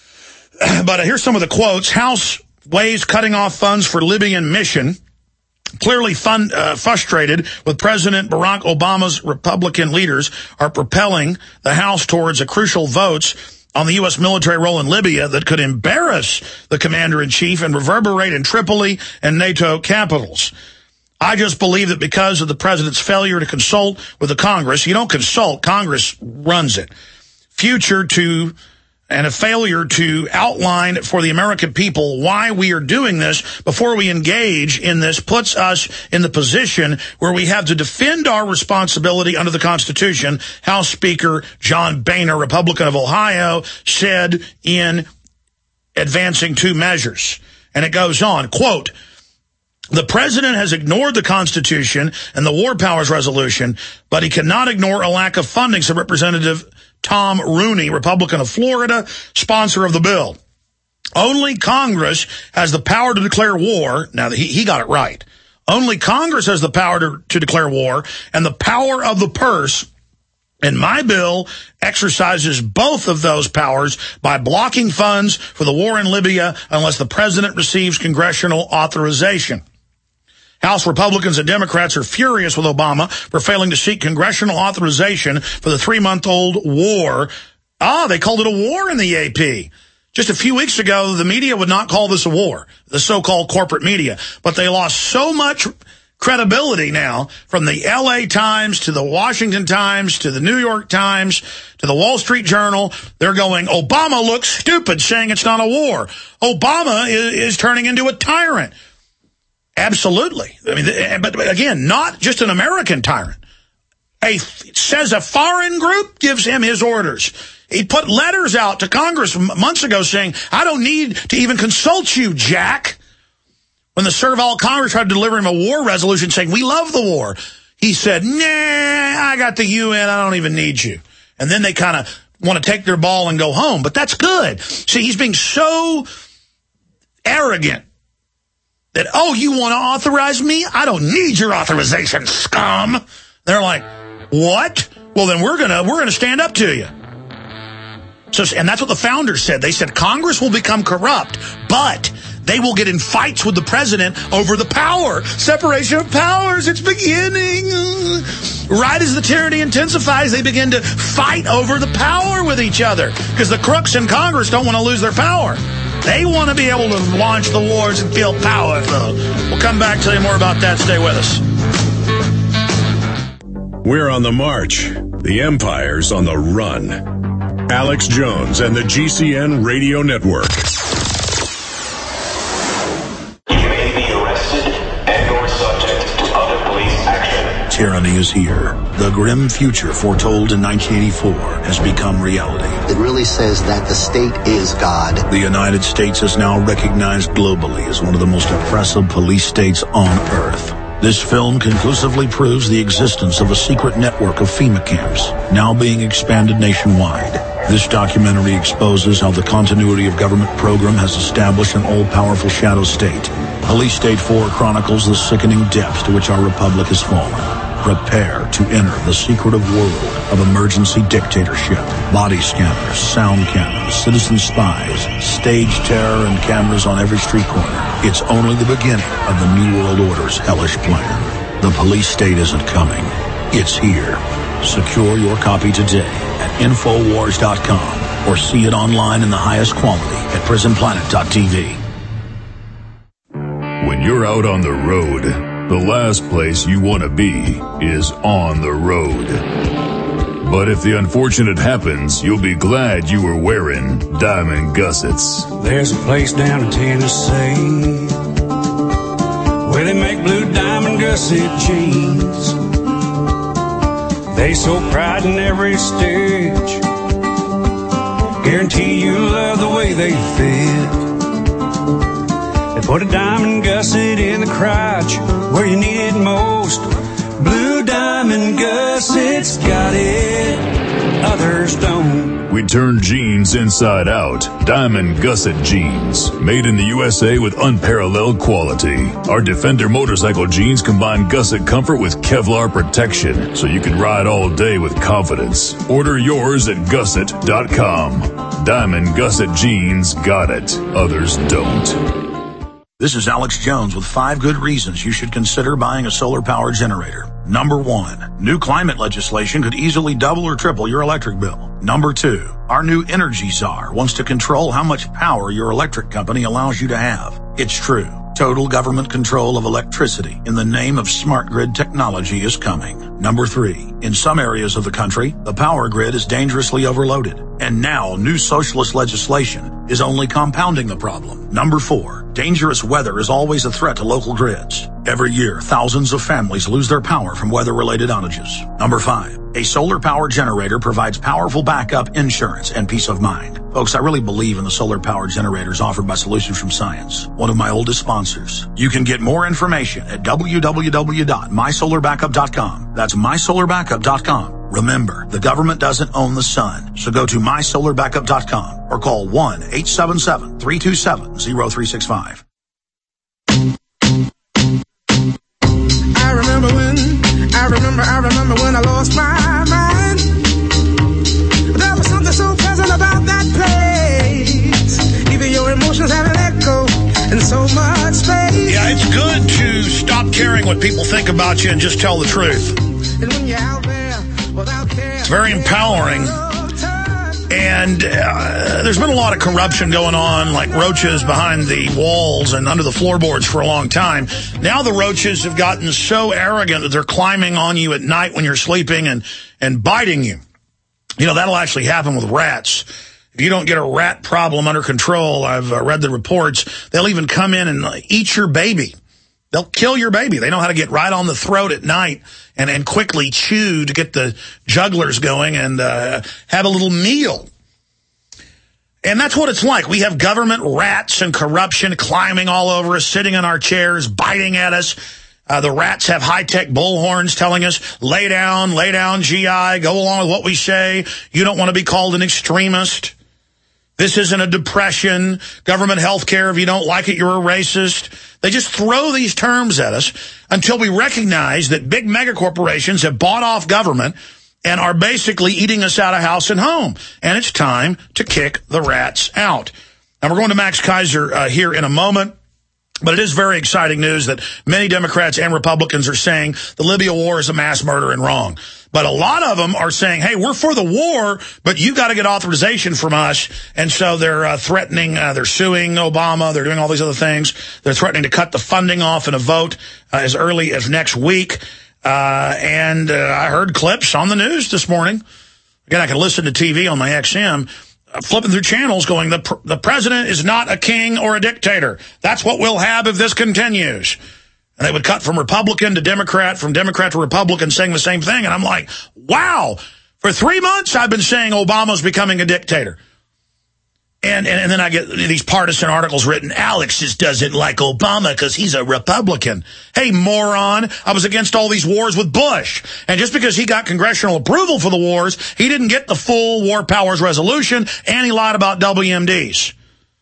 But here's some of the quotes. House weighs cutting off funds for Libyan mission. Clearly frustrated with President Barack Obama's Republican leaders are propelling the House towards a crucial votes on the U.S. military role in Libya that could embarrass the commander-in-chief and reverberate in Tripoli and NATO capitals. I just believe that because of the president's failure to consult with the Congress, you don't consult, Congress runs it, and a failure to outline for the American people why we are doing this before we engage in this puts us in the position where we have to defend our responsibility under the Constitution, House Speaker John Boehner, Republican of Ohio, said in advancing two measures. And it goes on, quote, the president has ignored the Constitution and the War Powers Resolution, but he cannot ignore a lack of funding, said Representative Tom Rooney, Republican of Florida, sponsor of the bill. Only Congress has the power to declare war. Now, he got it right. Only Congress has the power to declare war, and the power of the purse, and my bill exercises both of those powers by blocking funds for the war in Libya unless the president receives congressional authorization. House Republicans and Democrats are furious with Obama for failing to seek congressional authorization for the 3-month-old war. They called it a war in the AP. Just a few weeks ago, the media would not call this a war, the so-called corporate media. But they lost so much credibility now, from the L.A. Times to the Washington Times to the New York Times to the Wall Street Journal. They're going, Obama looks stupid saying it's not a war. Obama is turning into a tyrant. Absolutely. I mean, but again, not just an American tyrant. Says a foreign group gives him his orders. He put letters out to Congress months ago saying, I don't need to even consult you, Jack. When the servile Congress tried to deliver him a war resolution saying, we love the war, he said, nah, I got the UN, I don't even need you. And then they kind of want to take their ball and go home. But that's good. See, he's being so arrogant that, oh, you want to authorize me? I don't need your authorization, scum. They're like, what? Well, then we're gonna stand up to you. So, and that's what the founders said. They said Congress will become corrupt, but they will get in fights with the president over the power. Separation of powers, it's beginning. Right as the tyranny intensifies, they begin to fight over the power with each other because the crooks in Congress don't want to lose their power. They want to be able to launch the wars and feel powerful. We'll come back, tell you more about that. Stay with us. We're on the march. The empire's on the run. Alex Jones and the GCN Radio Network. You may be arrested and or subject to other police action. Tyranny is here. The grim future foretold in 1984 has become reality. It really says that the state is God. The United States is now recognized globally as one of the most oppressive police states on earth. This film conclusively proves the existence of a secret network of FEMA camps, now being expanded nationwide. This documentary exposes how the continuity of government program has established an all-powerful shadow state. Police State 4 chronicles the sickening depths to which our republic has fallen. Prepare to enter the secretive world of emergency dictatorship. Body scanners, sound cameras, citizen spies, stage terror, and cameras on every street corner. It's only the beginning of the New World Order's hellish plan. The police state isn't coming. It's here. Secure your copy today at Infowars.com or see it online in the highest quality at PrisonPlanet.tv. When you're out on the road, the last place you want to be is on the road. But if the unfortunate happens, you'll be glad you were wearing diamond gussets. There's a place down in Tennessee where they make blue diamond gusset jeans. They so pride in every stitch, guarantee you love the way they fit. They put a diamond gusset in the crotch where you need it most. Blue diamond gussets got it, others don't. We turn jeans inside out. Diamond gusset jeans. Made in the USA with unparalleled quality. Our Defender motorcycle jeans combine gusset comfort with Kevlar protection, so you can ride all day with confidence. Order yours at gusset.com. Diamond gusset jeans got it. Others don't. This is Alex Jones with 5 good reasons you should consider buying a solar power generator. Number 1, new climate legislation could easily double or triple your electric bill. Number 2, our new energy czar wants to control how much power your electric company allows you to have. It's true. Total government control of electricity in the name of smart grid technology is coming. Number 3, in some areas of the country, the power grid is dangerously overloaded. And now new socialist legislation is only compounding the problem. Number 4, dangerous weather is always a threat to local grids. Every year, thousands of families lose their power from weather-related outages. Number 5, a solar power generator provides powerful backup insurance and peace of mind. Folks, I really believe in the solar power generators offered by Solutions from Science, one of my oldest sponsors. You can get more information at www.mysolarbackup.com. That's mysolarbackup.com. Remember, the government doesn't own the sun, so go to mysolarbackup.com or call 1-877-327-0365. I remember when I lost my mind. There was something so pleasant about that place. Even your emotions have an echo in so much space. Yeah, it's good to stop caring what people think about you and just tell the truth. And when you're out there without care, it's very empowering. And there's been a lot of corruption going on, like roaches behind the walls and under the floorboards for a long time. Now the roaches have gotten so arrogant that they're climbing on you at night when you're sleeping and biting you. You know, that'll actually happen with rats. If you don't get a rat problem under control, I've read the reports, they'll even come in and eat your baby. They'll kill your baby. They know how to get right on the throat at night and quickly chew to get the jugglers going and have a little meal. And that's what it's like. We have government rats and corruption climbing all over us, sitting in our chairs, biting at us. The rats have high-tech bullhorns telling us, lay down, GI, go along with what we say. You don't want to be called an extremist. This isn't a depression, government health care. If you don't like it, you're a racist. They just throw these terms at us until we recognize that big mega corporations have bought off government and are basically eating us out of house and home. And it's time to kick the rats out. Now, we're going to Max Keiser here in a moment. But it is very exciting news that many Democrats and Republicans are saying the Libya war is a mass murder and wrong. But a lot of them are saying, hey, we're for the war, but you got to get authorization from us. And so they're threatening, they're suing Obama. They're doing all these other things. They're threatening to cut the funding off in a vote as early as next week. And I heard clips on the news this morning. Again, I can listen to TV on my XM. Flipping through channels going, the president is not a king or a dictator. That's what we'll have if this continues. And they would cut from Republican to Democrat, from Democrat to Republican, saying the same thing. And I'm like, wow, for 3 months I've been saying Obama's becoming a dictator. And then I get these partisan articles written, Alex just doesn't like Obama because he's a Republican. Hey, moron, I was against all these wars with Bush. And just because he got congressional approval for the wars, he didn't get the full war powers resolution, and he lied about WMDs.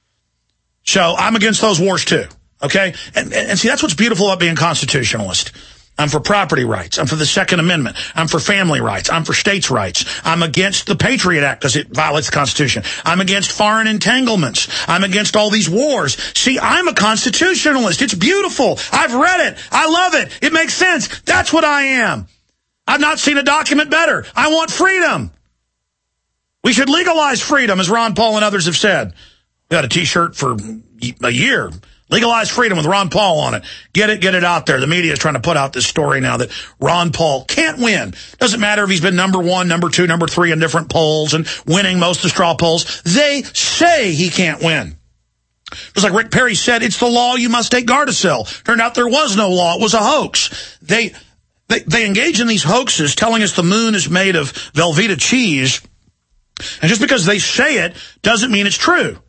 So I'm against those wars too, okay? And see, that's what's beautiful about being constitutionalist. I'm for property rights. I'm for the Second Amendment. I'm for family rights. I'm for states' rights. I'm against the Patriot Act because it violates the Constitution. I'm against foreign entanglements. I'm against all these wars. See, I'm a constitutionalist. It's beautiful. I've read it. I love it. It makes sense. That's what I am. I've not seen a document better. I want freedom. We should legalize freedom, as Ron Paul and others have said. We got a T-shirt for a year. Legalize freedom with Ron Paul on it. Get it out there. The media is trying to put out this story now that Ron Paul can't win. Doesn't matter if he's been number 1, number 2, number 3 in different polls and winning most of the straw polls. They say he can't win. Just like Rick Perry said, it's the law, you must take Gardasil. Turned out there was no law. It was a hoax. They engage in these hoaxes telling us the moon is made of Velveeta cheese. And just because they say it doesn't mean it's true.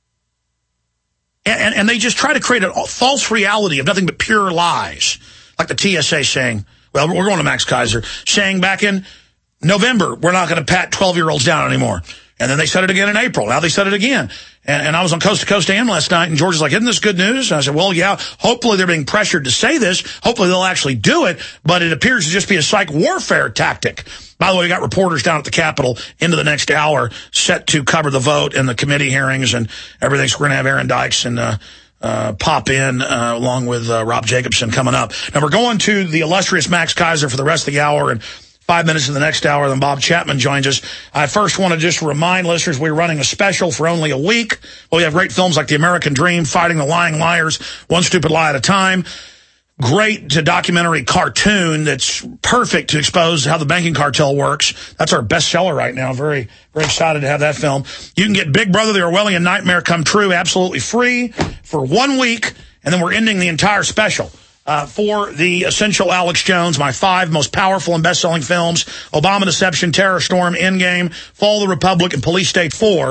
And they just try to create a false reality of nothing but pure lies. Like the TSA saying, well, we're going to Max Keiser, saying back in November, we're not going to pat 12-year-olds down anymore. And then they said it again in April. Now they said it again. And I was on Coast to Coast AM last night, and George was like, isn't this good news? And I said, well, yeah, hopefully they're being pressured to say this. Hopefully they'll actually do it. But it appears to just be a psych warfare tactic. By the way, we got reporters down at the Capitol into the next hour set to cover the vote and the committee hearings and everything. So we're going to have Aaron Dykes and pop in along with Rob Jacobson coming up. Now, we're going to the illustrious Max Keiser for the rest of the hour, and 5 minutes in the next hour, then Bob Chapman joins us. I first want to just remind listeners we're running a special for only a week. Well, we have great films like The American Dream, Fighting the Lying Liars, One Stupid Lie at a Time. Great documentary cartoon that's perfect to expose how the banking cartel works. That's our bestseller right now. Very, very excited to have that film. You can get Big Brother, The Orwellian Nightmare Come True absolutely free for 1 week, and then we're ending the entire special. For the Essential Alex Jones, my 5 most powerful and best-selling films, Obama Deception, Terror Storm, Endgame, Fall of the Republic, and Police State 4.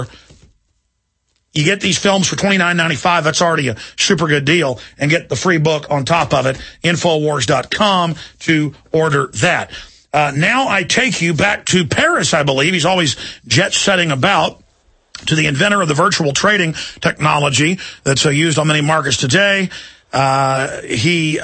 You get these films for $29.95. That's already a super good deal. And get the free book on top of it, Infowars.com, to order that. Now I take you back to Paris, I believe. He's always jet-setting about, to the inventor of the virtual trading technology that's used on many markets today. He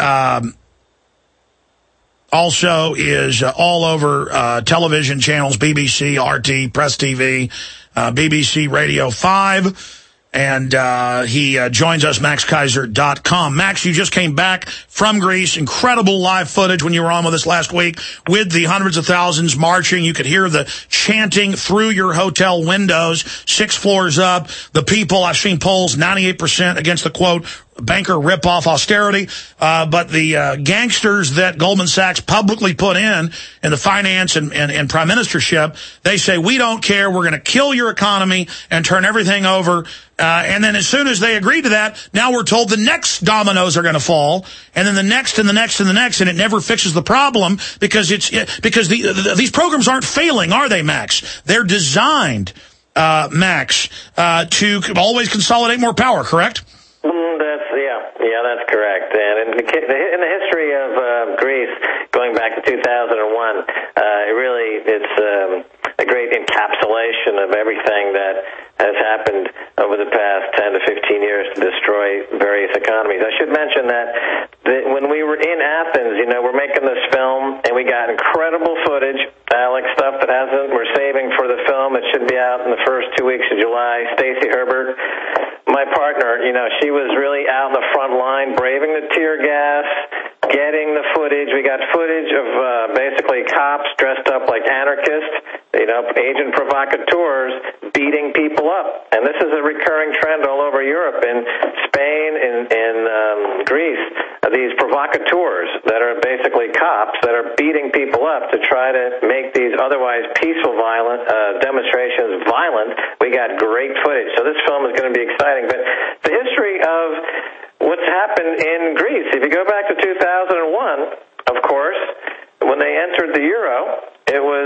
also is all over television channels, BBC, RT, Press TV, BBC Radio 5. And he joins us, MaxKeiser.com. Max, you just came back from Greece. Incredible live footage when you were on with us last week with the hundreds of thousands marching. You could hear the chanting through your hotel windows, 6 floors up. The people, I've seen polls, 98% against the, quote, banker ripoff austerity. But the gangsters that Goldman Sachs publicly put in the finance and prime ministership, they say, we don't care. We're going to kill your economy and turn everything over. And then as soon as they agree to that, now we're told the next dominoes are going to fall, and then the next and the next and the next, and it never fixes the problem because these programs aren't failing, are they, Max? They're designed, Max, to always consolidate more power, correct? That's correct. And in the history of Greece, going back to 2001, it's a great encapsulation of everything that has happened over the past 10 to 15 years to destroy various economies. I should mention that when we were in Athens, we're making this film, and we got incredible footage, Alex, stuff that we're saving for the film. It should be out in the first 2 weeks of July. Stacey Herbert, my partner, she was really out in the front line, braving the tear gas, getting the footage. We got footage of basically cops dressed up like anarchists, agent provocateurs beating people up. And this is a recurring trend all over Europe, in Spain, in Greece, these provocateurs that are basically cops that are beating people up to try to make these otherwise peaceful demonstrations violent. We got great footage. So this film is going to be exciting. But the history of what's happened in Greece, if you go back to 2001, of course, when they entered the euro, it was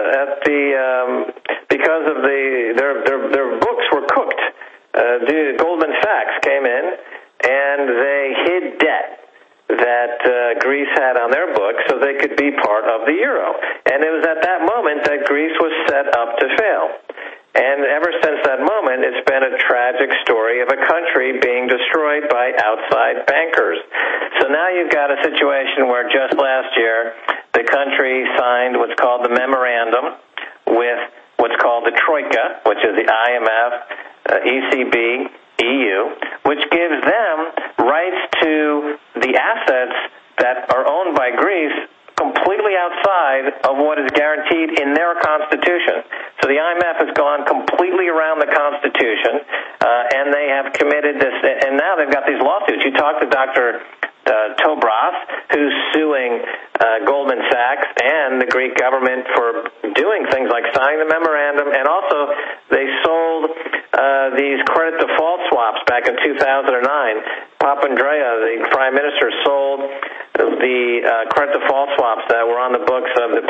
because of their books were cooked. Goldman Sachs came in and they hid debt that Greece had on their books so they could be part of the euro. And it was at that moment that Greece was set up to fail. And ever since that moment, it's been a tragic story of a country being destroyed by outside bankers. So now you've got a situation where just last year, the country signed what's called the memorandum with what's called the Troika, which is the IMF, ECB, EU, which gives them rights to the assets that are owned by Greece completely outside of what is guaranteed in their constitution. So the IMF has gone completely around the Constitution, and they have committed this, and now they've got these lawsuits. You talk to Dr. Tobras, who's suing Goldman Sachs and the Greek government for doing things like signing the memorandum, and also they sold these credit default swaps back in 2009. Papandreou, the prime minister, sold the credit default swaps that were on the books of the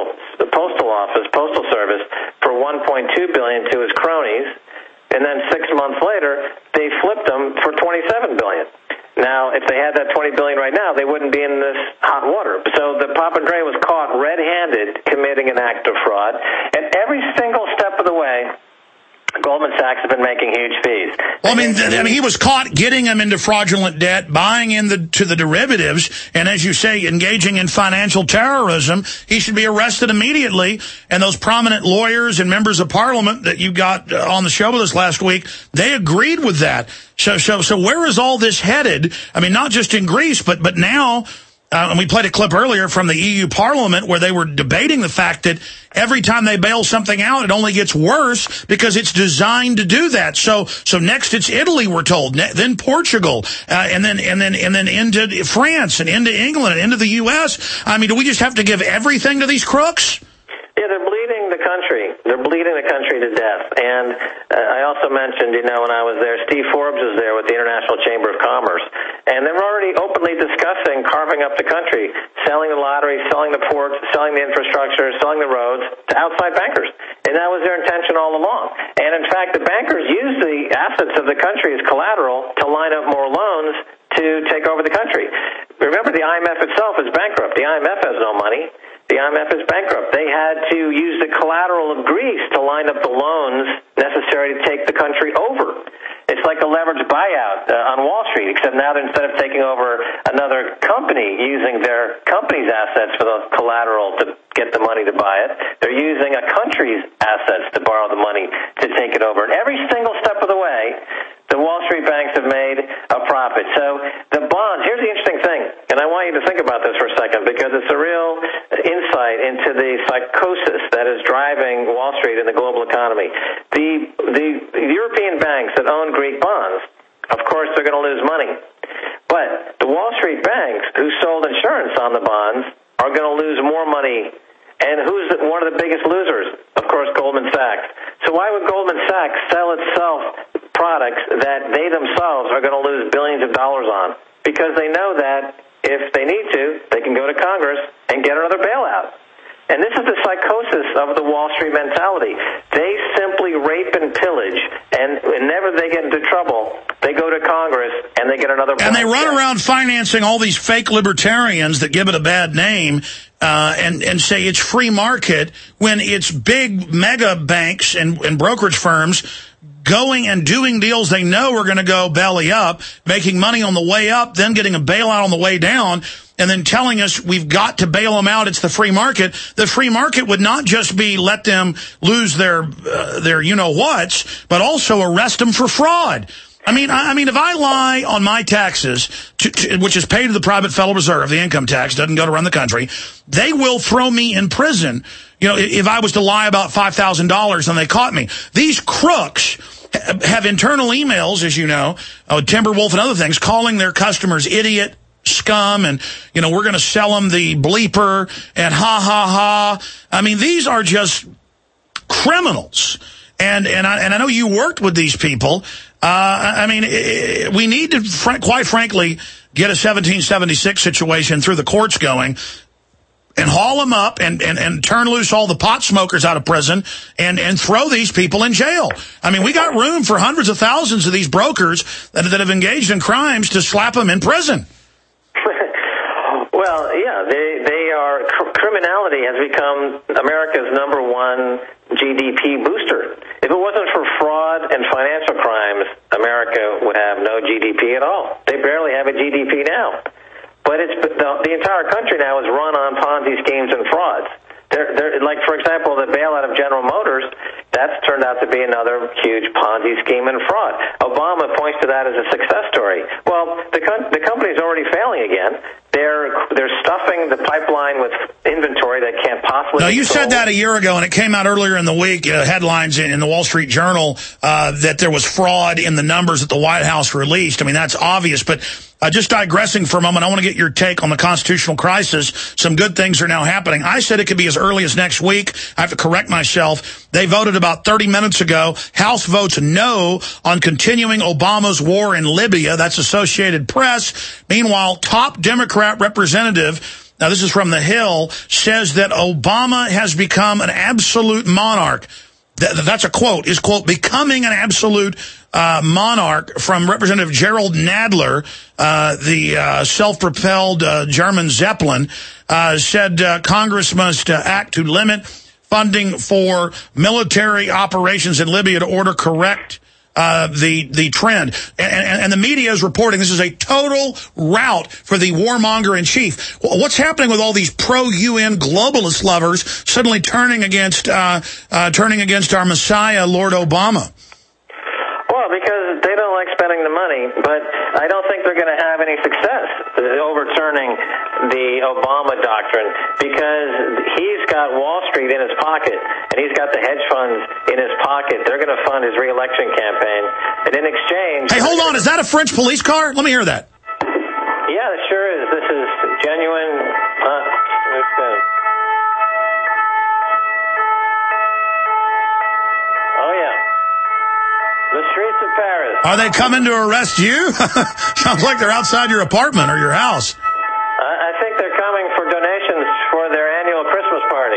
postal service for $1.2 billion to his cronies, and then 6 months later they flipped them for $27 billion. Now, if they had that $20 billion right now, they wouldn't be in this hot water. So the Papandreou was caught red-handed committing an act of fraud, and every single step of the way, Goldman Sachs has been making huge fees. Well, I mean, he was caught getting them into fraudulent debt, buying into the derivatives, and as you say, engaging in financial terrorism. He should be arrested immediately. And those prominent lawyers and members of parliament that you got on the show with us last week, they agreed with that. So where is all this headed? I mean, not just in Greece, but now. And we played a clip earlier from the EU Parliament where they were debating the fact that every time they bail something out, it only gets worse because it's designed to do that. So next it's Italy, we're told, then Portugal, and then into France and into England and into the U.S. I mean, do we just have to give everything to these crooks? Yeah, they're bleeding the country. They're bleeding the country to death. And I also mentioned, when I was there, Steve Forbes was there with the International Chamber of Commerce. And they're already openly discussing carving up the country, selling the lottery, selling the ports, selling the infrastructure, selling the roads to outside bankers. And that was their intention all along. And in fact, the bankers use the assets of the country as collateral to line up more loans to take over the country. Remember, the IMF itself is bankrupt. The IMF has no money. The IMF is bankrupt. They had to use the collateral of Greece to line up the loans necessary to take the country over. It's like a leveraged buyout on Wall Street, except now instead of taking over another company using their company's assets for the collateral to get the money to buy it, they're using a country's assets to borrow the money to take it over. And every single step of the way, the Wall Street banks have made a profit. So the bonds, here's the interesting thing, and I want you to think about this for a second because it's a real insight into the psychosis that is driving Wall Street and the global economy. The European banks that own Greek bonds, of course, they're going to lose money. But the Wall Street banks who sold insurance on the bonds are going to lose more money. And who's one of the biggest losers? Of course, Goldman Sachs. So why would Goldman Sachs sell itself products that they themselves are going to lose billions of dollars on? Because they know that if they need to, they can go to Congress and get another bailout. And this is the psychosis of the Wall Street mentality. They simply rape and pillage, and whenever they get into trouble, they go to Congress and they get another bailout. And they run around financing all these fake libertarians that give it a bad name and say it's free market when it's big mega banks and brokerage firms going and doing deals they know are going to go belly up, making money on the way up, then getting a bailout on the way down, and then telling us we've got to bail them out. It's the free market. The free market would not just be let them lose their you-know-whats, but also arrest them for fraud. I mean, if I lie on my taxes, which is paid to the private Federal Reserve, the income tax doesn't go to run the country, they will throw me in prison. You know, if I was to lie about $5,000 and they caught me. These crooks have internal emails, as you know, Timberwolf and other things, calling their customers idiot, scum, and, you know, we're going to sell them the bleeper, and ha, ha, ha. I mean, these are just criminals. And I know you worked with these people. I mean, we need to, quite frankly, get a 1776 situation through the courts going and haul them up and turn loose all the pot smokers out of prison and throw these people in jail. I mean, we got room for hundreds of thousands of these brokers that have engaged in crimes to slap them in prison. Well, yeah, they are. Criminality has become America's #1 GDP booster. If it wasn't for fraud and financial crimes, America would have no GDP at all. They barely have a GDP now. But the entire country now is run on Ponzi schemes and frauds. They're, like, for example, the bailout of General Motors, that's turned out to be another huge Ponzi scheme and fraud. Obama points to that as a success story. Well, the company's already failing again. They're stuffing the pipeline with inventory that can't possibly. No, you said that a year ago, and it came out earlier in the week. Headlines in the Wall Street Journal that there was fraud in the numbers that the White House released. I mean, that's obvious. But just digressing for a moment, I want to get your take on the constitutional crisis. Some good things are now happening. I said it could be as early as next week. I have to correct myself. They voted about 30 minutes ago. House votes no on continuing Obama's war in Libya. That's Associated Press. Meanwhile, top Democrat representative, now this is from The Hill, says that Obama has become an absolute monarch. That's a quote, is, quote, becoming an absolute monarch, from Representative Gerald Nadler, the self-propelled German Zeppelin, said Congress must act to limit funding for military operations in Libya to order correct the trend. And the media is reporting this is a total rout for the warmonger-in-chief. What's happening with all these pro-UN globalist lovers suddenly turning against our Messiah, Lord Obama? Well, because they don't like spending the money, but I don't think they're going to have any success overturning the Obama doctrine, because he's got Wall Street in his pocket, and he's got the hedge funds in his pocket. They're going to fund his re-election campaign, and in exchange... Hey, hold on. Is that a French police car? Let me hear that. Yeah, it sure is. This is genuine... Oh, yeah. The streets of Paris. Are they coming to arrest you? Sounds like they're outside your apartment or your house. I think they're coming for donations for their annual Christmas party.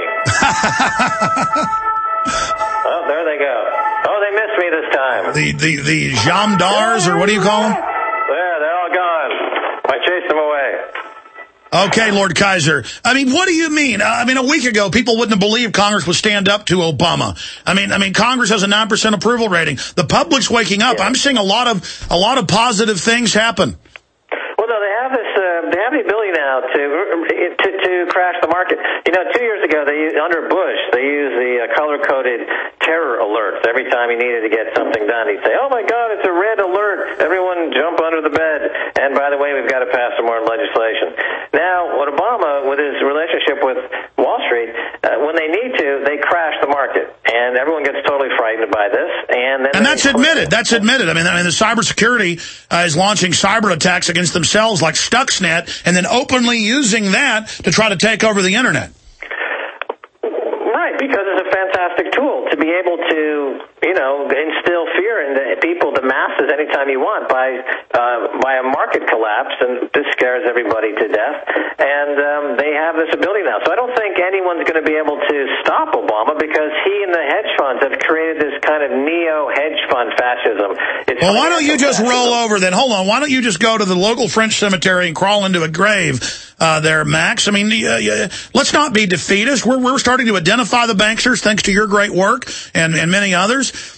Oh, there they go. Oh, they missed me this time. The gendarmes, or what do you call them? There, they're all gone. I chased them away. Okay, Lord Kaiser. I mean, what do you mean? I mean, a week ago, people wouldn't have believed Congress would stand up to Obama. I mean, Congress has a 9% approval rating. The public's waking up. Yeah. I'm seeing a lot of positive things happen. Well, no, they have this. They have the ability now to crash the market. You know, 2 years ago, under Bush, they used the color-coded terror alerts. Every time he needed to get something done, he'd say, "Oh my God, it's a red alert! Everyone jump under the bed!" And by the way, we've got to pass some more legislation. Now, what Obama, with his relationship with Wall Street, when they need to, they crash the market, and everyone gets totally frightened by this. And that's admitted. That's admitted. I mean, the cybersecurity is launching cyber attacks against themselves, like Stuxnet, and then openly using that to try to take over the internet. Right, because it's a fantastic tool to be able to, you know, instill fear in the people, the masses, anytime you want by a market collapse, and this scares everybody to death. And they have this ability now. So I don't think anyone's going to be able to stop Obama, because he and the hedge funds have created this kind of neo-hedge fund fascism. Well, why don't you just roll over then? Hold on. Why don't you just go to the local French cemetery and crawl into a grave there, Max? I mean, let's not be defeatist. We're starting to identify the banksters, thanks to your great work and many others.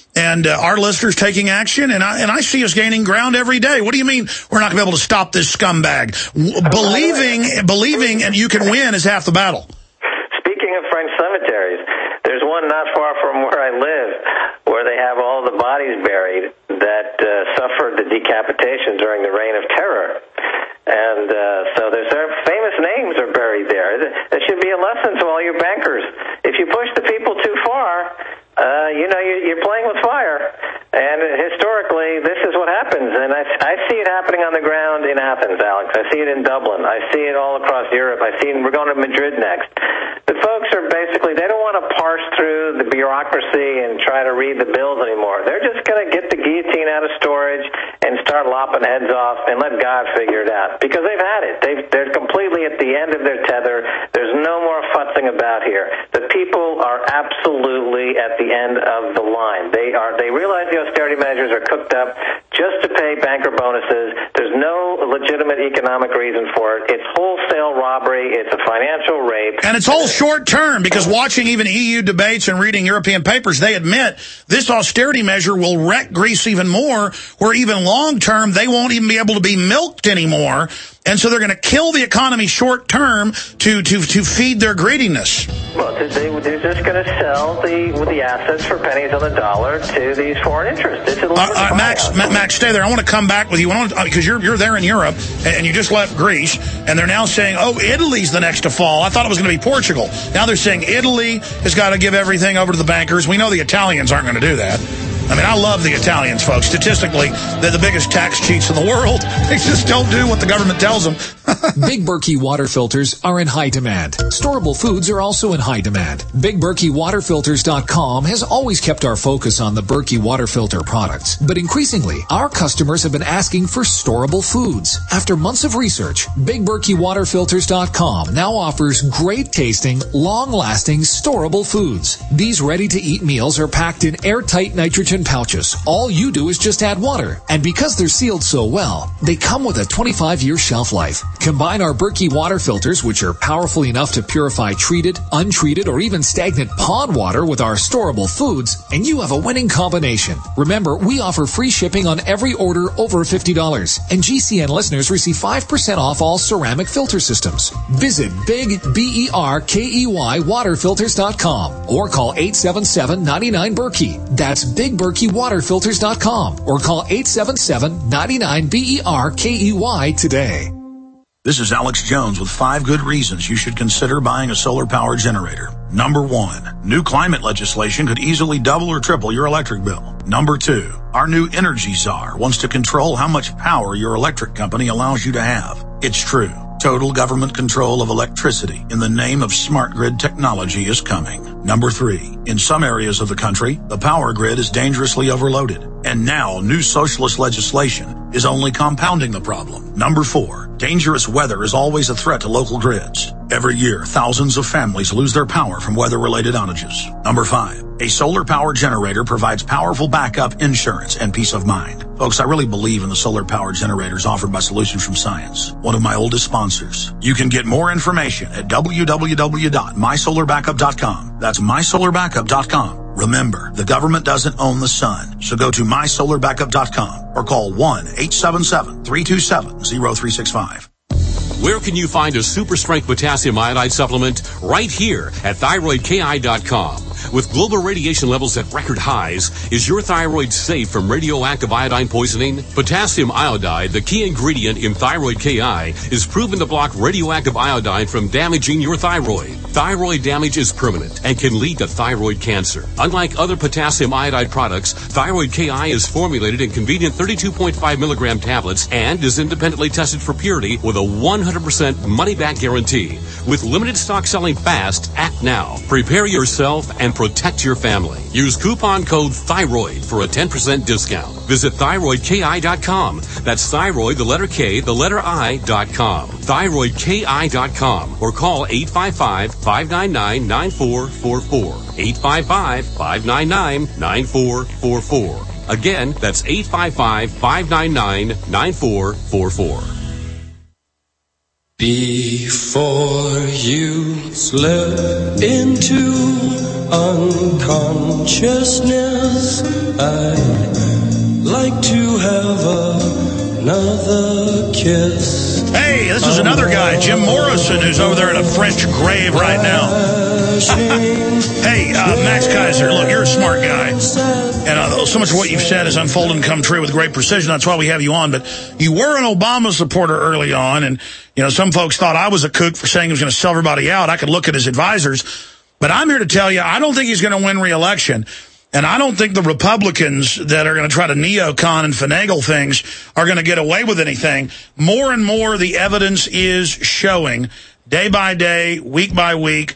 And our listeners taking action, and I see us gaining ground every day. What do you mean we're not going to be able to stop this scumbag? Believing and you can win is half the battle. Speaking of French cemeteries, there's one not far from where I live where they have all the bodies buried that suffered the decapitation during the Reign of Terror. And so their famous names are buried there. That should be a lesson to all you bankers. If you push the people too far, you're playing with fire. And historically, this is what happens. And I see it happening on the ground in Athens, Alex. I see it in Dublin. I see it all across Europe. We're going to Madrid next. The folks are basically, they don't want to parse through the bureaucracy and try to read the bills anymore. They're just going to get the guillotine out of storage and start lopping heads off and let God figure it out. Because they've had it. They're completely at the end of their tether. There's no more futzing about here. The people are absolutely at the end of the line. They realize the austerity measures are cooked up just to pay banker bonuses. There's no legitimate economic reason for it. It's wholesale robbery. It's a financial rape. And it's all short term, because watching even EU debates and reading European papers, they admit this austerity measure will wreck Greece even more, where even long term they won't even be able to be milked anymore. And so they're going to kill the economy short term to feed their greediness. Well, they're just going to sell the assets for pennies on the dollar to these foreign interests. It's Max, stay there. I want to come back with you because you're there in Europe and you just left Greece, and they're now saying, oh, Italy's the next to fall. I thought it was going to be Portugal. Now they're saying Italy has got to give everything over to the bankers. We know the Italians aren't going to do that. I mean, I love the Italians, folks. Statistically, they're the biggest tax cheats in the world. They just don't do what the government tells them. Big Berkey water filters are in high demand. Storable foods are also in high demand. BigBerkeyWaterFilters.com has always kept our focus on the Berkey water filter products. But increasingly, our customers have been asking for storable foods. After months of research, BigBerkeyWaterFilters.com now offers great tasting, long-lasting, storable foods. These ready-to-eat meals are packed in airtight nitrogen pouches. All you do is just add water. And because they're sealed so well, they come with a 25-year shelf life. Combine our Berkey water filters, which are powerful enough to purify treated, untreated, or even stagnant pond water with our storable foods, and you have a winning combination. Remember, we offer free shipping on every order over $50, and GCN listeners receive 5% off all ceramic filter systems. Visit BigBerkeyWaterFilters.com or call 877-99-BERKEY. That's BigBerkeyWaterFilters.com or call 877-99-BERKEY today. This is Alex Jones with 5 good reasons you should consider buying a solar power generator. Number 1, new climate legislation could easily double or triple your electric bill. Number 2, our new energy czar wants to control how much power your electric company allows you to have. It's true. Total government control of electricity in the name of smart grid technology is coming. Number 3, in some areas of the country, the power grid is dangerously overloaded. And now new socialist legislation is only compounding the problem. Number 4, dangerous weather is always a threat to local grids. Every year, thousands of families lose their power from weather-related outages. Number 5, a solar power generator provides powerful backup insurance and peace of mind. Folks, I really believe in the solar power generators offered by Solutions from Science, one of my oldest sponsors. You can get more information at www.mysolarbackup.com. That's mysolarbackup.com. Remember, the government doesn't own the sun, so go to mysolarbackup.com or call 1-877-327-0365. Where can you find a super strength potassium iodide supplement? Right here at thyroidki.com. With global radiation levels at record highs, is your thyroid safe from radioactive iodine poisoning? Potassium iodide, the key ingredient in Thyroid KI, is proven to block radioactive iodine from damaging your thyroid. Thyroid damage is permanent and can lead to thyroid cancer. Unlike other potassium iodide products, Thyroid KI is formulated in convenient 32.5 milligram tablets and is independently tested for purity with a 100% money-back guarantee. With limited stock selling fast, act now. Prepare yourself and protect your family. Use coupon code THYROID for a 10% discount. Visit thyroidki.com. That's thyroid, the letter K, the letter I.com. Thyroidki.com or call 855-599-9444. 855-599-9444. Again, that's 855-599-9444. Before you slip into unconsciousness. I'd like to have another kiss. Hey, this is another guy, Jim Morrison, who's over there in a French grave right now. Hey, Max Kaiser, look, you're a smart guy. And so much of what you've said is unfolded and come true with great precision. That's why we have you on. But you were an Obama supporter early on. And, you know, some folks thought I was a kook for saying he was going to sell everybody out. I could look at his advisors. But I'm here to tell you, I don't think he's going to win re-election. And I don't think the Republicans that are going to try to neocon and finagle things are going to get away with anything. More and more, the evidence is showing, day by day, week by week,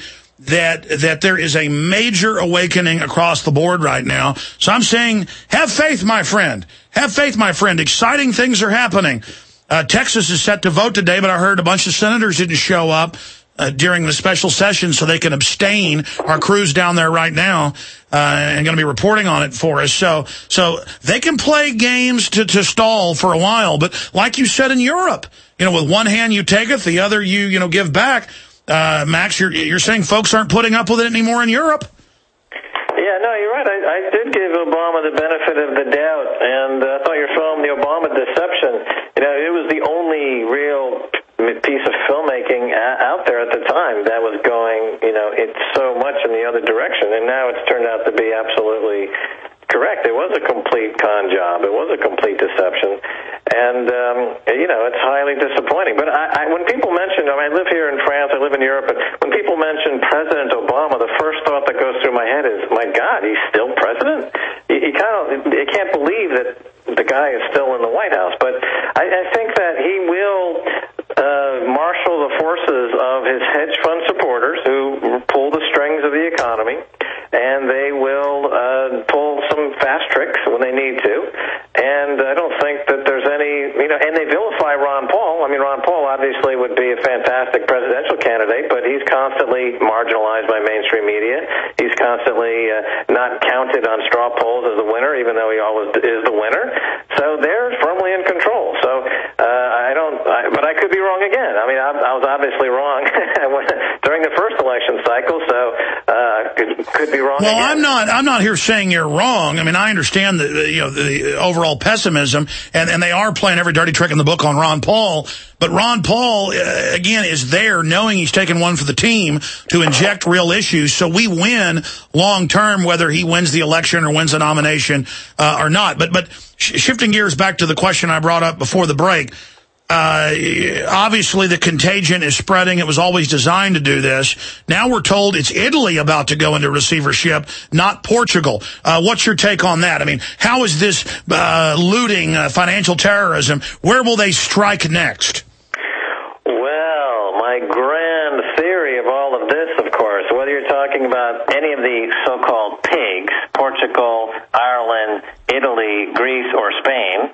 that there is a major awakening across the board right now. So I'm saying, have faith, my friend. Have faith, my friend. Exciting things are happening. Texas is set to vote today, but I heard a bunch of senators didn't show up during the special session so they can abstain. Our crew's down there right now and going to be reporting on it for us. So they can play games to stall for a while. But like you said in Europe, you know, with one hand you taketh, the other you give back. Max, you're saying folks aren't putting up with it anymore in Europe? Yeah, no, you're right. I did give Obama the benefit of the doubt, and I thought your film, The Obama Deception, you know, it was the only real piece of filmmaking out there at the time that was going, you know, it's so much in the other direction, and now it's turned out to be absolutely correct. It was a complete con job. It was a complete deception. And, you know, it's highly disappointing. But when people mention, I live here in France, I live in Europe, but when people mention President Obama, the first thought that goes through my head is, my God, he's still president? You can't believe that the guy is still in the White House. But I think that he will marshal the forces of his hedge fund supporters who pull the strings of the economy, and they will pull some fast tricks when they need to. And I don't think that there's any, you know, and they vilify Ron Paul. I mean, Ron Paul obviously would be a fantastic presidential candidate, but he's constantly marginalized by mainstream media. He's constantly not counted on straw polls as the winner, even though he always is the winner. So they're firmly in control. So but I could be wrong again. I mean, I was obviously wrong during the first election cycle, so could be wrong again. Well, I'm not here saying you're wrong. I mean, I understand the overall pessimism, and they are playing every dirty trick in the book on Ron Paul. But Ron Paul, again, is there knowing he's taken one for the team to inject real issues. So we win long term, whether he wins the election or wins a nomination or not. But shifting gears back to the question I brought up before the break, obviously the contagion is spreading. It was always designed to do this. Now we're told it's Italy about to go into receivership, not Portugal. What's your take on that? I mean, how is this looting, financial terrorism, where will they strike next? Well, my grand theory of all of this, of course, whether you're talking about any of the so-called pigs, Portugal, Ireland, Italy, Greece, or Spain,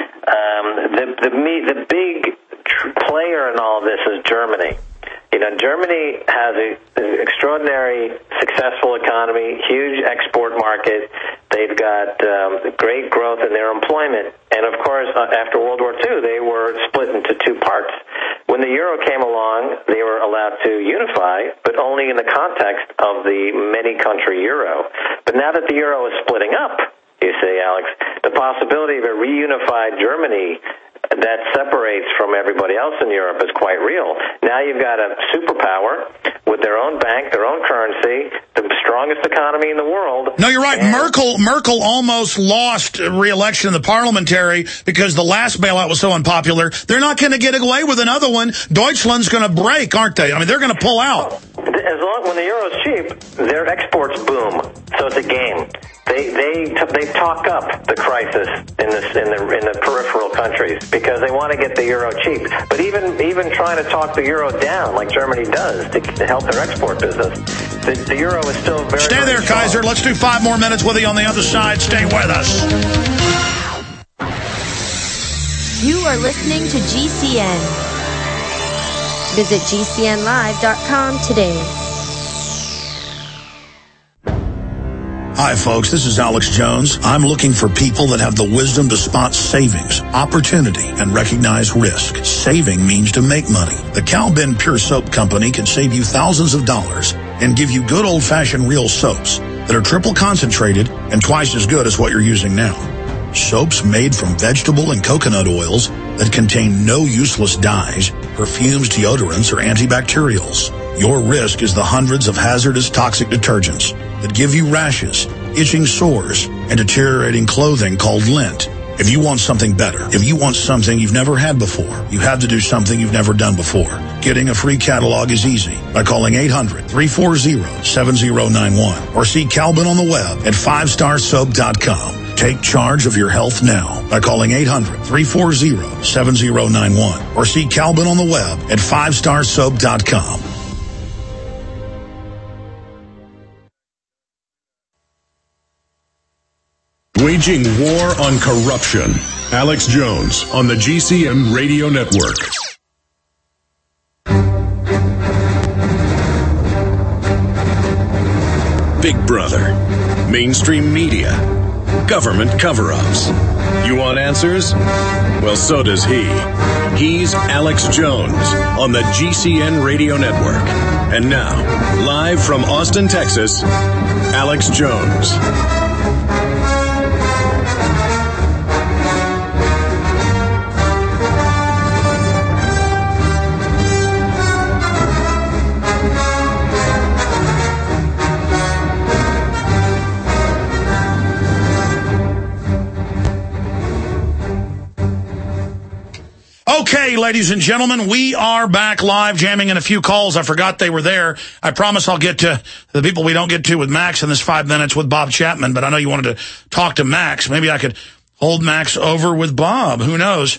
the big player in all of this is Germany. You know, Germany has an extraordinary successful economy, huge export market. They've got great growth in their employment. And, of course, after World War II, they were split into two parts. When the euro came along, they were allowed to unify, but only in the context of the many-country euro. But now that the euro is splitting up, you see, Alex, the possibility of a reunified Germany that separates from everybody else in Europe is quite real. Now you've got a superpower with their own bank, their own currency, the strongest economy in the world. No, you're right. Merkel almost lost re-election in the parliamentary because the last bailout was so unpopular. They're not going to get away with another one. Deutschland's going to break, aren't they? I mean, they're going to pull out. When the euro's cheap, their exports boom. So it's a game. They talk up the crisis in the peripheral countries because they want to get the euro cheap. But even trying to talk the euro down, like Germany does, to help their export business, the euro is still very. Stay there, strong. Kaiser. Let's do 5 more minutes with you on the other side. Stay with us. You are listening to GCN. Visit GCNlive.com today. Hi, folks. This is Alex Jones. I'm looking for people that have the wisdom to spot savings, opportunity, and recognize risk. Saving means to make money. The Cal Ben Pure Soap Company can save you thousands of dollars and give you good old-fashioned real soaps that are triple concentrated and twice as good as what you're using now. Soaps made from vegetable and coconut oils that contain no useless dyes, perfumes, deodorants, or antibacterials. Your risk is the hundreds of hazardous toxic detergents that give you rashes, itching sores, and deteriorating clothing called lint. If you want something better, if you want something you've never had before, you have to do something you've never done before. Getting a free catalog is easy by calling 800-340-7091 or see Calvin on the web at 5starsoap.com. Take charge of your health now by calling 800-340-7091 or see Calvin on the web at 5starsoap.com. Waging war on corruption. Alex Jones on the GCN Radio Network. Big Brother. Mainstream media. Government cover-ups. You want answers? Well, so does he. He's Alex Jones on the GCN Radio Network. And now, live from Austin, Texas, Alex Jones. Okay, ladies and gentlemen, we are back live, jamming in a few calls. I forgot they were there. I promise I'll get to the people we don't get to with Max in this 5 minutes with Bob Chapman, but I know you wanted to talk to Max. Maybe I could hold Max over with Bob. Who knows?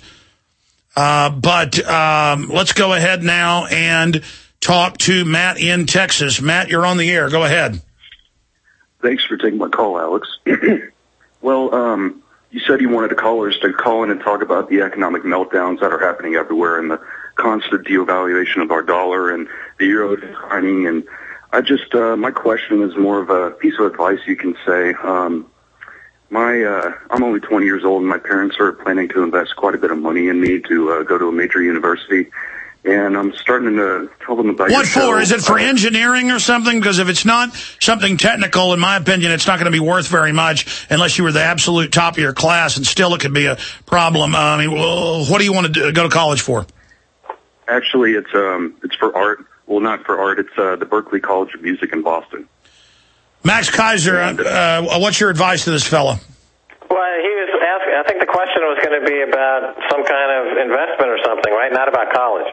But let's go ahead now and talk to Matt in Texas. Matt, you're on the air. Go ahead. Thanks for taking my call, Alex. Well, you said you wanted the callers to call in and talk about the economic meltdowns that are happening everywhere and the constant devaluation of our dollar and the euro declining. And I just, my question is more of a piece of advice you can say. I'm only 20 years old and my parents are planning to invest quite a bit of money in me to go to a major university. And I'm starting to tell them about What for? Is it for engineering or something? Because if it's not something technical, in my opinion, it's not going to be worth very much unless you were the absolute top of your class, and still it could be a problem. I mean, what do you want to go to college for? Actually, it's for art. Well, not for art. It's the Berklee College of Music in Boston. Max Kaiser, what's your advice to this fella? Well, he was asking, I think the question was going to be about some kind of investment or something, right? Not about college.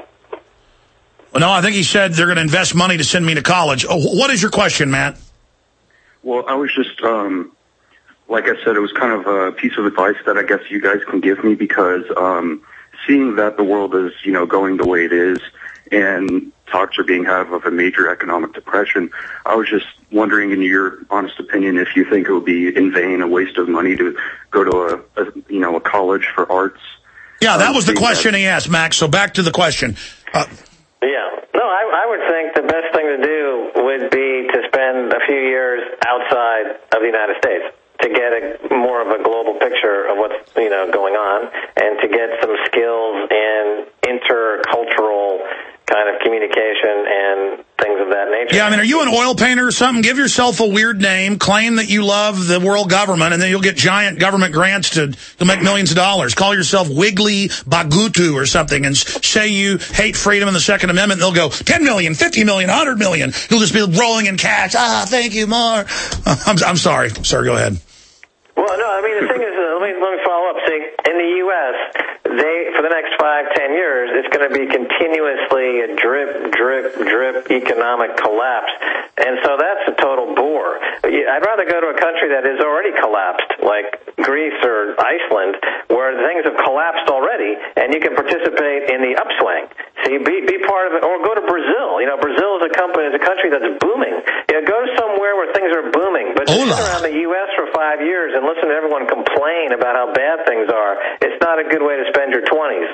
Well, no, I think he said they're going to invest money to send me to college. Oh, what is your question, Matt? Well, I was just, like I said, it was kind of a piece of advice that I guess you guys can give me because seeing that the world is, going the way it is and talks are being had of a major economic depression, I was just wondering, in your honest opinion, if you think it would be in vain, a waste of money to go to a college for arts. Yeah, that was the question he asked, Max. So back to the question. Yeah. No, I would think the best thing to do would be to spend a few years outside of the United States to get more of a global picture of what's, going on and to get some skills in intercultural kind of communication and things of that nature. Yeah, I mean, are you an oil painter or something? Give yourself a weird name, claim that you love the world government, and then you'll get giant government grants to make millions of dollars. Call yourself Wiggly Bagutu or something and say you hate freedom and the Second Amendment, and they'll go 10 million, 50 million, 100 million. You'll just be rolling in cash. Thank you, more. I'm sorry. Sir, go ahead. Well, no, I mean, the thing is, let me follow up. See, in the U.S., for the next 5-10 years, it's going to be continuously a drip economic collapse. And so that's a total bore. I'd rather go to a country that is already collapsed, like Greece or Iceland, where things have collapsed already, and you can participate in the upswing. See, be part of it, or go to Brazil. Brazil is a country that's booming. Go somewhere where things are booming. But sit around the U.S. for 5 years and listen to everyone complain about how bad things are. It's not a good way to spend your 20s.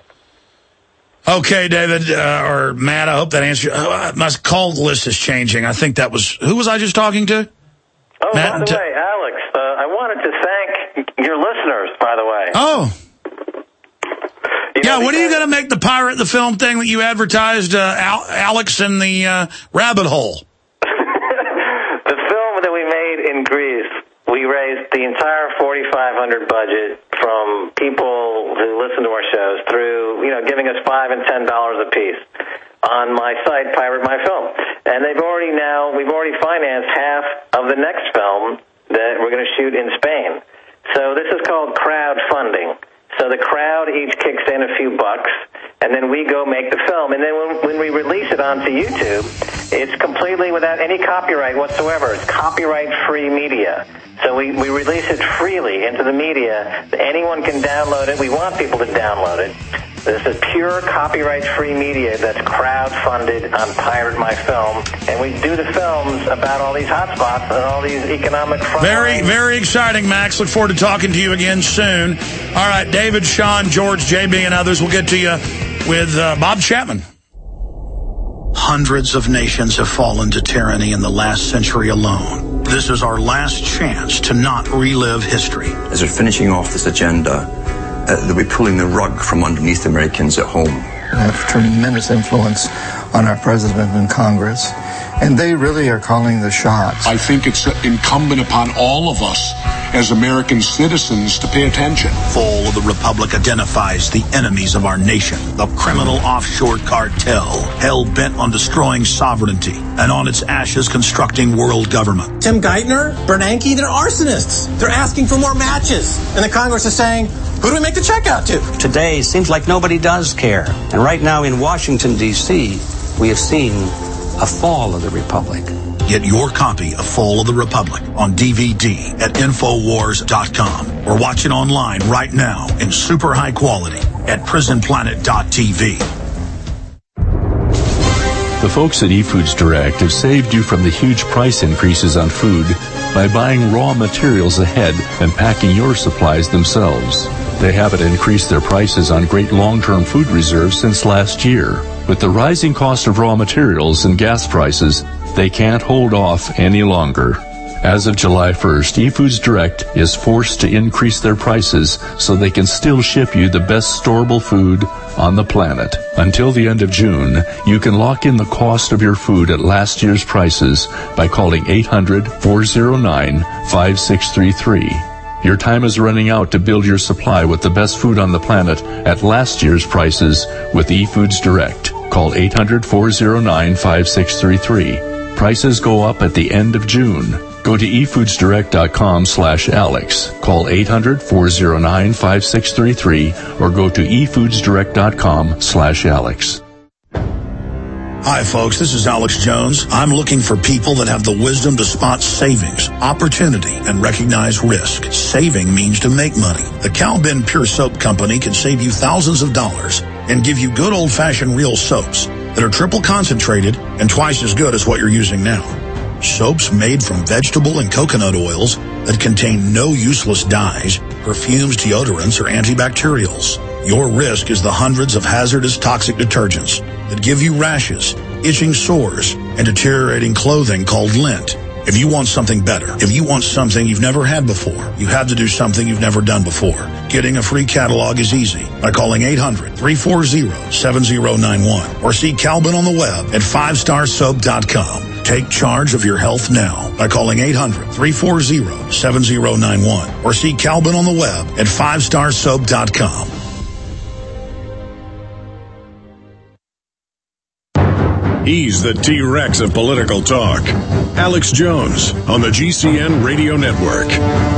Okay, David, or Matt, I hope that answers. My call list is changing. I think that was, who was I just talking to? Oh, by the way, Alex, I wanted to thank your listeners, by the way. Oh. What are you going to make the Pirate the Film thing that you advertised, Alex in the rabbit hole? The film that we made in Greece, we raised the entire $4,500 budget from people who listen to our shows through, giving us $5 and $10 a piece on my site, Pirate My Film. And we've already financed half of the next film that we're going to shoot in Spain. So this is called crowdfunding. So the crowd each kicks in a few bucks, and then we go make the film. And then when we release it onto YouTube, it's completely without any copyright whatsoever. It's copyright-free media. So we release it freely into the media. Anyone can download it. We want people to download it. This is pure copyright-free media that's crowd-funded on Pirate My Film. And we do the films about all these hotspots and all these economic frontlines. Very, very exciting, Max. Look forward to talking to you again soon. All right, David, Sean, George, JB, and others. We'll get to you with Bob Chapman. Hundreds of nations have fallen to tyranny in the last century alone. This is our last chance to not relive history. As we're finishing off this agenda, they'll be pulling the rug from underneath Americans at home. They have tremendous influence on our president and Congress, and they really are calling the shots. I think it's incumbent upon all of us as American citizens to pay attention. Fall of the Republic identifies the enemies of our nation, the criminal offshore cartel, hell-bent on destroying sovereignty, and on its ashes constructing world government. Tim Geithner, Bernanke, they're arsonists. They're asking for more matches. And the Congress is saying, who do we make the check out to? Today, seems like nobody does care. And right now in Washington, D.C., we have seen a fall of the Republic. Get your copy of Fall of the Republic on DVD at Infowars.com or watch it online right now in super high quality at PrisonPlanet.tv. The folks at eFoods Direct have saved you from the huge price increases on food by buying raw materials ahead and packing your supplies themselves. They haven't increased their prices on great long-term food reserves since last year. With the rising cost of raw materials and gas prices, they can't hold off any longer. As of July 1st, eFoods Direct is forced to increase their prices so they can still ship you the best storable food on the planet. Until the end of June, you can lock in the cost of your food at last year's prices by calling 800-409-5633. Your time is running out to build your supply with the best food on the planet at last year's prices with eFoods Direct. Call 800-409-5633. Prices go up at the end of June. Go to efoodsdirect.com/Alex. Call 800-409-5633 or go to efoodsdirect.com/Alex. Hi, folks. This is Alex Jones. I'm looking for people that have the wisdom to spot savings, opportunity, and recognize risk. Saving means to make money. The Cal-Ben Pure Soap Company can save you thousands of dollars and give you good old-fashioned real soaps that are triple concentrated and twice as good as what you're using now. Soaps made from vegetable and coconut oils that contain no useless dyes, perfumes, deodorants, or antibacterials. Your risk is the hundreds of hazardous toxic detergents that give you rashes, itching sores, and deteriorating clothing called lint. If you want something better, if you want something you've never had before, you have to do something you've never done before. Getting a free catalog is easy by calling 800-340-7091 or see Cal-Ben on the web at 5starsoap.com. Take charge of your health now by calling 800-340-7091 or see Cal-Ben on the web at 5starsoap.com. He's the T-Rex of political talk. Alex Jones on the GCN Radio Network.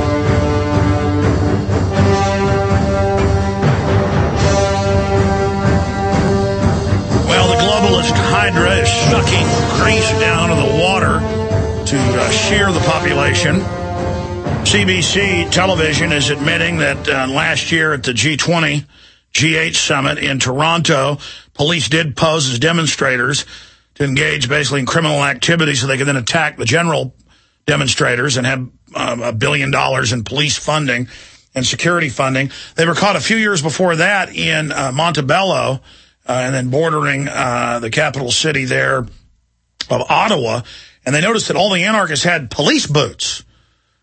Well, the globalist Hydra is sucking grease down to the water to shear the population. CBC television is admitting that last year at the G20, G8 summit in Toronto, police did pose as demonstrators to engage basically in criminal activity so they could then attack the general demonstrators and have $1 billion in police funding and security funding. They were caught a few years before that in Montebello and then bordering the capital city there of Ottawa. And they noticed that all the anarchists had police boots.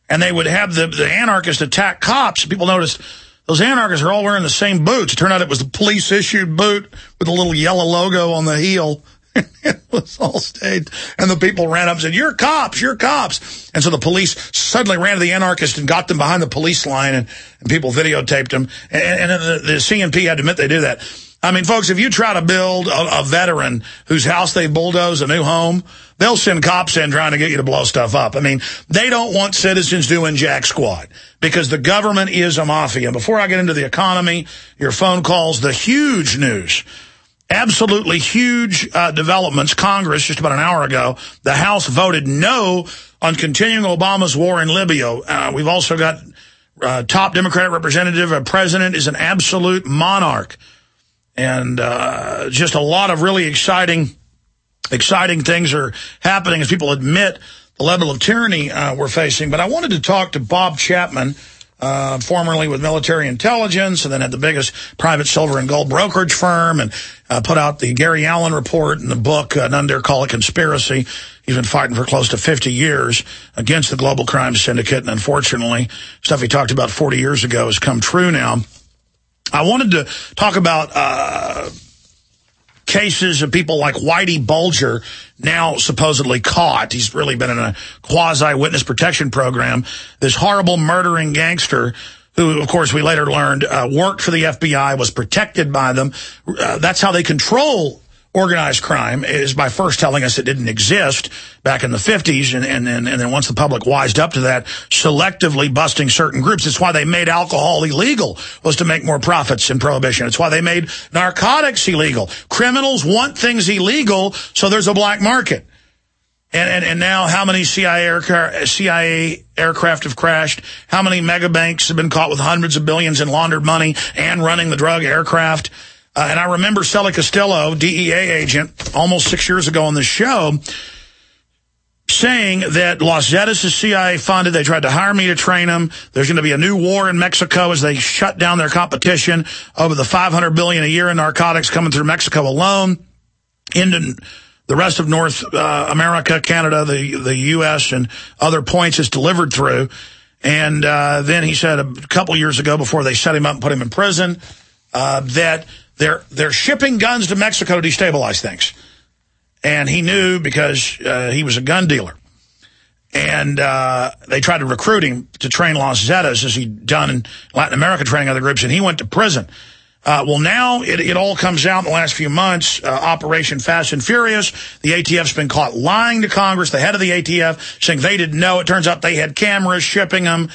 and they would have the anarchists attack cops. People noticed those anarchists are all wearing the same boots. It turned out it was the police-issued boot with a little yellow logo on the heel. It was all staged. And the people ran up and said, "You're cops, you're cops." And so the police suddenly ran to the anarchists and got them behind the police line, and people videotaped them. And the CNP had to admit they did that. I mean, folks, if you try to build a veteran whose house they bulldoze a new home, they'll send cops in trying to get you to blow stuff up. I mean, they don't want citizens doing jack squat because the government is a mafia. Before I get into the economy, your phone calls, the huge news, absolutely huge developments. Congress, just about an hour ago, the House voted no on continuing Obama's war in Libya. We've also got top Democratic representative, a president is an absolute monarch. And just a lot of really exciting things are happening as people admit the level of tyranny we're facing. But I wanted to talk to Bob Chapman, formerly with military intelligence, and then had the biggest private silver and gold brokerage firm, and put out the Gary Allen report and the book, None Dare Call It Conspiracy. He's been fighting for close to 50 years against the global crime syndicate, and unfortunately, stuff he talked about 40 years ago has come true now. I wanted to talk about cases of people like Whitey Bulger, now supposedly caught. He's really been in a quasi-witness protection program. This horrible murdering gangster who, of course, we later learned worked for the FBI, was protected by them. That's how they control organized crime, is by first telling us it didn't exist back in the 50s, and then once the public wised up to that, selectively busting certain groups. It's why they made alcohol illegal, was to make more profits in Prohibition. It's why they made narcotics illegal. Criminals want things illegal, so there's a black market. And now how many CIA aircraft have crashed? How many mega banks have been caught with hundreds of billions in laundered money and running the drug aircraft? And I remember Sully Costello, DEA agent, almost 6 years ago on this show, saying that Los Zetas is CIA funded. They tried to hire me to train them. There's going to be a new war in Mexico as they shut down their competition over the $500 billion a year in narcotics coming through Mexico alone, into the rest of North America, Canada, the U.S., and other points it's delivered through. And then he said a couple years ago, before they set him up and put him in prison, that they're shipping guns to Mexico to destabilize things. And he knew because he was a gun dealer. And they tried to recruit him to train Los Zetas, as he'd done in Latin America, training other groups, and he went to prison. Well, now it all comes out in the last few months. Operation Fast and Furious. The ATF's been caught lying to Congress. The head of the ATF saying they didn't know. It turns out they had cameras shipping them.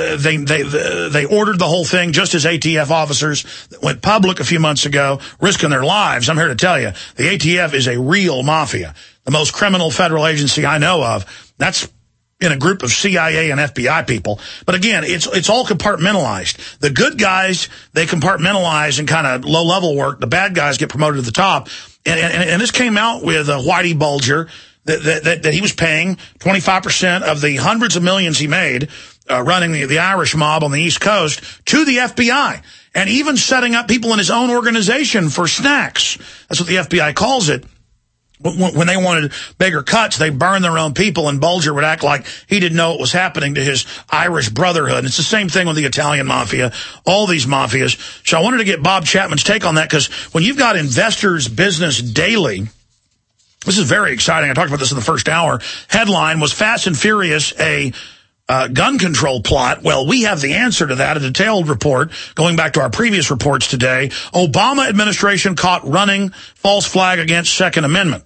They ordered the whole thing just as ATF officers that went public a few months ago, risking their lives. I'm here to tell you, the ATF is a real mafia, the most criminal federal agency I know of. That's in a group of CIA and FBI people. But again, it's all compartmentalized. The good guys, they compartmentalize and kind of low-level work. The bad guys get promoted to the top. And this came out with Whitey Bulger, that he was paying 25% of the hundreds of millions he made running the Irish mob on the East Coast to the FBI, and even setting up people in his own organization for snacks. That's what the FBI calls it. When they wanted bigger cuts, they burned their own people, and Bulger would act like he didn't know what was happening to his Irish brotherhood. It's the same thing with the Italian mafia, all these mafias. So I wanted to get Bob Chapman's take on that, because when you've got Investors Business Daily, this is very exciting. I talked about this in the first hour. Headline was Fast and Furious, a gun control plot. Well, we have the answer to that, a detailed report going back to our previous reports today. Obama administration caught running false flag against Second Amendment.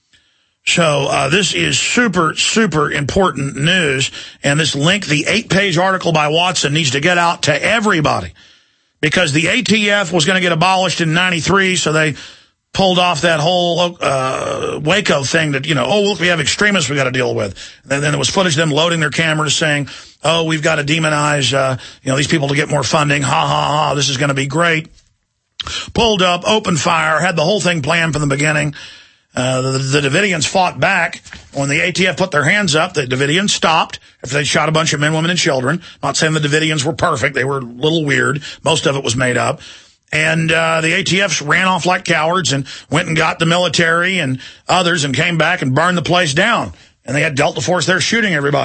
So this is super, super important news. And this link, the 8-page article by Watson, needs to get out to everybody, because the ATF was going to get abolished in 93, so they pulled off that whole Waco thing that, oh, look, we have extremists we got to deal with. And then there was footage of them loading their cameras saying, oh, we've got to demonize, these people to get more funding. Ha, ha, ha, this is going to be great. Pulled up, opened fire, had the whole thing planned from the beginning. The Davidians fought back. When the ATF put their hands up, the Davidians stopped after they shot a bunch of men, women, and children. Not saying the Davidians were perfect. They were a little weird. Most of it was made up. And the ATFs ran off like cowards and went and got the military and others and came back and burned the place down. And they had Delta Force there shooting everybody.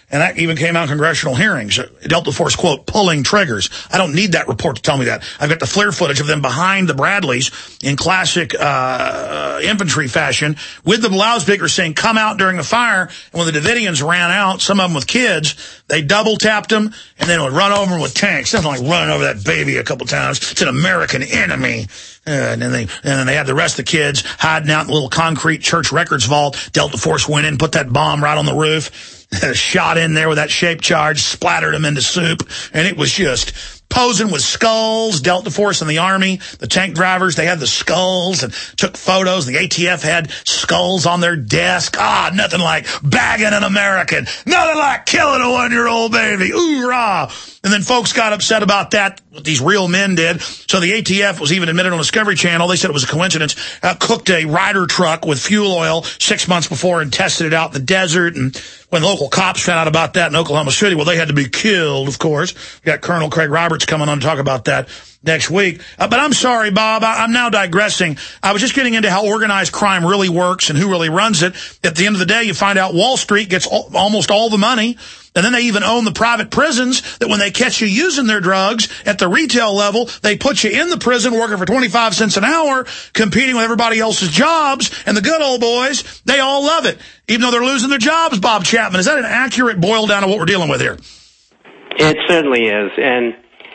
And that even came out in congressional hearings. Delta Force, quote, pulling triggers. I don't need that report to tell me that. I've got the FLIR footage of them behind the Bradleys in classic infantry fashion with the loudspeaker saying, come out during the fire. And when the Davidians ran out, some of them with kids, they double tapped them and then would run over them with tanks. Nothing like running over that baby a couple times. It's an American enemy. And then they had the rest of the kids hiding out in the little concrete church records vault. Delta Force went in, put that bomb right on the roof. Shot in there with that shape charge, splattered them into soup, and it was just posing with skulls. Delta Force and the Army, the tank drivers, they had the skulls and took photos. The ATF had skulls on their desk. Nothing like bagging an American. Nothing like killing a 1-year-old baby. Ooh-rah. And then folks got upset about that, what these real men did. So the ATF was even admitted on Discovery Channel. They said it was a coincidence. Cooked a Ryder truck with fuel oil 6 months before and tested it out in the desert. And when local cops found out about that in Oklahoma City, well, they had to be killed, of course. We got Colonel Craig Roberts coming on to talk about that next week. But I'm sorry, Bob. I'm now digressing. I was just getting into how organized crime really works and who really runs it. At the end of the day, you find out Wall Street gets almost all the money. And then they even own the private prisons that when they catch you using their drugs at the retail level, they put you in the prison working for 25 cents an hour, competing with everybody else's jobs. And the good old boys, they all love it, even though they're losing their jobs, Bob Chapman. Is that an accurate boil down of what we're dealing with here? It certainly is. And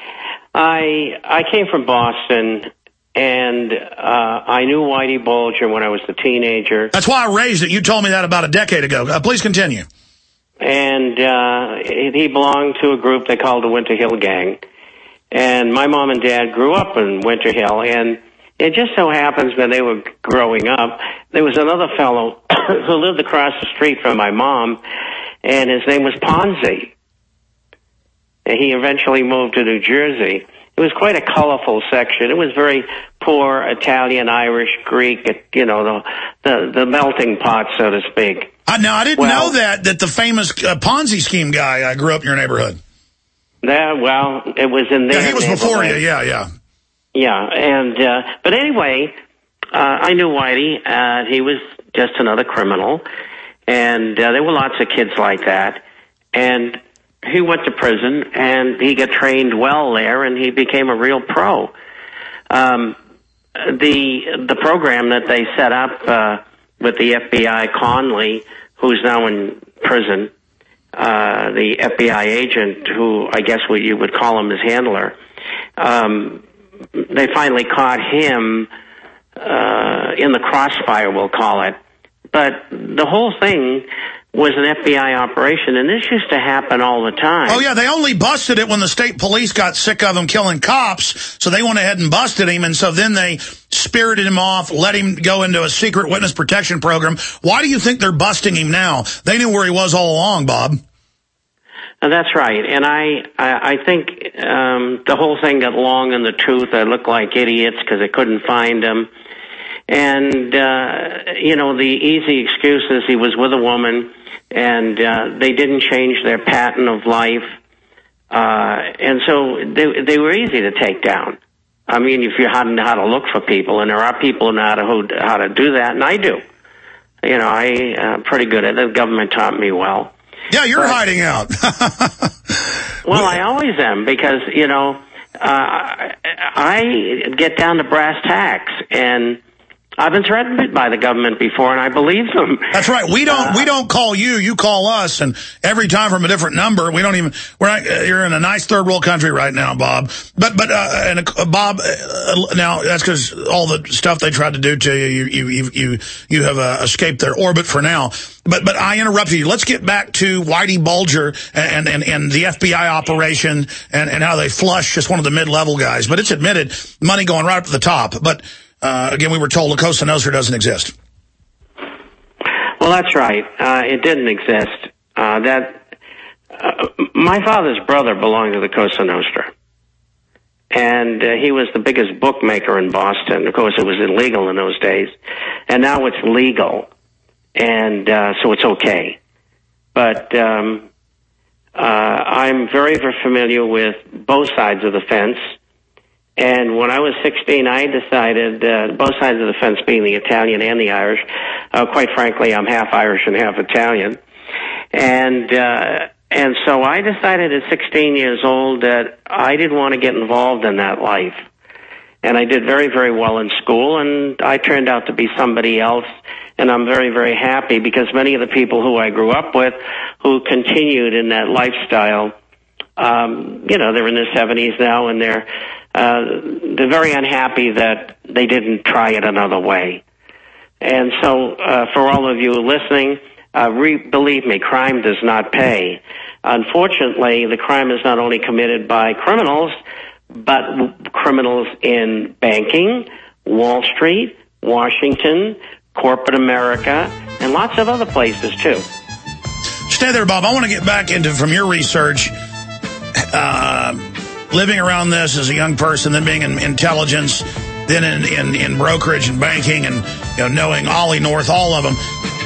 I came from Boston, and I knew Whitey Bulger when I was a teenager. That's why I raised it. You told me that about a decade ago. Please continue. And he belonged to a group they called the Winter Hill Gang. And my mom and dad grew up in Winter Hill. And it just so happens when they were growing up, there was another fellow who lived across the street from my mom, and his name was Ponzi. And he eventually moved to New Jersey. It was quite a colorful section. It was very poor Italian, Irish, Greek, the melting pot, so to speak. Now, I didn't know that the famous Ponzi scheme guy grew up in your neighborhood. It was in there. Yeah, he was before you, yeah. Yeah, and, but anyway, I knew Whitey. He was just another criminal. And there were lots of kids like that. And he went to prison, and he got trained well there, and he became a real pro. The program that they set up with the FBI, Conley, who's now in prison, the FBI agent, who I guess you would call him his handler, they finally caught him in the crossfire, we'll call it. But the whole thing was an FBI operation, and this used to happen all the time. Oh, yeah, they only busted it when the state police got sick of him killing cops, so they went ahead and busted him, and so then they spirited him off, let him go into a secret witness protection program. Why do you think they're busting him now? They knew where he was all along, Bob. That's right, and I think the whole thing got long in the tooth. They looked like idiots because they couldn't find him. And, the easy excuse is he was with a woman, and they didn't change their pattern of life. And so they were easy to take down. I mean, if you hadn't know how to look for people, and there are people who know how to do that, and I do. I'm pretty good at it. The government taught me well. Yeah, you're hiding out. Well, I always am, because, I get down to brass tacks, and I've been threatened by the government before, and I believe them. That's right. We don't call you. You call us, and every time from a different number. You're in a nice third world country right now, Bob. But Bob, now that's because all the stuff they tried to do to you, you have escaped their orbit for now. But I interrupted you. Let's get back to Whitey Bulger and the FBI operation and how they flushed just one of the mid-level guys. But it's admitted money going right up to the top. But again, we were told La Cosa Nostra doesn't exist. Well, that's right. It didn't exist. My father's brother belonged to the Cosa Nostra. And he was the biggest bookmaker in Boston. Of course, it was illegal in those days. And now it's legal. And so it's okay. But I'm very, very familiar with both sides of the fence. And when I was 16, I decided, both sides of the fence being the Italian and the Irish, quite frankly, I'm half Irish and half Italian. And And so I decided at 16 years old that I didn't want to get involved in that life. And I did very, very well in school, and I turned out to be somebody else. And I'm very, very happy because many of the people who I grew up with who continued in that lifestyle, they're in their 70s now, and they're very unhappy that they didn't try it another way. And so for all of you listening, believe me, crime does not pay. Unfortunately, the crime is not only committed by criminals, but criminals in banking, Wall Street, Washington, corporate America, and lots of other places, too. Stay there, Bob. I want to get back into, from your research, living around this as a young person, then being in intelligence, then in brokerage and banking, and knowing Ollie North, all of them.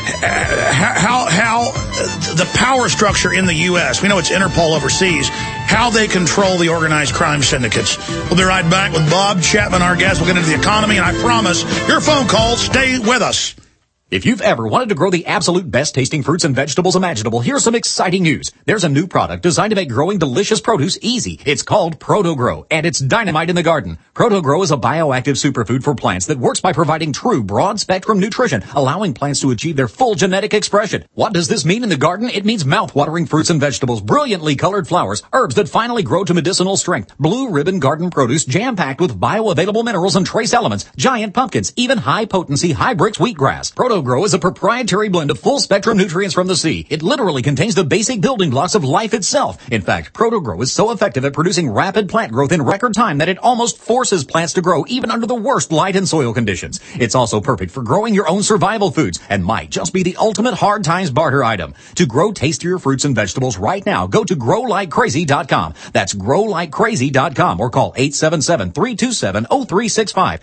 How the power structure in the U.S., we know it's Interpol overseas, how they control the organized crime syndicates. We'll be right back with Bob Chapman, our guest. We'll get into the economy, and I promise your phone calls, stay with us. If you've ever wanted to grow the absolute best tasting fruits and vegetables imaginable, here's some exciting news. There's a new product designed to make growing delicious produce easy. It's called ProtoGrow, and it's dynamite in the garden. ProtoGrow is a bioactive superfood for plants that works by providing true broad-spectrum nutrition, allowing plants to achieve their full genetic expression. What does this mean in the garden? It means mouth-watering fruits and vegetables, brilliantly colored flowers, herbs that finally grow to medicinal strength, blue ribbon garden produce jam-packed with bioavailable minerals and trace elements, giant pumpkins, even high-potency, high-brix wheatgrass. ProtoGrow is a proprietary blend of full-spectrum nutrients from the sea. It literally contains the basic building blocks of life itself. In fact, ProtoGrow is so effective at producing rapid plant growth in record time that it almost forces plants to grow even under the worst light and soil conditions. It's also perfect for growing your own survival foods and might just be the ultimate hard times barter item. To grow tastier fruits and vegetables right now, go to growlikecrazy.com. That's growlikecrazy.com or call 877-327-0365.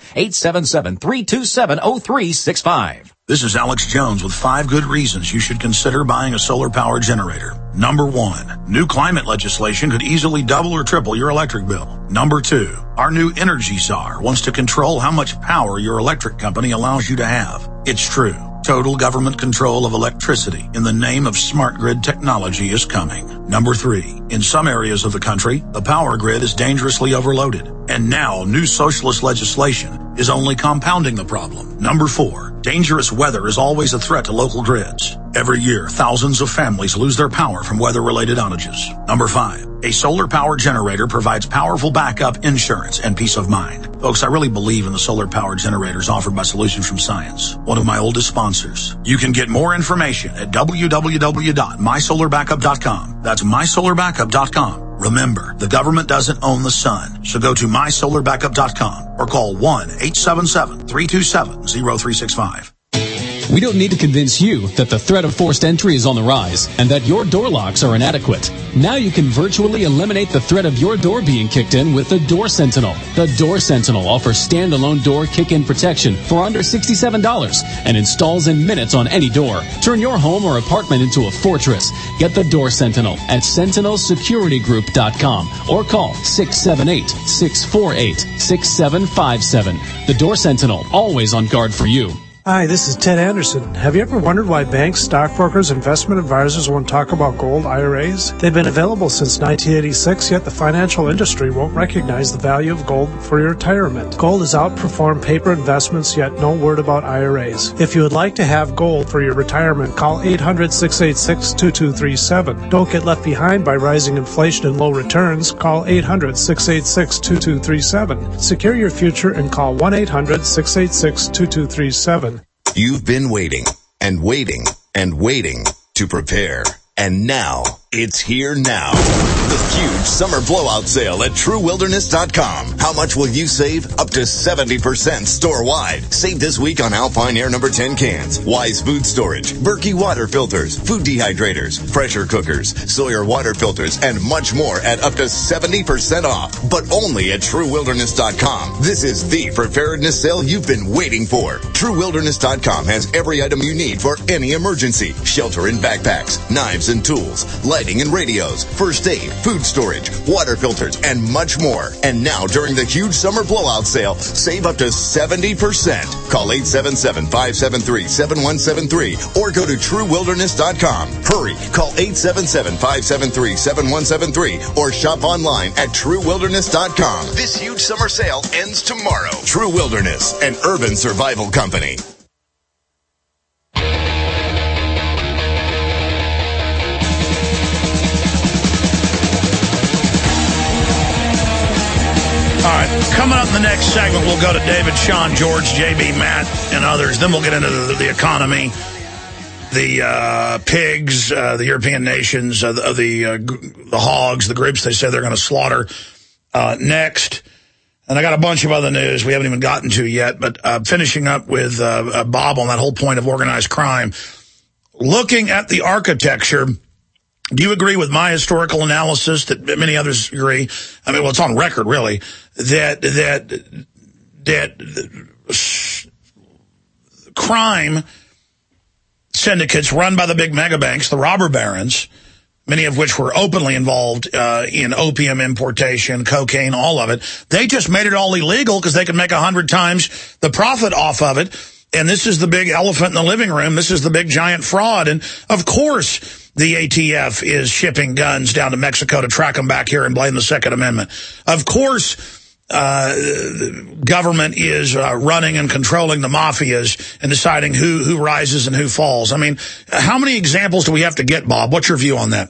877-327-0365. This is Alex Jones with 5 good reasons you should consider buying a solar power generator. Number 1, new climate legislation could easily double or triple your electric bill. Number 2, our new energy czar wants to control how much power your electric company allows you to have. It's true. Total government control of electricity in the name of smart grid technology is coming. Number 3, in some areas of the country, the power grid is dangerously overloaded. And now new socialist legislation is only compounding the problem. Number 4, dangerous weather is always a threat to local grids. Every year, thousands of families lose their power from weather-related outages. Number 5, a solar power generator provides powerful backup insurance and peace of mind. Folks, I really believe in the solar power generators offered by Solutions from Science, one of my oldest sponsors. You can get more information at www.mysolarbackup.com. That's mysolarbackup.com. Remember, the government doesn't own the sun, so go to mysolarbackup.com or call 1-877-327-0365. We don't need to convince you that the threat of forced entry is on the rise and that your door locks are inadequate. Now you can virtually eliminate the threat of your door being kicked in with the Door Sentinel. The Door Sentinel offers standalone door kick-in protection for under $67 and installs in minutes on any door. Turn your home or apartment into a fortress. Get the Door Sentinel at sentinelsecuritygroup.com or call 678-648-6757. The Door Sentinel, always on guard for you. Hi, this is Ted Anderson. Have you ever wondered why banks, stockbrokers, investment advisors won't talk about gold IRAs? They've been available since 1986, yet the financial industry won't recognize the value of gold for your retirement. Gold has outperformed paper investments, yet no word about IRAs. If you would like to have gold for your retirement, call 800-686-2237. Don't get left behind by rising inflation and low returns. Call 800-686-2237. Secure your future and call 1-800-686-2237. You've been waiting and waiting and waiting to prepare. And now, it's here now. The huge summer blowout sale at TrueWilderness.com. How much will you save? Up to 70% store-wide. Save this week on Alpine Air number 10 cans, Wise Food Storage, Berkey water filters, food dehydrators, pressure cookers, Sawyer water filters, and much more at up to 70% off. But only at TrueWilderness.com. This is the preparedness sale you've been waiting for. TrueWilderness.com has every item you need for any emergency. Shelter and backpacks, knives and tools, lighting and radios, first aid, food storage, water filters, and much more. And now, during the huge summer blowout sale, save up to 70%. Call 877-573-7173 or go to truewilderness.com. Hurry, call 877-573-7173 or shop online at truewilderness.com. This huge summer sale ends tomorrow. True Wilderness, an urban survival company. All right, coming up in the next segment, we'll go to David, Sean, George, JB, Matt, and others. Then we'll get into the economy, the pigs, the European nations, the hogs, the groups they say they're going to slaughter next. And I got a bunch of other news we haven't even gotten to yet, but finishing up with Bob on that whole point of organized crime. Looking at the architecture, do you agree with my historical analysis that many others agree? I mean, well, it's on record, really, that crime syndicates run by the big mega banks, the robber barons, many of which were openly involved in opium importation, cocaine, all of it. They just made it all illegal because they could make 100 times the profit off of it. And this is the big elephant in the living room. This is the big giant fraud. And, of course, the ATF is shipping guns down to Mexico to track them back here and blame the Second Amendment. Of course, government is running and controlling the mafias and deciding who rises and who falls. I mean, how many examples do we have to get, Bob? What's your view on that?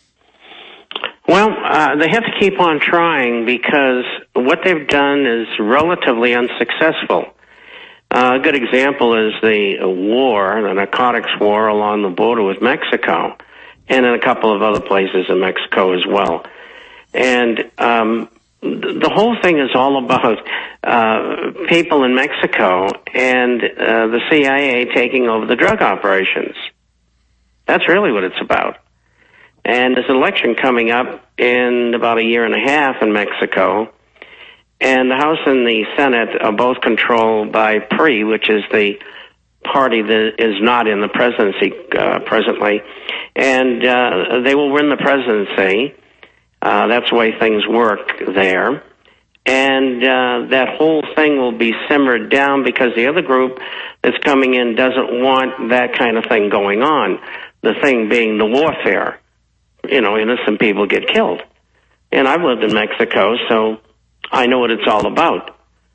Well, they have to keep on trying because what they've done is relatively unsuccessful. A good example is the war, the narcotics war along the border with Mexico, and in a couple of other places in Mexico as well. And the whole thing is all about people in Mexico and the CIA taking over the drug operations. That's really what it's about. And there's an election coming up in about a year and a half in Mexico. And the House and the Senate are both controlled by PRI, which is the party that is not in the presidency presently. And they will win the presidency. That's the way things work there. And that whole thing will be simmered down because the other group that's coming in doesn't want that kind of thing going on. The thing being the warfare. You know, innocent people get killed. And I've lived in Mexico, so I know what it's all about.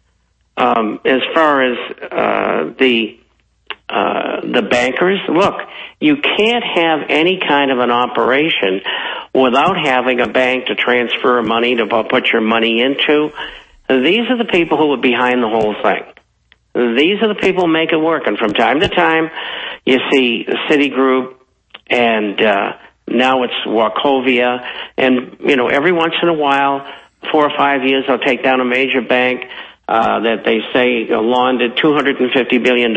As far as the bankers, look, you can't have any kind of an operation without having a bank to transfer money to put your money into. These are the people who are behind the whole thing. These are the people who make it work. And from time to time, you see Citigroup and now it's Wachovia, and you know, every once in a while, 4 or 5 years, they'll take down a major bank that they say laundered $250 billion,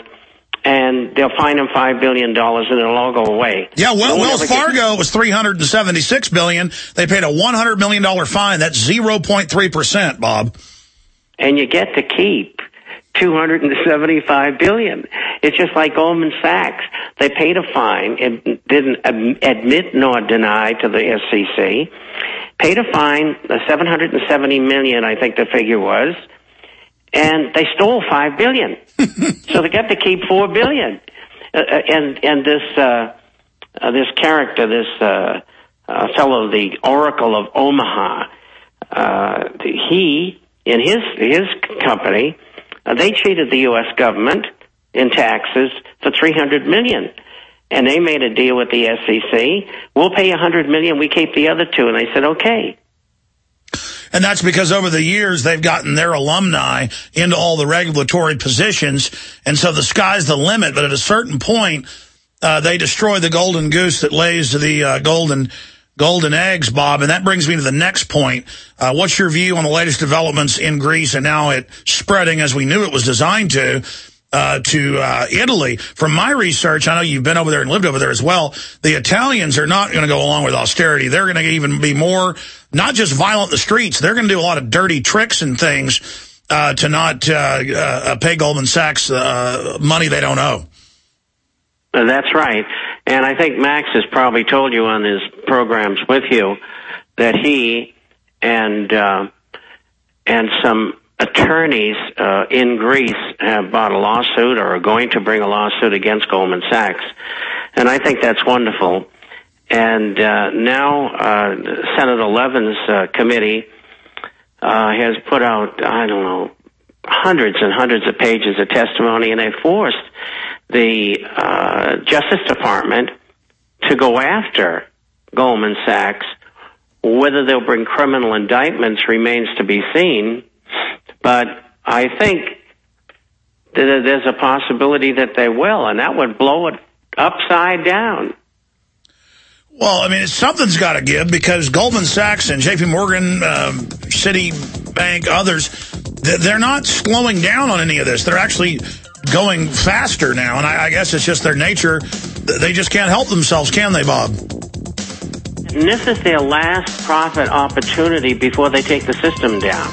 and they'll fine them $5 billion, and it'll all go away. Yeah, well, Wells Fargo was $376 billion. They paid a $100 million fine. That's 0.3%, Bob. And you get to keep $275 billion. It's just like Goldman Sachs. They paid a fine and didn't admit nor deny to the SEC. Paid a fine, $770 million, I think the figure was, and they stole $5 billion. So they got to keep $4 billion. And this character, this fellow, the Oracle of Omaha, he and his company, they cheated the U.S. government in taxes for $300 million. And they made a deal with the SEC. We'll pay $100 million. We keep the other two. And they said, okay. And that's because over the years, they've gotten their alumni into all the regulatory positions. And so the sky's the limit. But at a certain point, they destroy the golden goose that lays the golden eggs, Bob. And that brings me to the next point. What's your view on the latest developments in Greece and now it spreading as we knew it was designed to Italy? From my research, I know you've been over there and lived over there as well, the Italians are not going to go along with austerity. They're going to even be more, not just violent in the streets, they're going to do a lot of dirty tricks and things to not pay Goldman Sachs money they don't owe. That's right. And I think Max has probably told you on his programs with you that he and some attorneys in Greece have bought a lawsuit or are going to bring a lawsuit against Goldman Sachs. And I think that's wonderful. And now Senator Levin's committee has put out, I don't know, hundreds and hundreds of pages of testimony, and they forced the Justice Department to go after Goldman Sachs. Whether they'll bring criminal indictments remains to be seen, but I think that there's a possibility that they will, and that would blow it upside down. Well, I mean, something's got to give, because Goldman Sachs and J.P. Morgan, Citibank, others, they're not slowing down on any of this. They're actually going faster now, and I guess it's just their nature. They just can't help themselves, can they, Bob? And this is their last profit opportunity before they take the system down.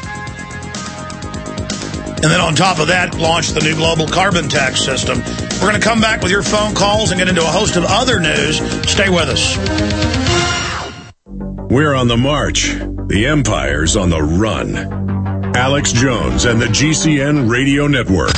And then on top of that, launch the new global carbon tax system. We're going to come back with your phone calls and get into a host of other news. Stay with us. We're on the march. The empire's on the run. Alex Jones and the GCN Radio Network.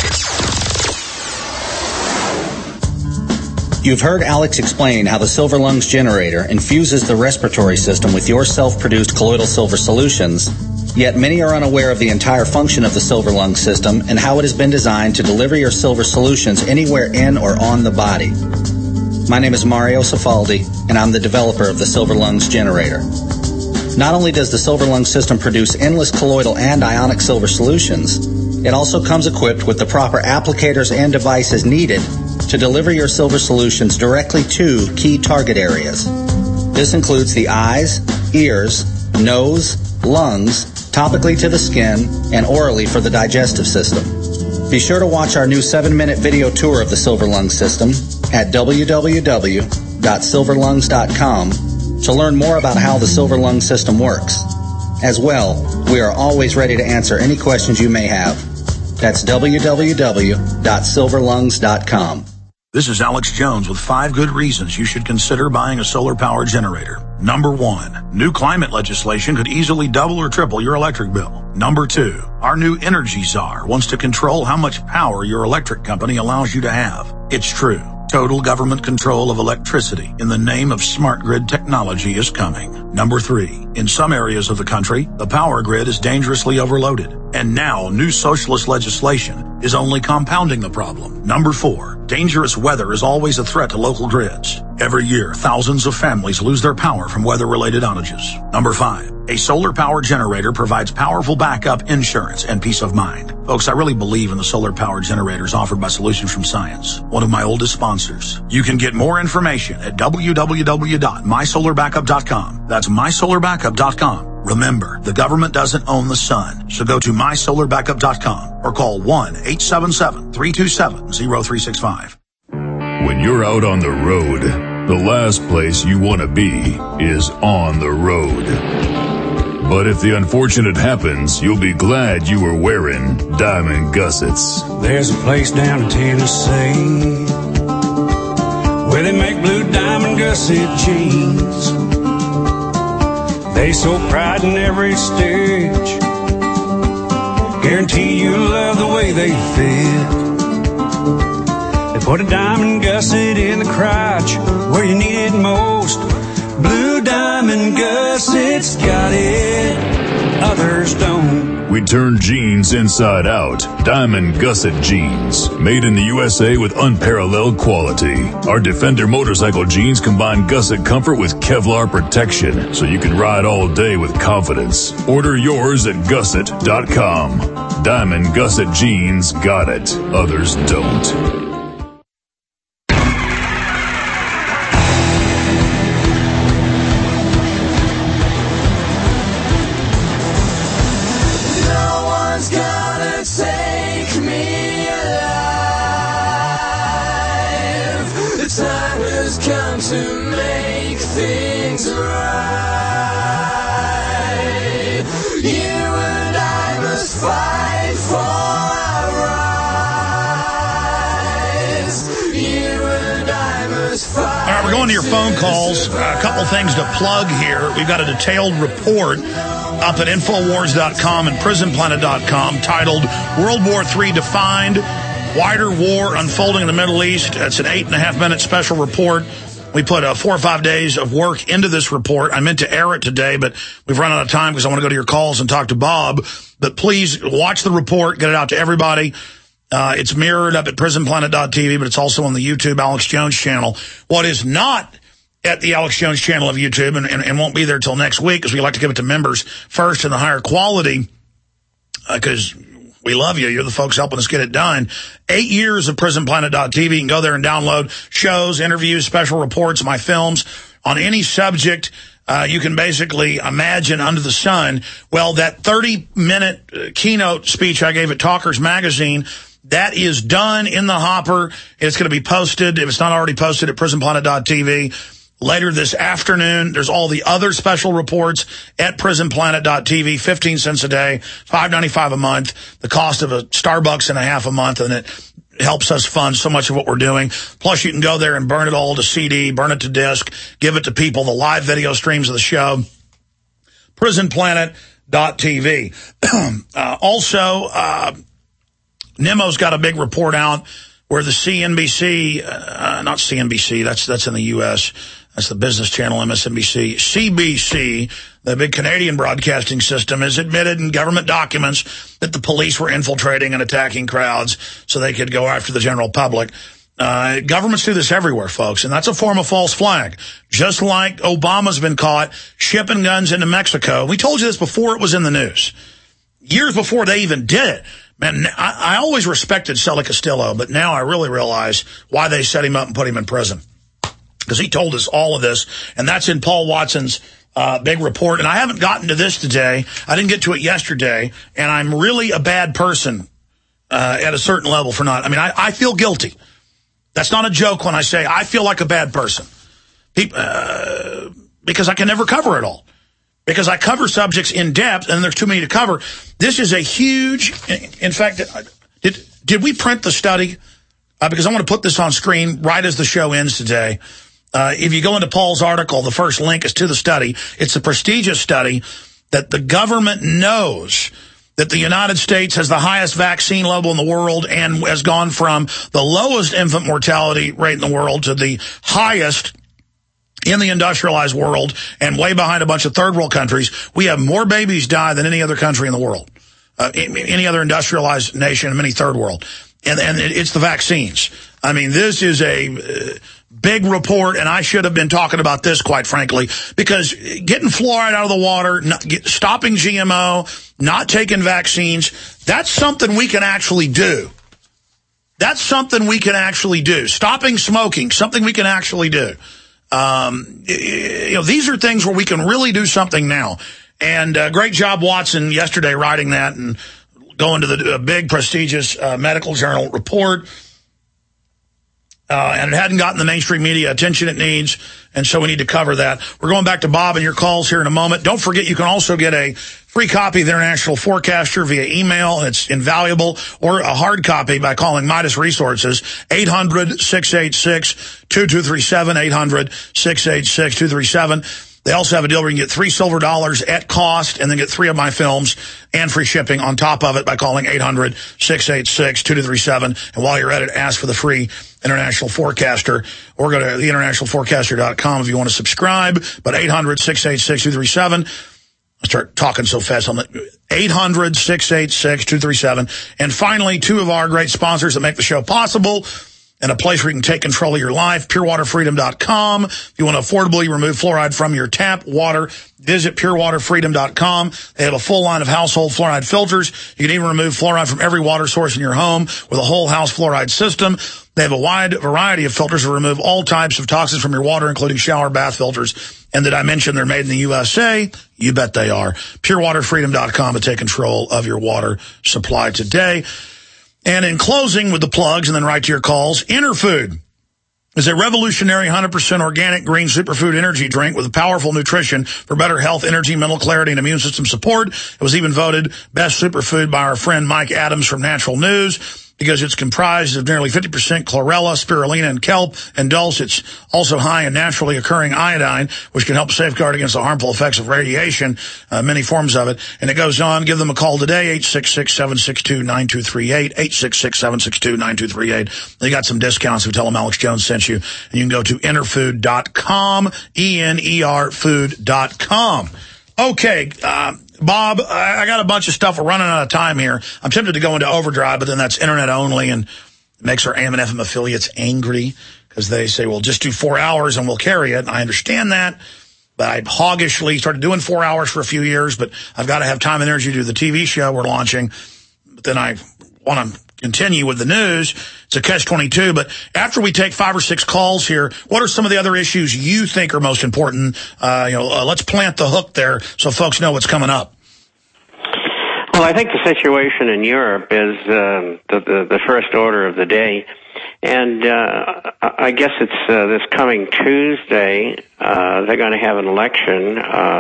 You've heard Alex explain how the Silver Lungs generator infuses the respiratory system with your self-produced colloidal silver solutions, yet many are unaware of the entire function of the Silver Lung system and how it has been designed to deliver your silver solutions anywhere in or on the body. My name is Mario Cifaldi, and I'm the developer of the Silver Lungs generator. Not only does the Silver Lung system produce endless colloidal and ionic silver solutions, it also comes equipped with the proper applicators and devices needed to deliver your silver solutions directly to key target areas. This includes the eyes, ears, nose, lungs, topically to the skin, and orally for the digestive system. Be sure to watch our new 7-minute video tour of the Silver Lung system at www.silverlungs.com to learn more about how the Silver Lung system works. As well, we are always ready to answer any questions you may have. That's www.silverlungs.com. This is Alex Jones with 5 good reasons you should consider buying a solar power generator. Number 1, new climate legislation could easily double or triple your electric bill. Number 2, our new energy czar wants to control how much power your electric company allows you to have. It's true. Total government control of electricity in the name of smart grid technology is coming. Number 3, in some areas of the country, the power grid is dangerously overloaded. And now, new socialist legislation is only compounding the problem. Number 4, dangerous weather is always a threat to local grids. Every year, thousands of families lose their power from weather-related outages. Number 5, a solar power generator provides powerful backup insurance and peace of mind. Folks, I really believe in the solar power generators offered by Solutions from Science, one of my oldest sponsors. You can get more information at www.mysolarbackup.com. That's mysolarbackup.com. Remember, the government doesn't own the sun, so go to mysolarbackup.com or call 1-877-327-0365. When you're out on the road, the last place you want to be is on the road. But if the unfortunate happens, you'll be glad you were wearing diamond gussets. There's a place down in Tennessee where they make blue diamond gusset jeans. They show pride in every stitch, guarantee you'll love the way they fit. They put a diamond gusset in the crotch where you need it most. Blue diamond gussets got it, others don't. We turn jeans inside out. Diamond gusset jeans. Made in the USA with unparalleled quality. Our Defender motorcycle jeans combine gusset comfort with Kevlar protection, so you can ride all day with confidence. Order yours at gusset.com. Diamond gusset jeans got it, others don't. To make things right, you and I must fight for our rights. You and I must right, we're going to your phone calls. A couple things to plug here. We've got a detailed report up at Infowars.com and PrisonPlanet.com titled World War III Defined, Wider War Unfolding in the Middle East. It's an 8.5-minute special report. We put 4 or 5 days of work into this report. I meant to air it today, but we've run out of time because I want to go to your calls and talk to Bob. But please watch the report, get it out to everybody. It's mirrored up at PrisonPlanet.tv, but it's also on the YouTube Alex Jones channel. What is not at the Alex Jones channel of YouTube and won't be there till next week because we like to give it to members first in the higher quality because we love you. You're the folks helping us get it done. 8 years of PrisonPlanet.tv. You can go there and download shows, interviews, special reports, my films on any subject you can basically imagine under the sun. Well, that 30-minute keynote speech I gave at Talkers Magazine, that is done in the hopper. It's going to be posted, if it's not already posted, at PrisonPlanet.tv. Later this afternoon, there's all the other special reports at PrisonPlanet.tv, 15 cents a day, $5.95 a month, the cost of a Starbucks and a half a month, and it helps us fund so much of what we're doing. Plus, you can go there and burn it all to CD, burn it to disc, give it to people, the live video streams of the show, PrisonPlanet.tv. Also, Nemo's got a big report out where the CNBC, not CNBC, that's in the U.S., that's the business channel, MSNBC. CBC, the big Canadian broadcasting system, has admitted in government documents that the police were infiltrating and attacking crowds so they could go after the general public. Governments do this everywhere, folks, and that's a form of false flag. Just like Obama's been caught shipping guns into Mexico. We told you this before it was in the news. Years before they even did it. Man, I always respected Sully Castillo, but now I really realize why they set him up and put him in prison. Because he told us all of this, and that's in Paul Watson's big report. And I haven't gotten to this today. I didn't get to it yesterday, and I'm really a bad person at a certain level for not. I mean, I feel guilty. That's not a joke when I say I feel like a bad person. Because I can never cover it all. Because I cover subjects in depth, and there's too many to cover. This is a huge, in fact, did we print the study? Because I want to put this on screen right as the show ends today. If you go into Paul's article, the first link is to the study. It's a prestigious study that the government knows that the United States has the highest vaccine level in the world and has gone from the lowest infant mortality rate in the world to the highest in the industrialized world and way behind a bunch of third world countries. We have more babies die than any other country in the world, any other industrialized nation, many third world. And it's the vaccines. I mean, this is a big report, and I should have been talking about this, quite frankly, because getting fluoride out of the water, stopping GMO, not taking vaccines, that's something we can actually do. That's something we can actually do. Stopping smoking, something we can actually do. These are things where we can really do something now. And great job, Watson, yesterday writing that and going to the big, prestigious medical journal report. And it hadn't gotten the mainstream media attention it needs, and so we need to cover that. We're going back to Bob and your calls here in a moment. Don't forget, you can also get a free copy of the International Forecaster via email. It's invaluable, or a hard copy by calling Midas Resources, 800-686-2237, 800-686-2237. They also have a deal where you can get $3 silver at cost and then get 3 of my films and free shipping on top of it by calling 800-686-2237. And while you're at it, ask for the free International Forecaster, or go to theinternationalforecaster.com if you want to subscribe. But 800-686-2237. I start talking so fast. 800-686-2237. And finally, 2 of our great sponsors that make the show possible, and a place where you can take control of your life, purewaterfreedom.com. If you want to affordably remove fluoride from your tap water, visit purewaterfreedom.com. They have a full line of household fluoride filters. You can even remove fluoride from every water source in your home with a whole house fluoride system. They have a wide variety of filters to remove all types of toxins from your water, including shower, bath filters. And did I mention they're made in the USA? You bet they are. purewaterfreedom.com to take control of your water supply today. And in closing with the plugs and then right to your calls, Interfood is a revolutionary 100% organic green superfood energy drink with powerful nutrition for better health, energy, mental clarity, and immune system support. It was even voted best superfood by our friend Mike Adams from Natural News. because it's comprised of nearly 50% chlorella, spirulina, and kelp and dulse. It's also high in naturally occurring iodine, which can help safeguard against the harmful effects of radiation, many forms of it. And it goes on. Give them a call today, 866-762-9238, 866-762-9238. They got some discounts. We tell them Alex Jones sent you. And you can go to enerfood.com, E-N-E-R food.com. Okay, Bob, I got a bunch of stuff. We're running out of time here. I'm tempted to go into overdrive, but then that's internet only, and it makes our AM and FM affiliates angry because they say, well, just do 4 hours and we'll carry it. And I understand that, but I hoggishly started doing 4 hours for a few years, but I've got to have time and energy to do the TV show we're launching. But then I want to continue with the news. It's a catch-22. But after we take 5 or 6 calls here, what are some of the other issues you think are most important? Let's plant the hook there so folks know what's coming up. Well, I think the situation in Europe is the first order of the day. And I guess it's this coming Tuesday, they're going to have an election,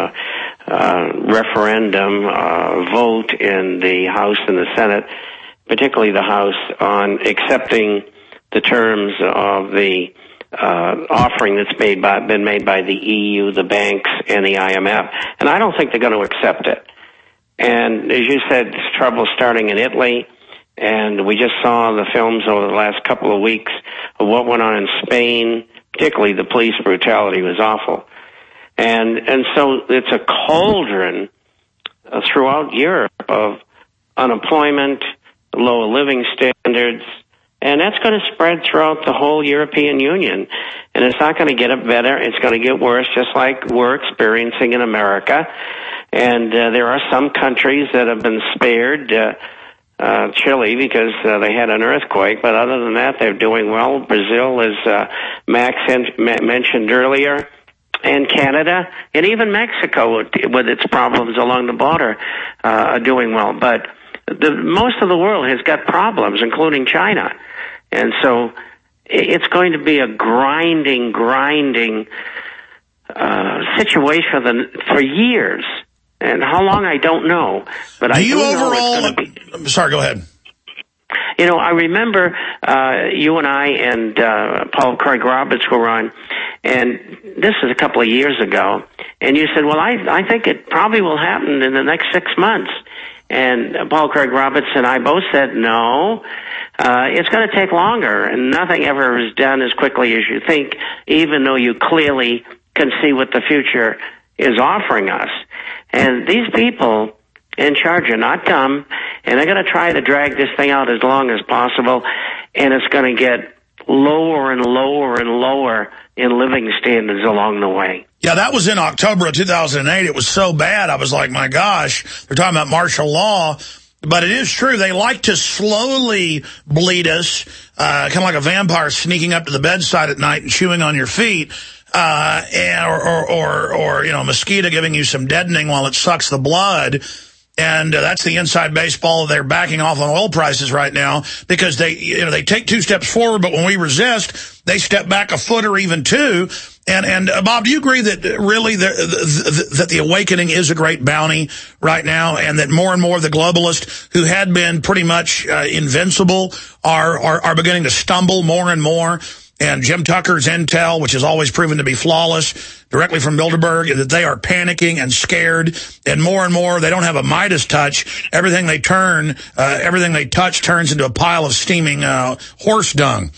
referendum, vote in the House and the Senate, particularly the House, on accepting the terms of the offering that's been made by the EU, the banks, and the IMF. And I don't think they're going to accept it. And as you said, this trouble starting in Italy, and we just saw the films over the last couple of weeks of what went on in Spain, particularly the police brutality was awful. And so it's a cauldron throughout Europe of unemployment, lower living standards, and that's going to spread throughout the whole European Union. And it's not going to get better. It's going to get worse, just like we're experiencing in America. And there are some countries that have been spared, Chile, because they had an earthquake. But other than that, they're doing well. Brazil, as Max mentioned earlier, and Canada, and even Mexico, with its problems along the border, are doing well. But most of the world has got problems, including China. And so it's going to be a grinding situation for years. And how long, I don't know. But I do know it's going to be. Sorry, go ahead. You know, I remember you and I and Paul Craig Roberts were on, and this is a couple of years ago, and you said, well, I think it probably will happen in the next 6 months. And Paul Craig Roberts and I both said, no, it's going to take longer, and nothing ever is done as quickly as you think, even though you clearly can see what the future is offering us. And these people in charge are not dumb, and they're going to try to drag this thing out as long as possible, and it's going to get lower and lower and lower in living standards along the way. Yeah, that was in October of 2008. It was so bad. I was like, my gosh, they're talking about martial law. But it is true. They like to slowly bleed us, kind of like a vampire sneaking up to the bedside at night and chewing on your feet. Or a mosquito giving you some deadening while it sucks the blood. And that's the inside baseball. They're backing off on oil prices right now because they take 2 steps forward, but when we resist, they step back a foot or even 2. And Bob, do you agree that really that the awakening is a great bounty right now, and that more and more of the globalists who had been pretty much invincible are beginning to stumble more and more? And Jim Tucker's intel, which has always proven to be flawless, directly from Bilderberg, that they are panicking and scared, and more, they don't have a Midas touch. Everything they touch turns into a pile of steaming horse dung.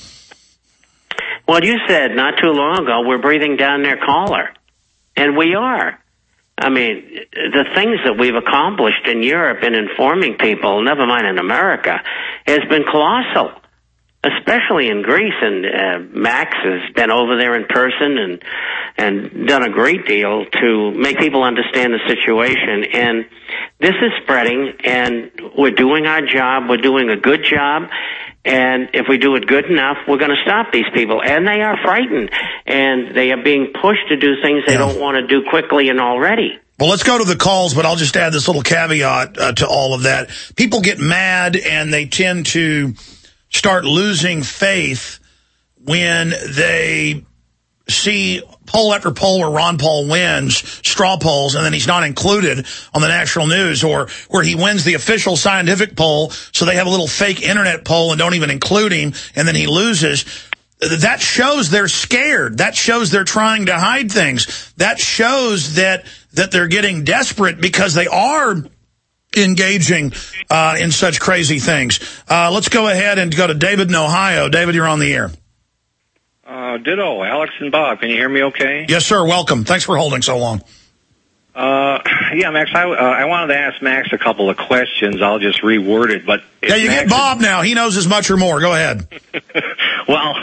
Well, you said not too long ago, we're breathing down their collar. And we are. I mean, the things that we've accomplished in Europe in informing people, never mind in America, has been colossal. Especially in Greece, and Max has been over there in person and done a great deal to make people understand the situation. And this is spreading, and we're doing our job. We're doing a good job. And if we do it good enough, we're going to stop these people. And they are frightened, and they are being pushed to do things they don't want to do quickly and already. Well, let's go to the calls, but I'll just add this little caveat to all of that. People get mad, and they tend to start losing faith when they see poll after poll where Ron Paul wins, straw polls, and then he's not included on the national news, or where he wins the official scientific poll, so they have a little fake internet poll and don't even include him, and then he loses. That shows they're scared. That shows they're trying to hide things. That shows that they're getting desperate because they are engaging in such crazy things. Let's go ahead and go to David in Ohio. David, you're on the air. Ditto, Alex and Bob. Can you hear me okay? Yes, sir. Welcome. Thanks for holding so long. Yeah, Max, I wanted to ask Max a couple of questions. I'll just reword it. But yeah, you get Bob now. He knows as much or more. Go ahead. Well,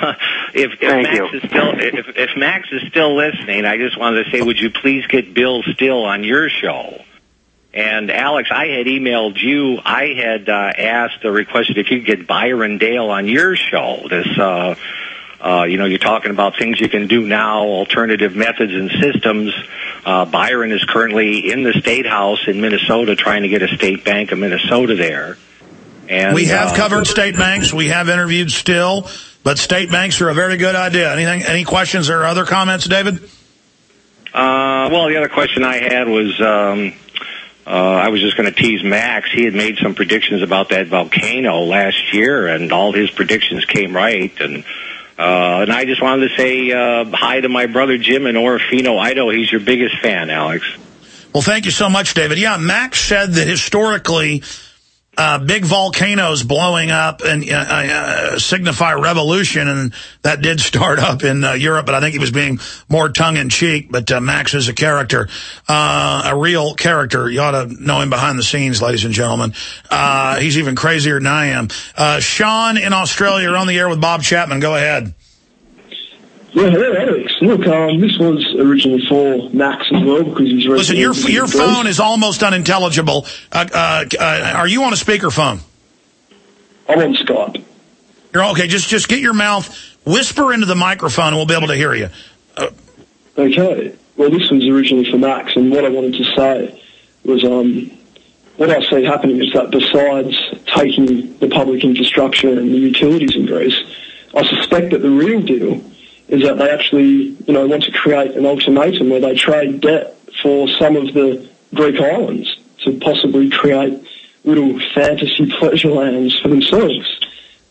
if Max is still listening, I just wanted to say, would you please get Bill Still on your show? And Alex, I had emailed you. I had asked or requested if you could get Byron Dale on your show. This, you're talking about things you can do now, alternative methods and systems. Byron is currently in the State House in Minnesota trying to get a state bank of Minnesota there. And we have covered state banks. We have interviewed Still, but state banks are a very good idea. Any questions or other comments, David? Well, the other question I had was, I was just going to tease Max. He had made some predictions about that volcano last year, and all his predictions came right. And I just wanted to say hi to my brother Jim in Orofino, Idaho. He's your biggest fan, Alex. Well, thank you so much, David. Yeah, Max said that historically big volcanoes blowing up and signify revolution, and that did start up in Europe, but I think he was being more tongue-in-cheek. But Max is a character, a real character. You ought to know him behind the scenes, ladies and gentlemen. He's even crazier than I am. Sean in Australia, you're on the air with Bob Chapman. Go ahead. Yeah, hello, Alex. Look, this was originally for Max as well, because he's... Listen, your phone is almost unintelligible. Are you on a speakerphone? I'm on Skype. You're okay. Just get your mouth, whisper into the microphone, and we'll be able to hear you. Okay. Well, this was originally for Max, and what I wanted to say was, what I see happening is that besides taking the public infrastructure and the utilities in Greece, I suspect that the real deal is that they actually, want to create an ultimatum where they trade debt for some of the Greek islands to possibly create little fantasy pleasure lands for themselves.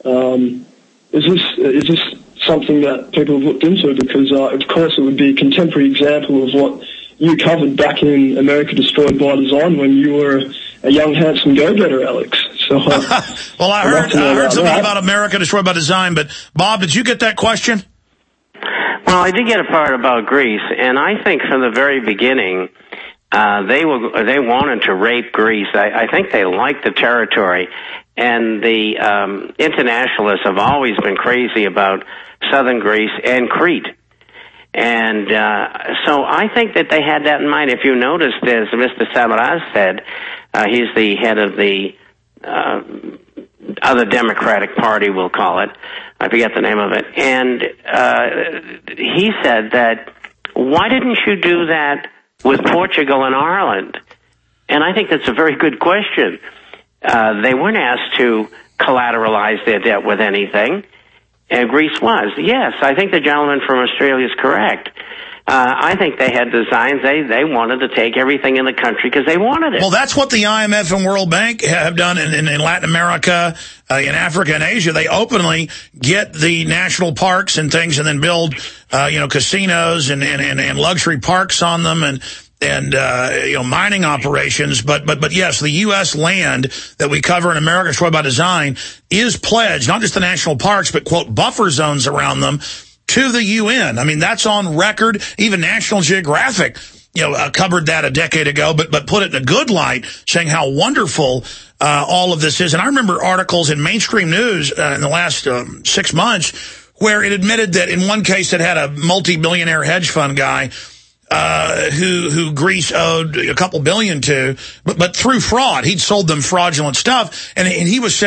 Is this something that people have looked into? Because, of course, it would be a contemporary example of what you covered back in America Destroyed by Design when you were a young, handsome go-getter, Alex. So, well, I heard something about America Destroyed by Design, but, Bob, did you get that question? Well, I did get a part about Greece, and I think from the very beginning, they wanted to rape Greece. I think they liked the territory, and the internationalists have always been crazy about southern Greece and Crete. And so I think that they had that in mind. If you notice, as Mr. Samaras said, he's the head of the other Democratic Party, we'll call it. I forget the name of it. And he said that, why didn't you do that with Portugal and Ireland? And I think that's a very good question. They weren't asked to collateralize their debt with anything. And Greece was. Yes, I think the gentleman from Australia is correct. I think they had designs. They wanted to take everything in the country because they wanted it. Well, that's what the IMF and World Bank have done in Latin America, in Africa and Asia. They openly get the national parks and things and then build, casinos and luxury parks on them and mining operations. But yes, the U.S. land that we cover in America Destroyed by Design is pledged, not just the national parks, but, quote, buffer zones around them, to the UN. I mean, that's on record. Even National Geographic, covered that a decade ago, but put it in a good light, saying how wonderful all of this is. And I remember articles in mainstream news in the last 6 months where it admitted that in one case it had a multi-billionaire hedge fund guy who Greece owed a couple billion to, but through fraud. He'd sold them fraudulent stuff, and he was saying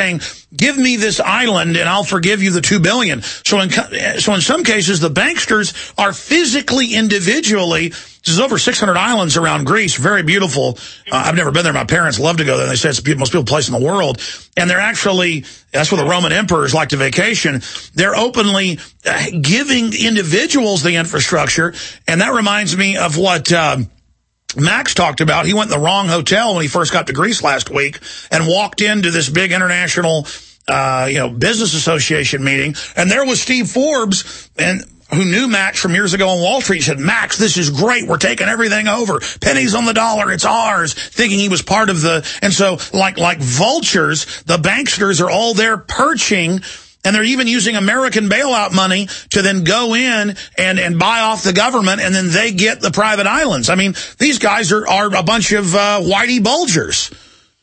give me this island and I'll forgive you the $2 billion. So in some cases, the banksters are physically, individually, there's over 600 islands around Greece, very beautiful. I've never been there. My parents love to go there. They say it's the most beautiful place in the world. And they're actually, that's where the Roman emperors like to vacation. They're openly giving individuals the infrastructure. And that reminds me of what Max talked about. He went in the wrong hotel when he first got to Greece last week and walked into this big international, business association meeting. And there was Steve Forbes, and who knew Max from years ago on Wall Street. He said, Max, this is great. We're taking everything over. Pennies on the dollar. It's ours. Thinking he was part of the, and so like vultures, the banksters are all there perching, and they're even using American bailout money to then go in and buy off the government, and then they get the private islands. I mean, these guys are a bunch of whitey bulgers.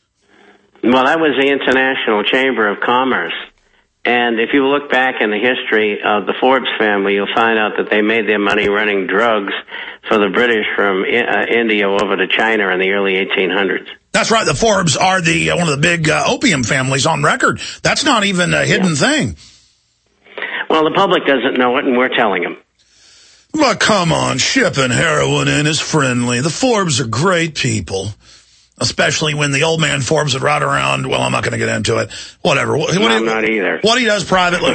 Well, that was the International Chamber of Commerce. And if you look back in the history of the Forbes family, you'll find out that they made their money running drugs for the British from India over to China in the early 1800s. That's right. The Forbes are one of the big opium families on record. That's not even a hidden thing. Well, the public doesn't know it, and we're telling them. But come on, shipping heroin in is friendly. The Forbes are great people. Especially when the old man Forbes would ride around. Well, I'm not going to get into it. Whatever. I'm not either. What he does privately,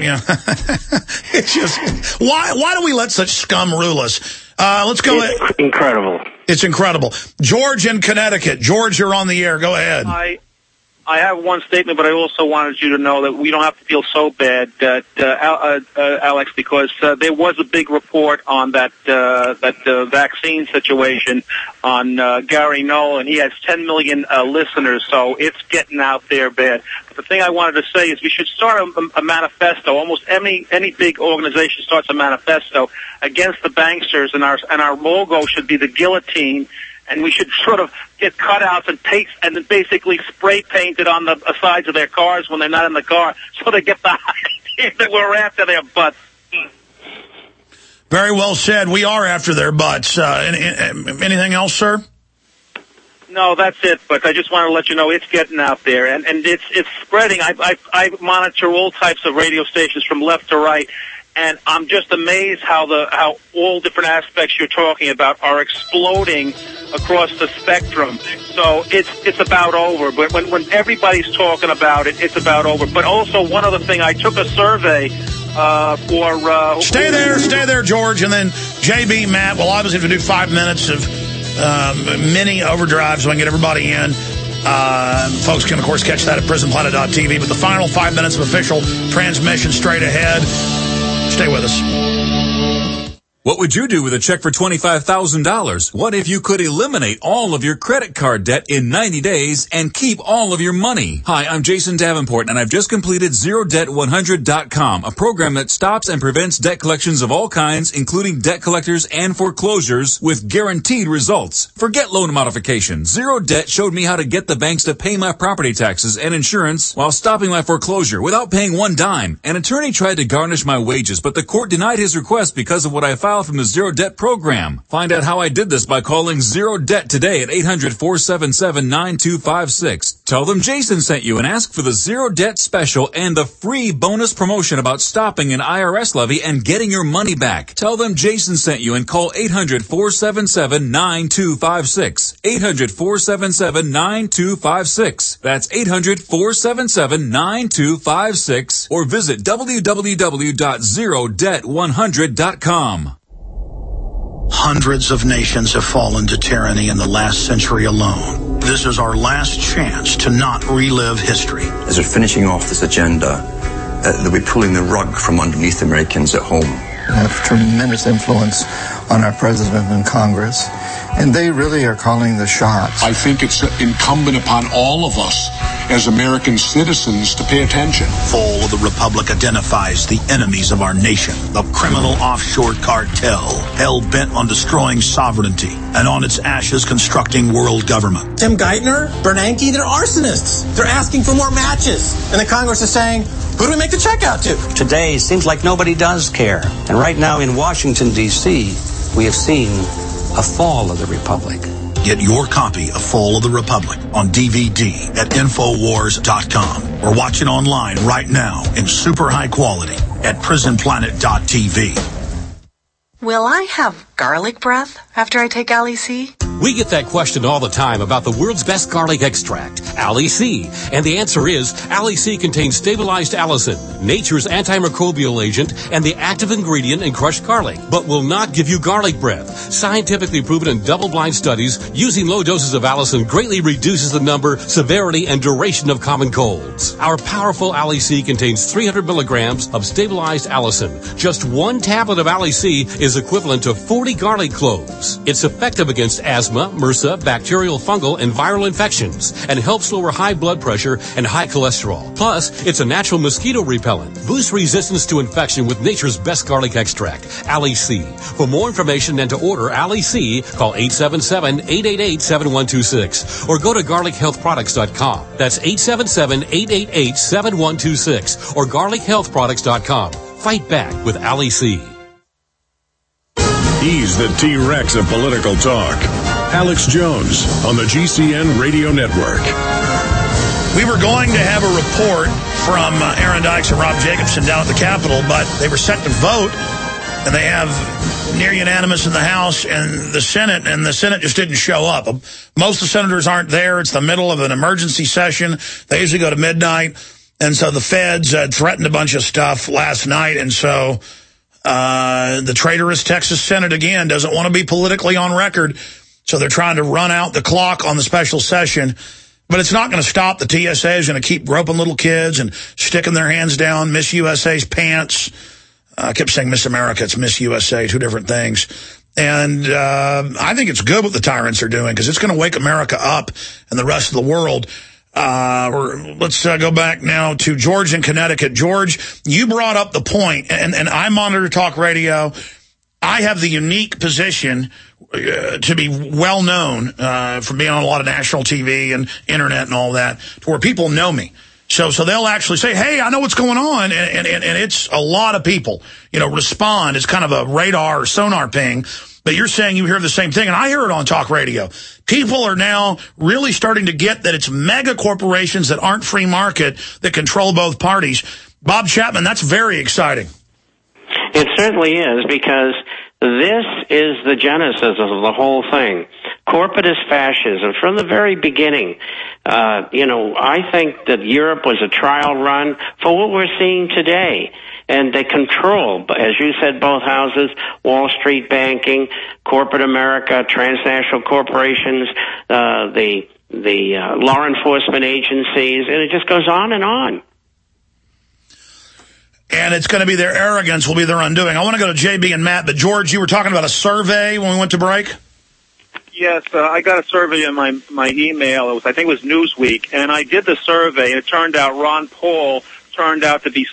it's just, why do we let such scum rule us? Let's go. It's incredible. It's incredible. George in Connecticut. George, you're on the air. Go ahead. I have one statement, but I also wanted you to know that we don't have to feel so bad, that Alex, because there was a big report on that vaccine situation on Gary Knoll, and he has 10 million listeners, so it's getting out there bad. But the thing I wanted to say is we should start a manifesto. Almost any big organization starts a manifesto against the banksters, and our logo should be the guillotine. And we should sort of get cutouts and paste and then basically spray paint it on the sides of their cars when they're not in the car, so they get the idea that we're after their butts. Very well said. We are after their butts. Anything else, sir? No, that's it. But I just want to let you know it's getting out there, and it's spreading. I monitor all types of radio stations from left to right. And I'm just amazed how all different aspects you're talking about are exploding across the spectrum. So it's about over. But when everybody's talking about it, it's about over. But also one other thing, I took a survey for... Stay there, George. And then JB, Matt, well, obviously if we do 5 minutes of mini overdrive so I can get everybody in. Folks can, of course, catch that at prisonplanet.tv. But the final 5 minutes of official transmission straight ahead. Stay with us. What would you do with a check for $25,000? What if you could eliminate all of your credit card debt in 90 days and keep all of your money? Hi, I'm Jason Davenport, and I've just completed ZeroDebt100.com, a program that stops and prevents debt collections of all kinds, including debt collectors and foreclosures, with guaranteed results. Forget loan modification. Zero Debt showed me how to get the banks to pay my property taxes and insurance while stopping my foreclosure without paying one dime. An attorney tried to garnish my wages, but the court denied his request because of what I filed from the Zero Debt program. Find out how I did this by calling Zero Debt today at 800-477-9256. Tell them Jason sent you and ask for the Zero Debt special and the free bonus promotion about stopping an IRS levy and getting your money back. Tell them Jason sent you and call 800-477-9256. 800-477-9256. That's 800-477-9256 or visit www.zerodebt100.com. Hundreds of nations have fallen to tyranny in the last century alone. This is our last chance to not relive history. As we're finishing off this agenda, they'll be pulling the rug from underneath Americans at home. They have tremendous influence on our president and Congress, and they really are calling the shots. I think it's incumbent upon all of us as American citizens to pay attention. Fall of the Republic identifies the enemies of our nation, the criminal offshore cartel, hell-bent on destroying sovereignty and on its ashes constructing world government. Tim Geithner, Bernanke, they're arsonists. They're asking for more matches. And the Congress is saying, who do we make the check out to? Today seems like nobody does care. And right now in Washington, D.C., we have seen a fall of the Republic. Get your copy of Fall of the Republic on DVD at Infowars.com or watch it online right now in super high quality at prisonplanet.tv. Will I have garlic breath after I take Ali C? We get that question all the time about the world's best garlic extract, Ali C. And the answer is, Ali C contains stabilized allicin, nature's antimicrobial agent, and the active ingredient in crushed garlic, but will not give you garlic breath. Scientifically proven in double-blind studies, using low doses of allicin greatly reduces the number, severity, and duration of common colds. Our powerful Ali C contains 300 milligrams of stabilized allicin. Just one tablet of Ali C is equivalent to 40 garlic cloves. It's effective against asthma, MRSA, bacterial, fungal, and viral infections, and helps lower high blood pressure and high cholesterol. Plus, it's a natural mosquito repellent. Boost resistance to infection with nature's best garlic extract, Ali C. For more information and to order Ali C, call 877-888-7126 or go to garlichealthproducts.com. That's 877-888-7126 or garlichealthproducts.com. Fight back with Ali C. He's the T-Rex of political talk. Alex Jones on the GCN Radio Network. We were going to have a report from Aaron Dykes and Rob Jacobson down at the Capitol, but they were set to vote, and they have near unanimous in the House and the Senate just didn't show up. Most of the senators aren't there. It's the middle of an emergency session. They usually go to midnight, and so the feds had threatened a bunch of stuff last night, and so the traitorous Texas Senate, again, doesn't want to be politically on record, so they're trying to run out the clock on the special session. But it's not going to stop. The TSA is going to keep groping little kids and sticking their hands down Miss USA's pants. I kept saying Miss America. It's Miss USA, two different things. And I think it's good what the tyrants are doing because it's going to wake America up and the rest of the world. Let's go back now to George in Connecticut. George, you brought up the point, and I monitor talk radio. I have the unique position to be well known from being on a lot of national TV and internet and all that, to where people know me. So they'll actually say, hey, I know what's going on, and it's a lot of people, respond. It's kind of a radar or sonar ping. But you're saying you hear the same thing, and I hear it on talk radio. People are now really starting to get that it's mega corporations that aren't free market that control both parties. Bob Chapman, that's very exciting. It certainly is, because this is the genesis of the whole thing. Corporatist fascism from the very beginning. I think that Europe was a trial run for what we're seeing today. And they control, as you said, both houses, Wall Street banking, corporate America, transnational corporations, the law enforcement agencies, and it just goes on and on. And it's going to be their arrogance will be their undoing. I want to go to JB and Matt, but George, you were talking about a survey when we went to break? Yes, I got a survey in my email. I think it was Newsweek, and I did the survey, and it turned out Ron Paul turned out to be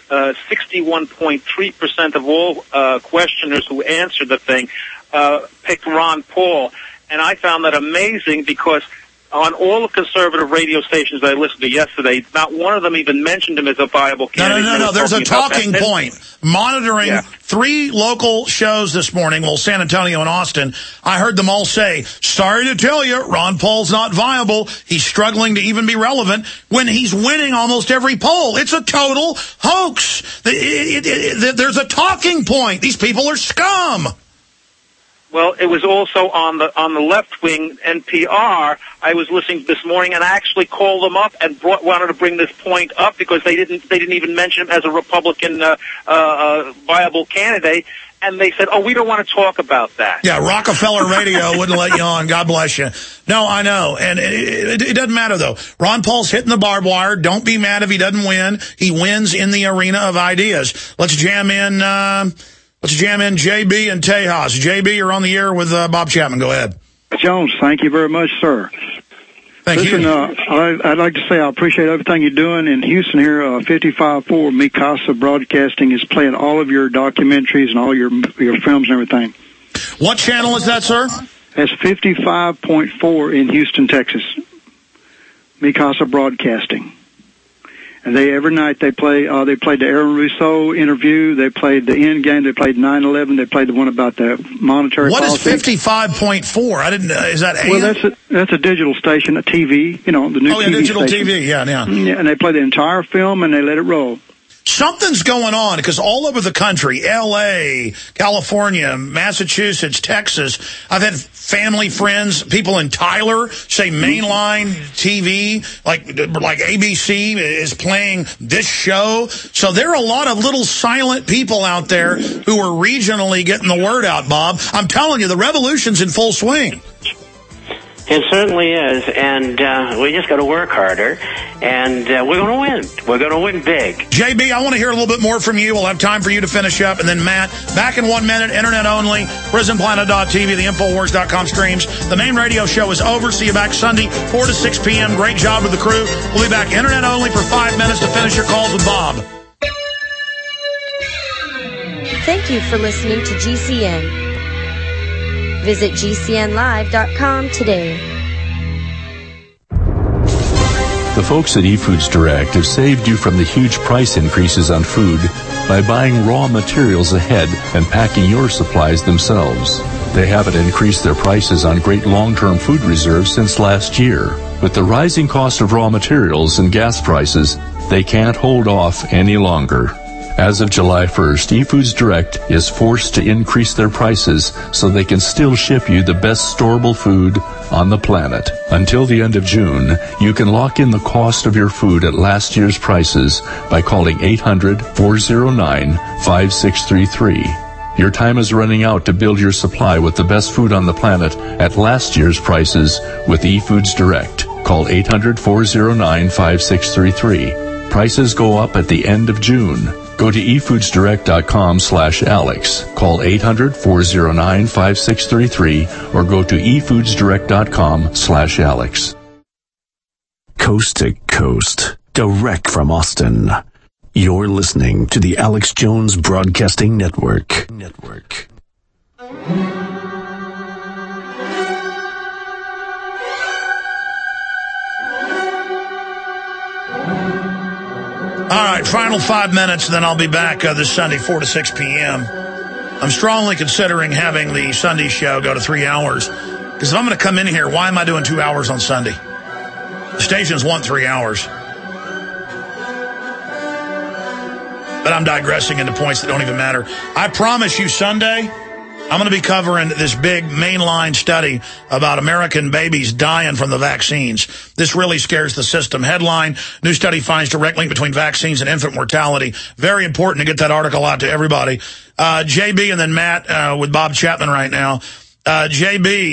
61.3% of all questioners who answered the thing picked Ron Paul. And I found that amazing because on all the conservative radio stations that I listened to yesterday, not one of them even mentioned him as a viable candidate. No. There's a talking point. Monitoring 3 local shows this morning, San Antonio and Austin, I heard them all say, sorry to tell you, Ron Paul's not viable. He's struggling to even be relevant when he's winning almost every poll. It's a total hoax. There's a talking point. These people are scum. Well, it was also on the left wing NPR. I was listening this morning, and I actually called them up and wanted to bring this point up because they didn't even mention him as a Republican viable candidate. And they said, "Oh, we don't want to talk about that." Yeah, Rockefeller Radio wouldn't let you on. God bless you. No, I know, and it doesn't matter though. Ron Paul's hitting the barbed wire. Don't be mad if he doesn't win. He wins in the arena of ideas. Let's jam in JB and Tejas. JB, you're on the air with Bob Chapman. Go ahead. Jones, thank you very much, sir. Listen, I'd like to say I appreciate everything you're doing in Houston here. 55.4 Mikasa Broadcasting is playing all of your documentaries and all your films and everything. What channel is that, sir? That's 55.4 in Houston, Texas. Mikasa Broadcasting. And every night they played the Aaron Rousseau interview, they played the End Game, they played 9/11, they played the one about the monetary policy. What is 55.4? I didn't. Is that AM? Well, that's a digital station, a TV. The new TV digital station. TV. Yeah. Yeah, and they play the entire film and they let it roll. Something's going on because all over the country, L.A., California, Massachusetts, Texas, I've had family, friends, people in Tyler say mainline TV, like ABC is playing this show. So there are a lot of little silent people out there who are regionally getting the word out, Bob. I'm telling you, the revolution's in full swing. It certainly is, and we just got to work harder, and we're going to win. We're going to win big. JB, I want to hear a little bit more from you. We'll have time for you to finish up, and then Matt, back in 1 minute, internet only, prisonplanet.tv, the Infowars.com streams. The main radio show is over. See you back Sunday, 4 to 6 p.m. Great job with the crew. We'll be back internet only for 5 minutes to finish your calls with Bob. Thank you for listening to GCN. Visit GCNlive.com today. The folks at eFoods Direct have saved you from the huge price increases on food by buying raw materials ahead and packing your supplies themselves. They haven't increased their prices on great long-term food reserves since last year. With the rising cost of raw materials and gas prices, they can't hold off any longer. As of July 1st, eFoods Direct is forced to increase their prices so they can still ship you the best storable food on the planet. Until the end of June, you can lock in the cost of your food at last year's prices by calling 800-409-5633. Your time is running out to build your supply with the best food on the planet at last year's prices with eFoods Direct. Call 800-409-5633. Prices go up at the end of June. Go to efoodsdirect.com/Alex. Call 800-409-5633 or go to efoodsdirect.com/Alex. Coast to coast, direct from Austin. You're listening to the Alex Jones Broadcasting Network. All right, final 5 minutes, and then I'll be back this Sunday, 4 to 6 p.m. I'm strongly considering having the Sunday show go to 3 hours, because if I'm going to come in here, why am I doing 2 hours on Sunday? The stations want 3 hours. But I'm digressing into points that don't even matter. I promise you Sunday, I'm going to be covering this big mainline study about American babies dying from the vaccines. This really scares the system. Headline, new study finds direct link between vaccines and infant mortality. Very important to get that article out to everybody. JB and then Matt with Bob Chapman right now. JB,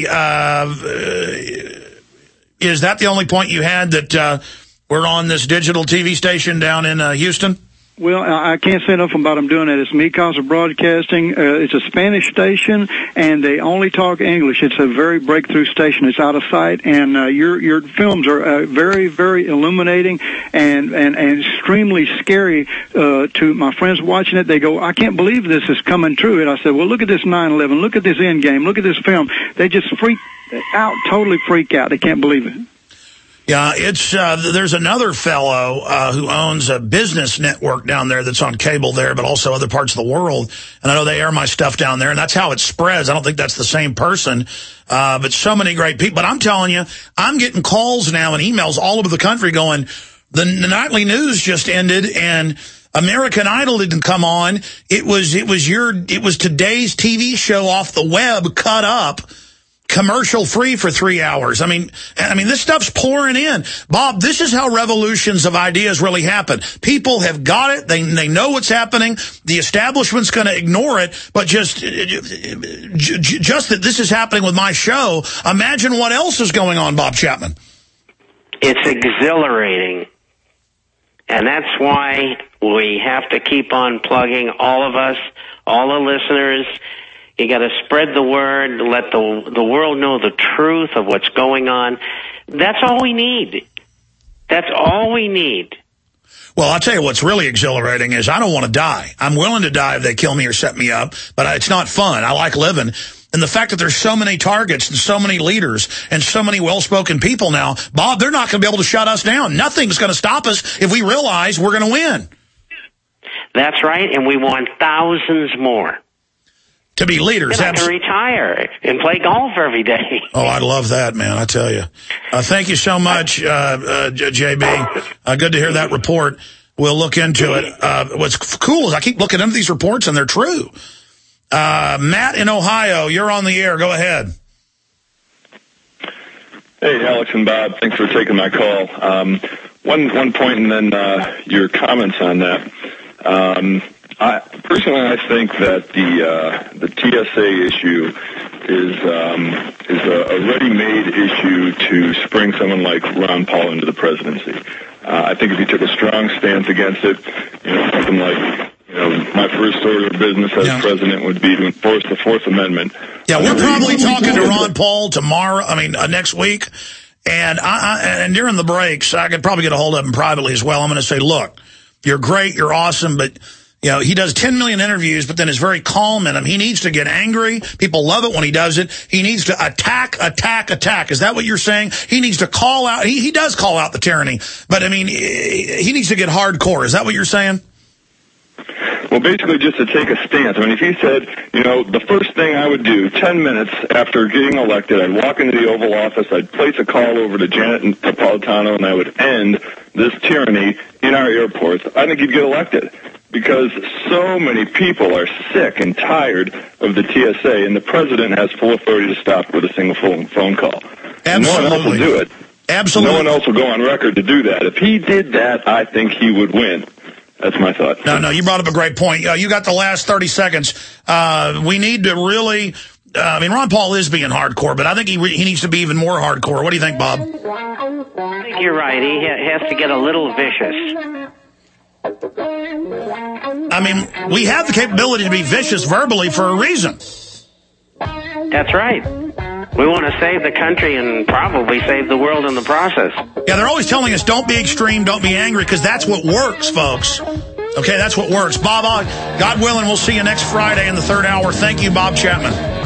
is that the only point you had, that we're on this digital TV station down in Houston? Well, I can't say enough about them doing that. It's Mi Casa Broadcasting. It's a Spanish station, and they only talk English. It's a very breakthrough station. It's out of sight, and your films are very, very illuminating and extremely scary to my friends watching it. They go, I can't believe this is coming true. And I said, well, look at this 9/11. Look at this End Game. Look at this film. They just freak out, totally freak out. They can't believe it. Yeah, it's there's another fellow who owns a business network down there that's on cable there, but also other parts of the world. And I know they air my stuff down there, and that's how it spreads. I don't think that's the same person, but so many great people. But I'm telling you, I'm getting calls now and emails all over the country going, the nightly news just ended, and American Idol didn't come on. It was today's TV show off the web, cut up, commercial free for 3 hours. I mean, this stuff's pouring in. Bob, this is how revolutions of ideas really happen. People have got it. They know what's happening. The establishment's going to ignore it, but just that this is happening with my show. Imagine what else is going on, Bob Chapman. It's exhilarating. And that's why we have to keep on plugging, all of us, all the listeners. You got to spread the word, let the world know the truth of what's going on. That's all we need. That's all we need. Well, I'll tell you what's really exhilarating is I don't want to die. I'm willing to die if they kill me or set me up, but it's not fun. I like living. And the fact that there's so many targets and so many leaders and so many well-spoken people now, Bob, they're not going to be able to shut us down. Nothing's going to stop us if we realize we're going to win. That's right, and we want thousands more. To be leaders. I can retire and play golf every day. Oh, I love that, man, I tell you. Thank you so much, JB. Good to hear that report. We'll look into it. What's cool is I keep looking into these reports, and they're true. Matt in Ohio, you're on the air. Go ahead. Hey, Alex and Bob. Thanks for taking my call. One point and then your comments on that. I think that the TSA issue is a ready-made issue to spring someone like Ron Paul into the presidency. I think if he took a strong stance against it, something like, my first order of business as president would be to enforce the Fourth Amendment. Yeah, we're probably talking to Ron Paul tomorrow. Next week, and during the breaks, I could probably get a hold of him privately as well. I'm going to say, look, you're great, you're awesome, but he does 10 million interviews, but then is very calm in them. He needs to get angry. People love it when he does it. He needs to attack. Is that what you're saying? He needs to call out. He does call out the tyranny, but he needs to get hardcore. Is that what you're saying? Well, basically just to take a stance. If he said, the first thing I would do 10 minutes after getting elected, I'd walk into the Oval Office, I'd place a call over to Janet Napolitano, and I would end this tyranny in our airports. I think he'd get elected. Because so many people are sick and tired of the TSA, and the president has full authority to stop with a single phone call. Absolutely. No one else will do it. Absolutely. No one else will go on record to do that. If he did that, I think he would win. That's my thought. No, you brought up a great point. You got the last 30 seconds. We need to really... Ron Paul is being hardcore, but I think he needs to be even more hardcore. What do you think, Bob? I think you're right. He has to get a little vicious. We have the capability to be vicious verbally for a reason. That's right. We want to save the country and probably save the world in the process. Yeah, they're always telling us don't be extreme, don't be angry, because that's what works, folks. Okay, that's what works. Bob, God willing, we'll see you next Friday in the third hour. Thank you, Bob Chapman.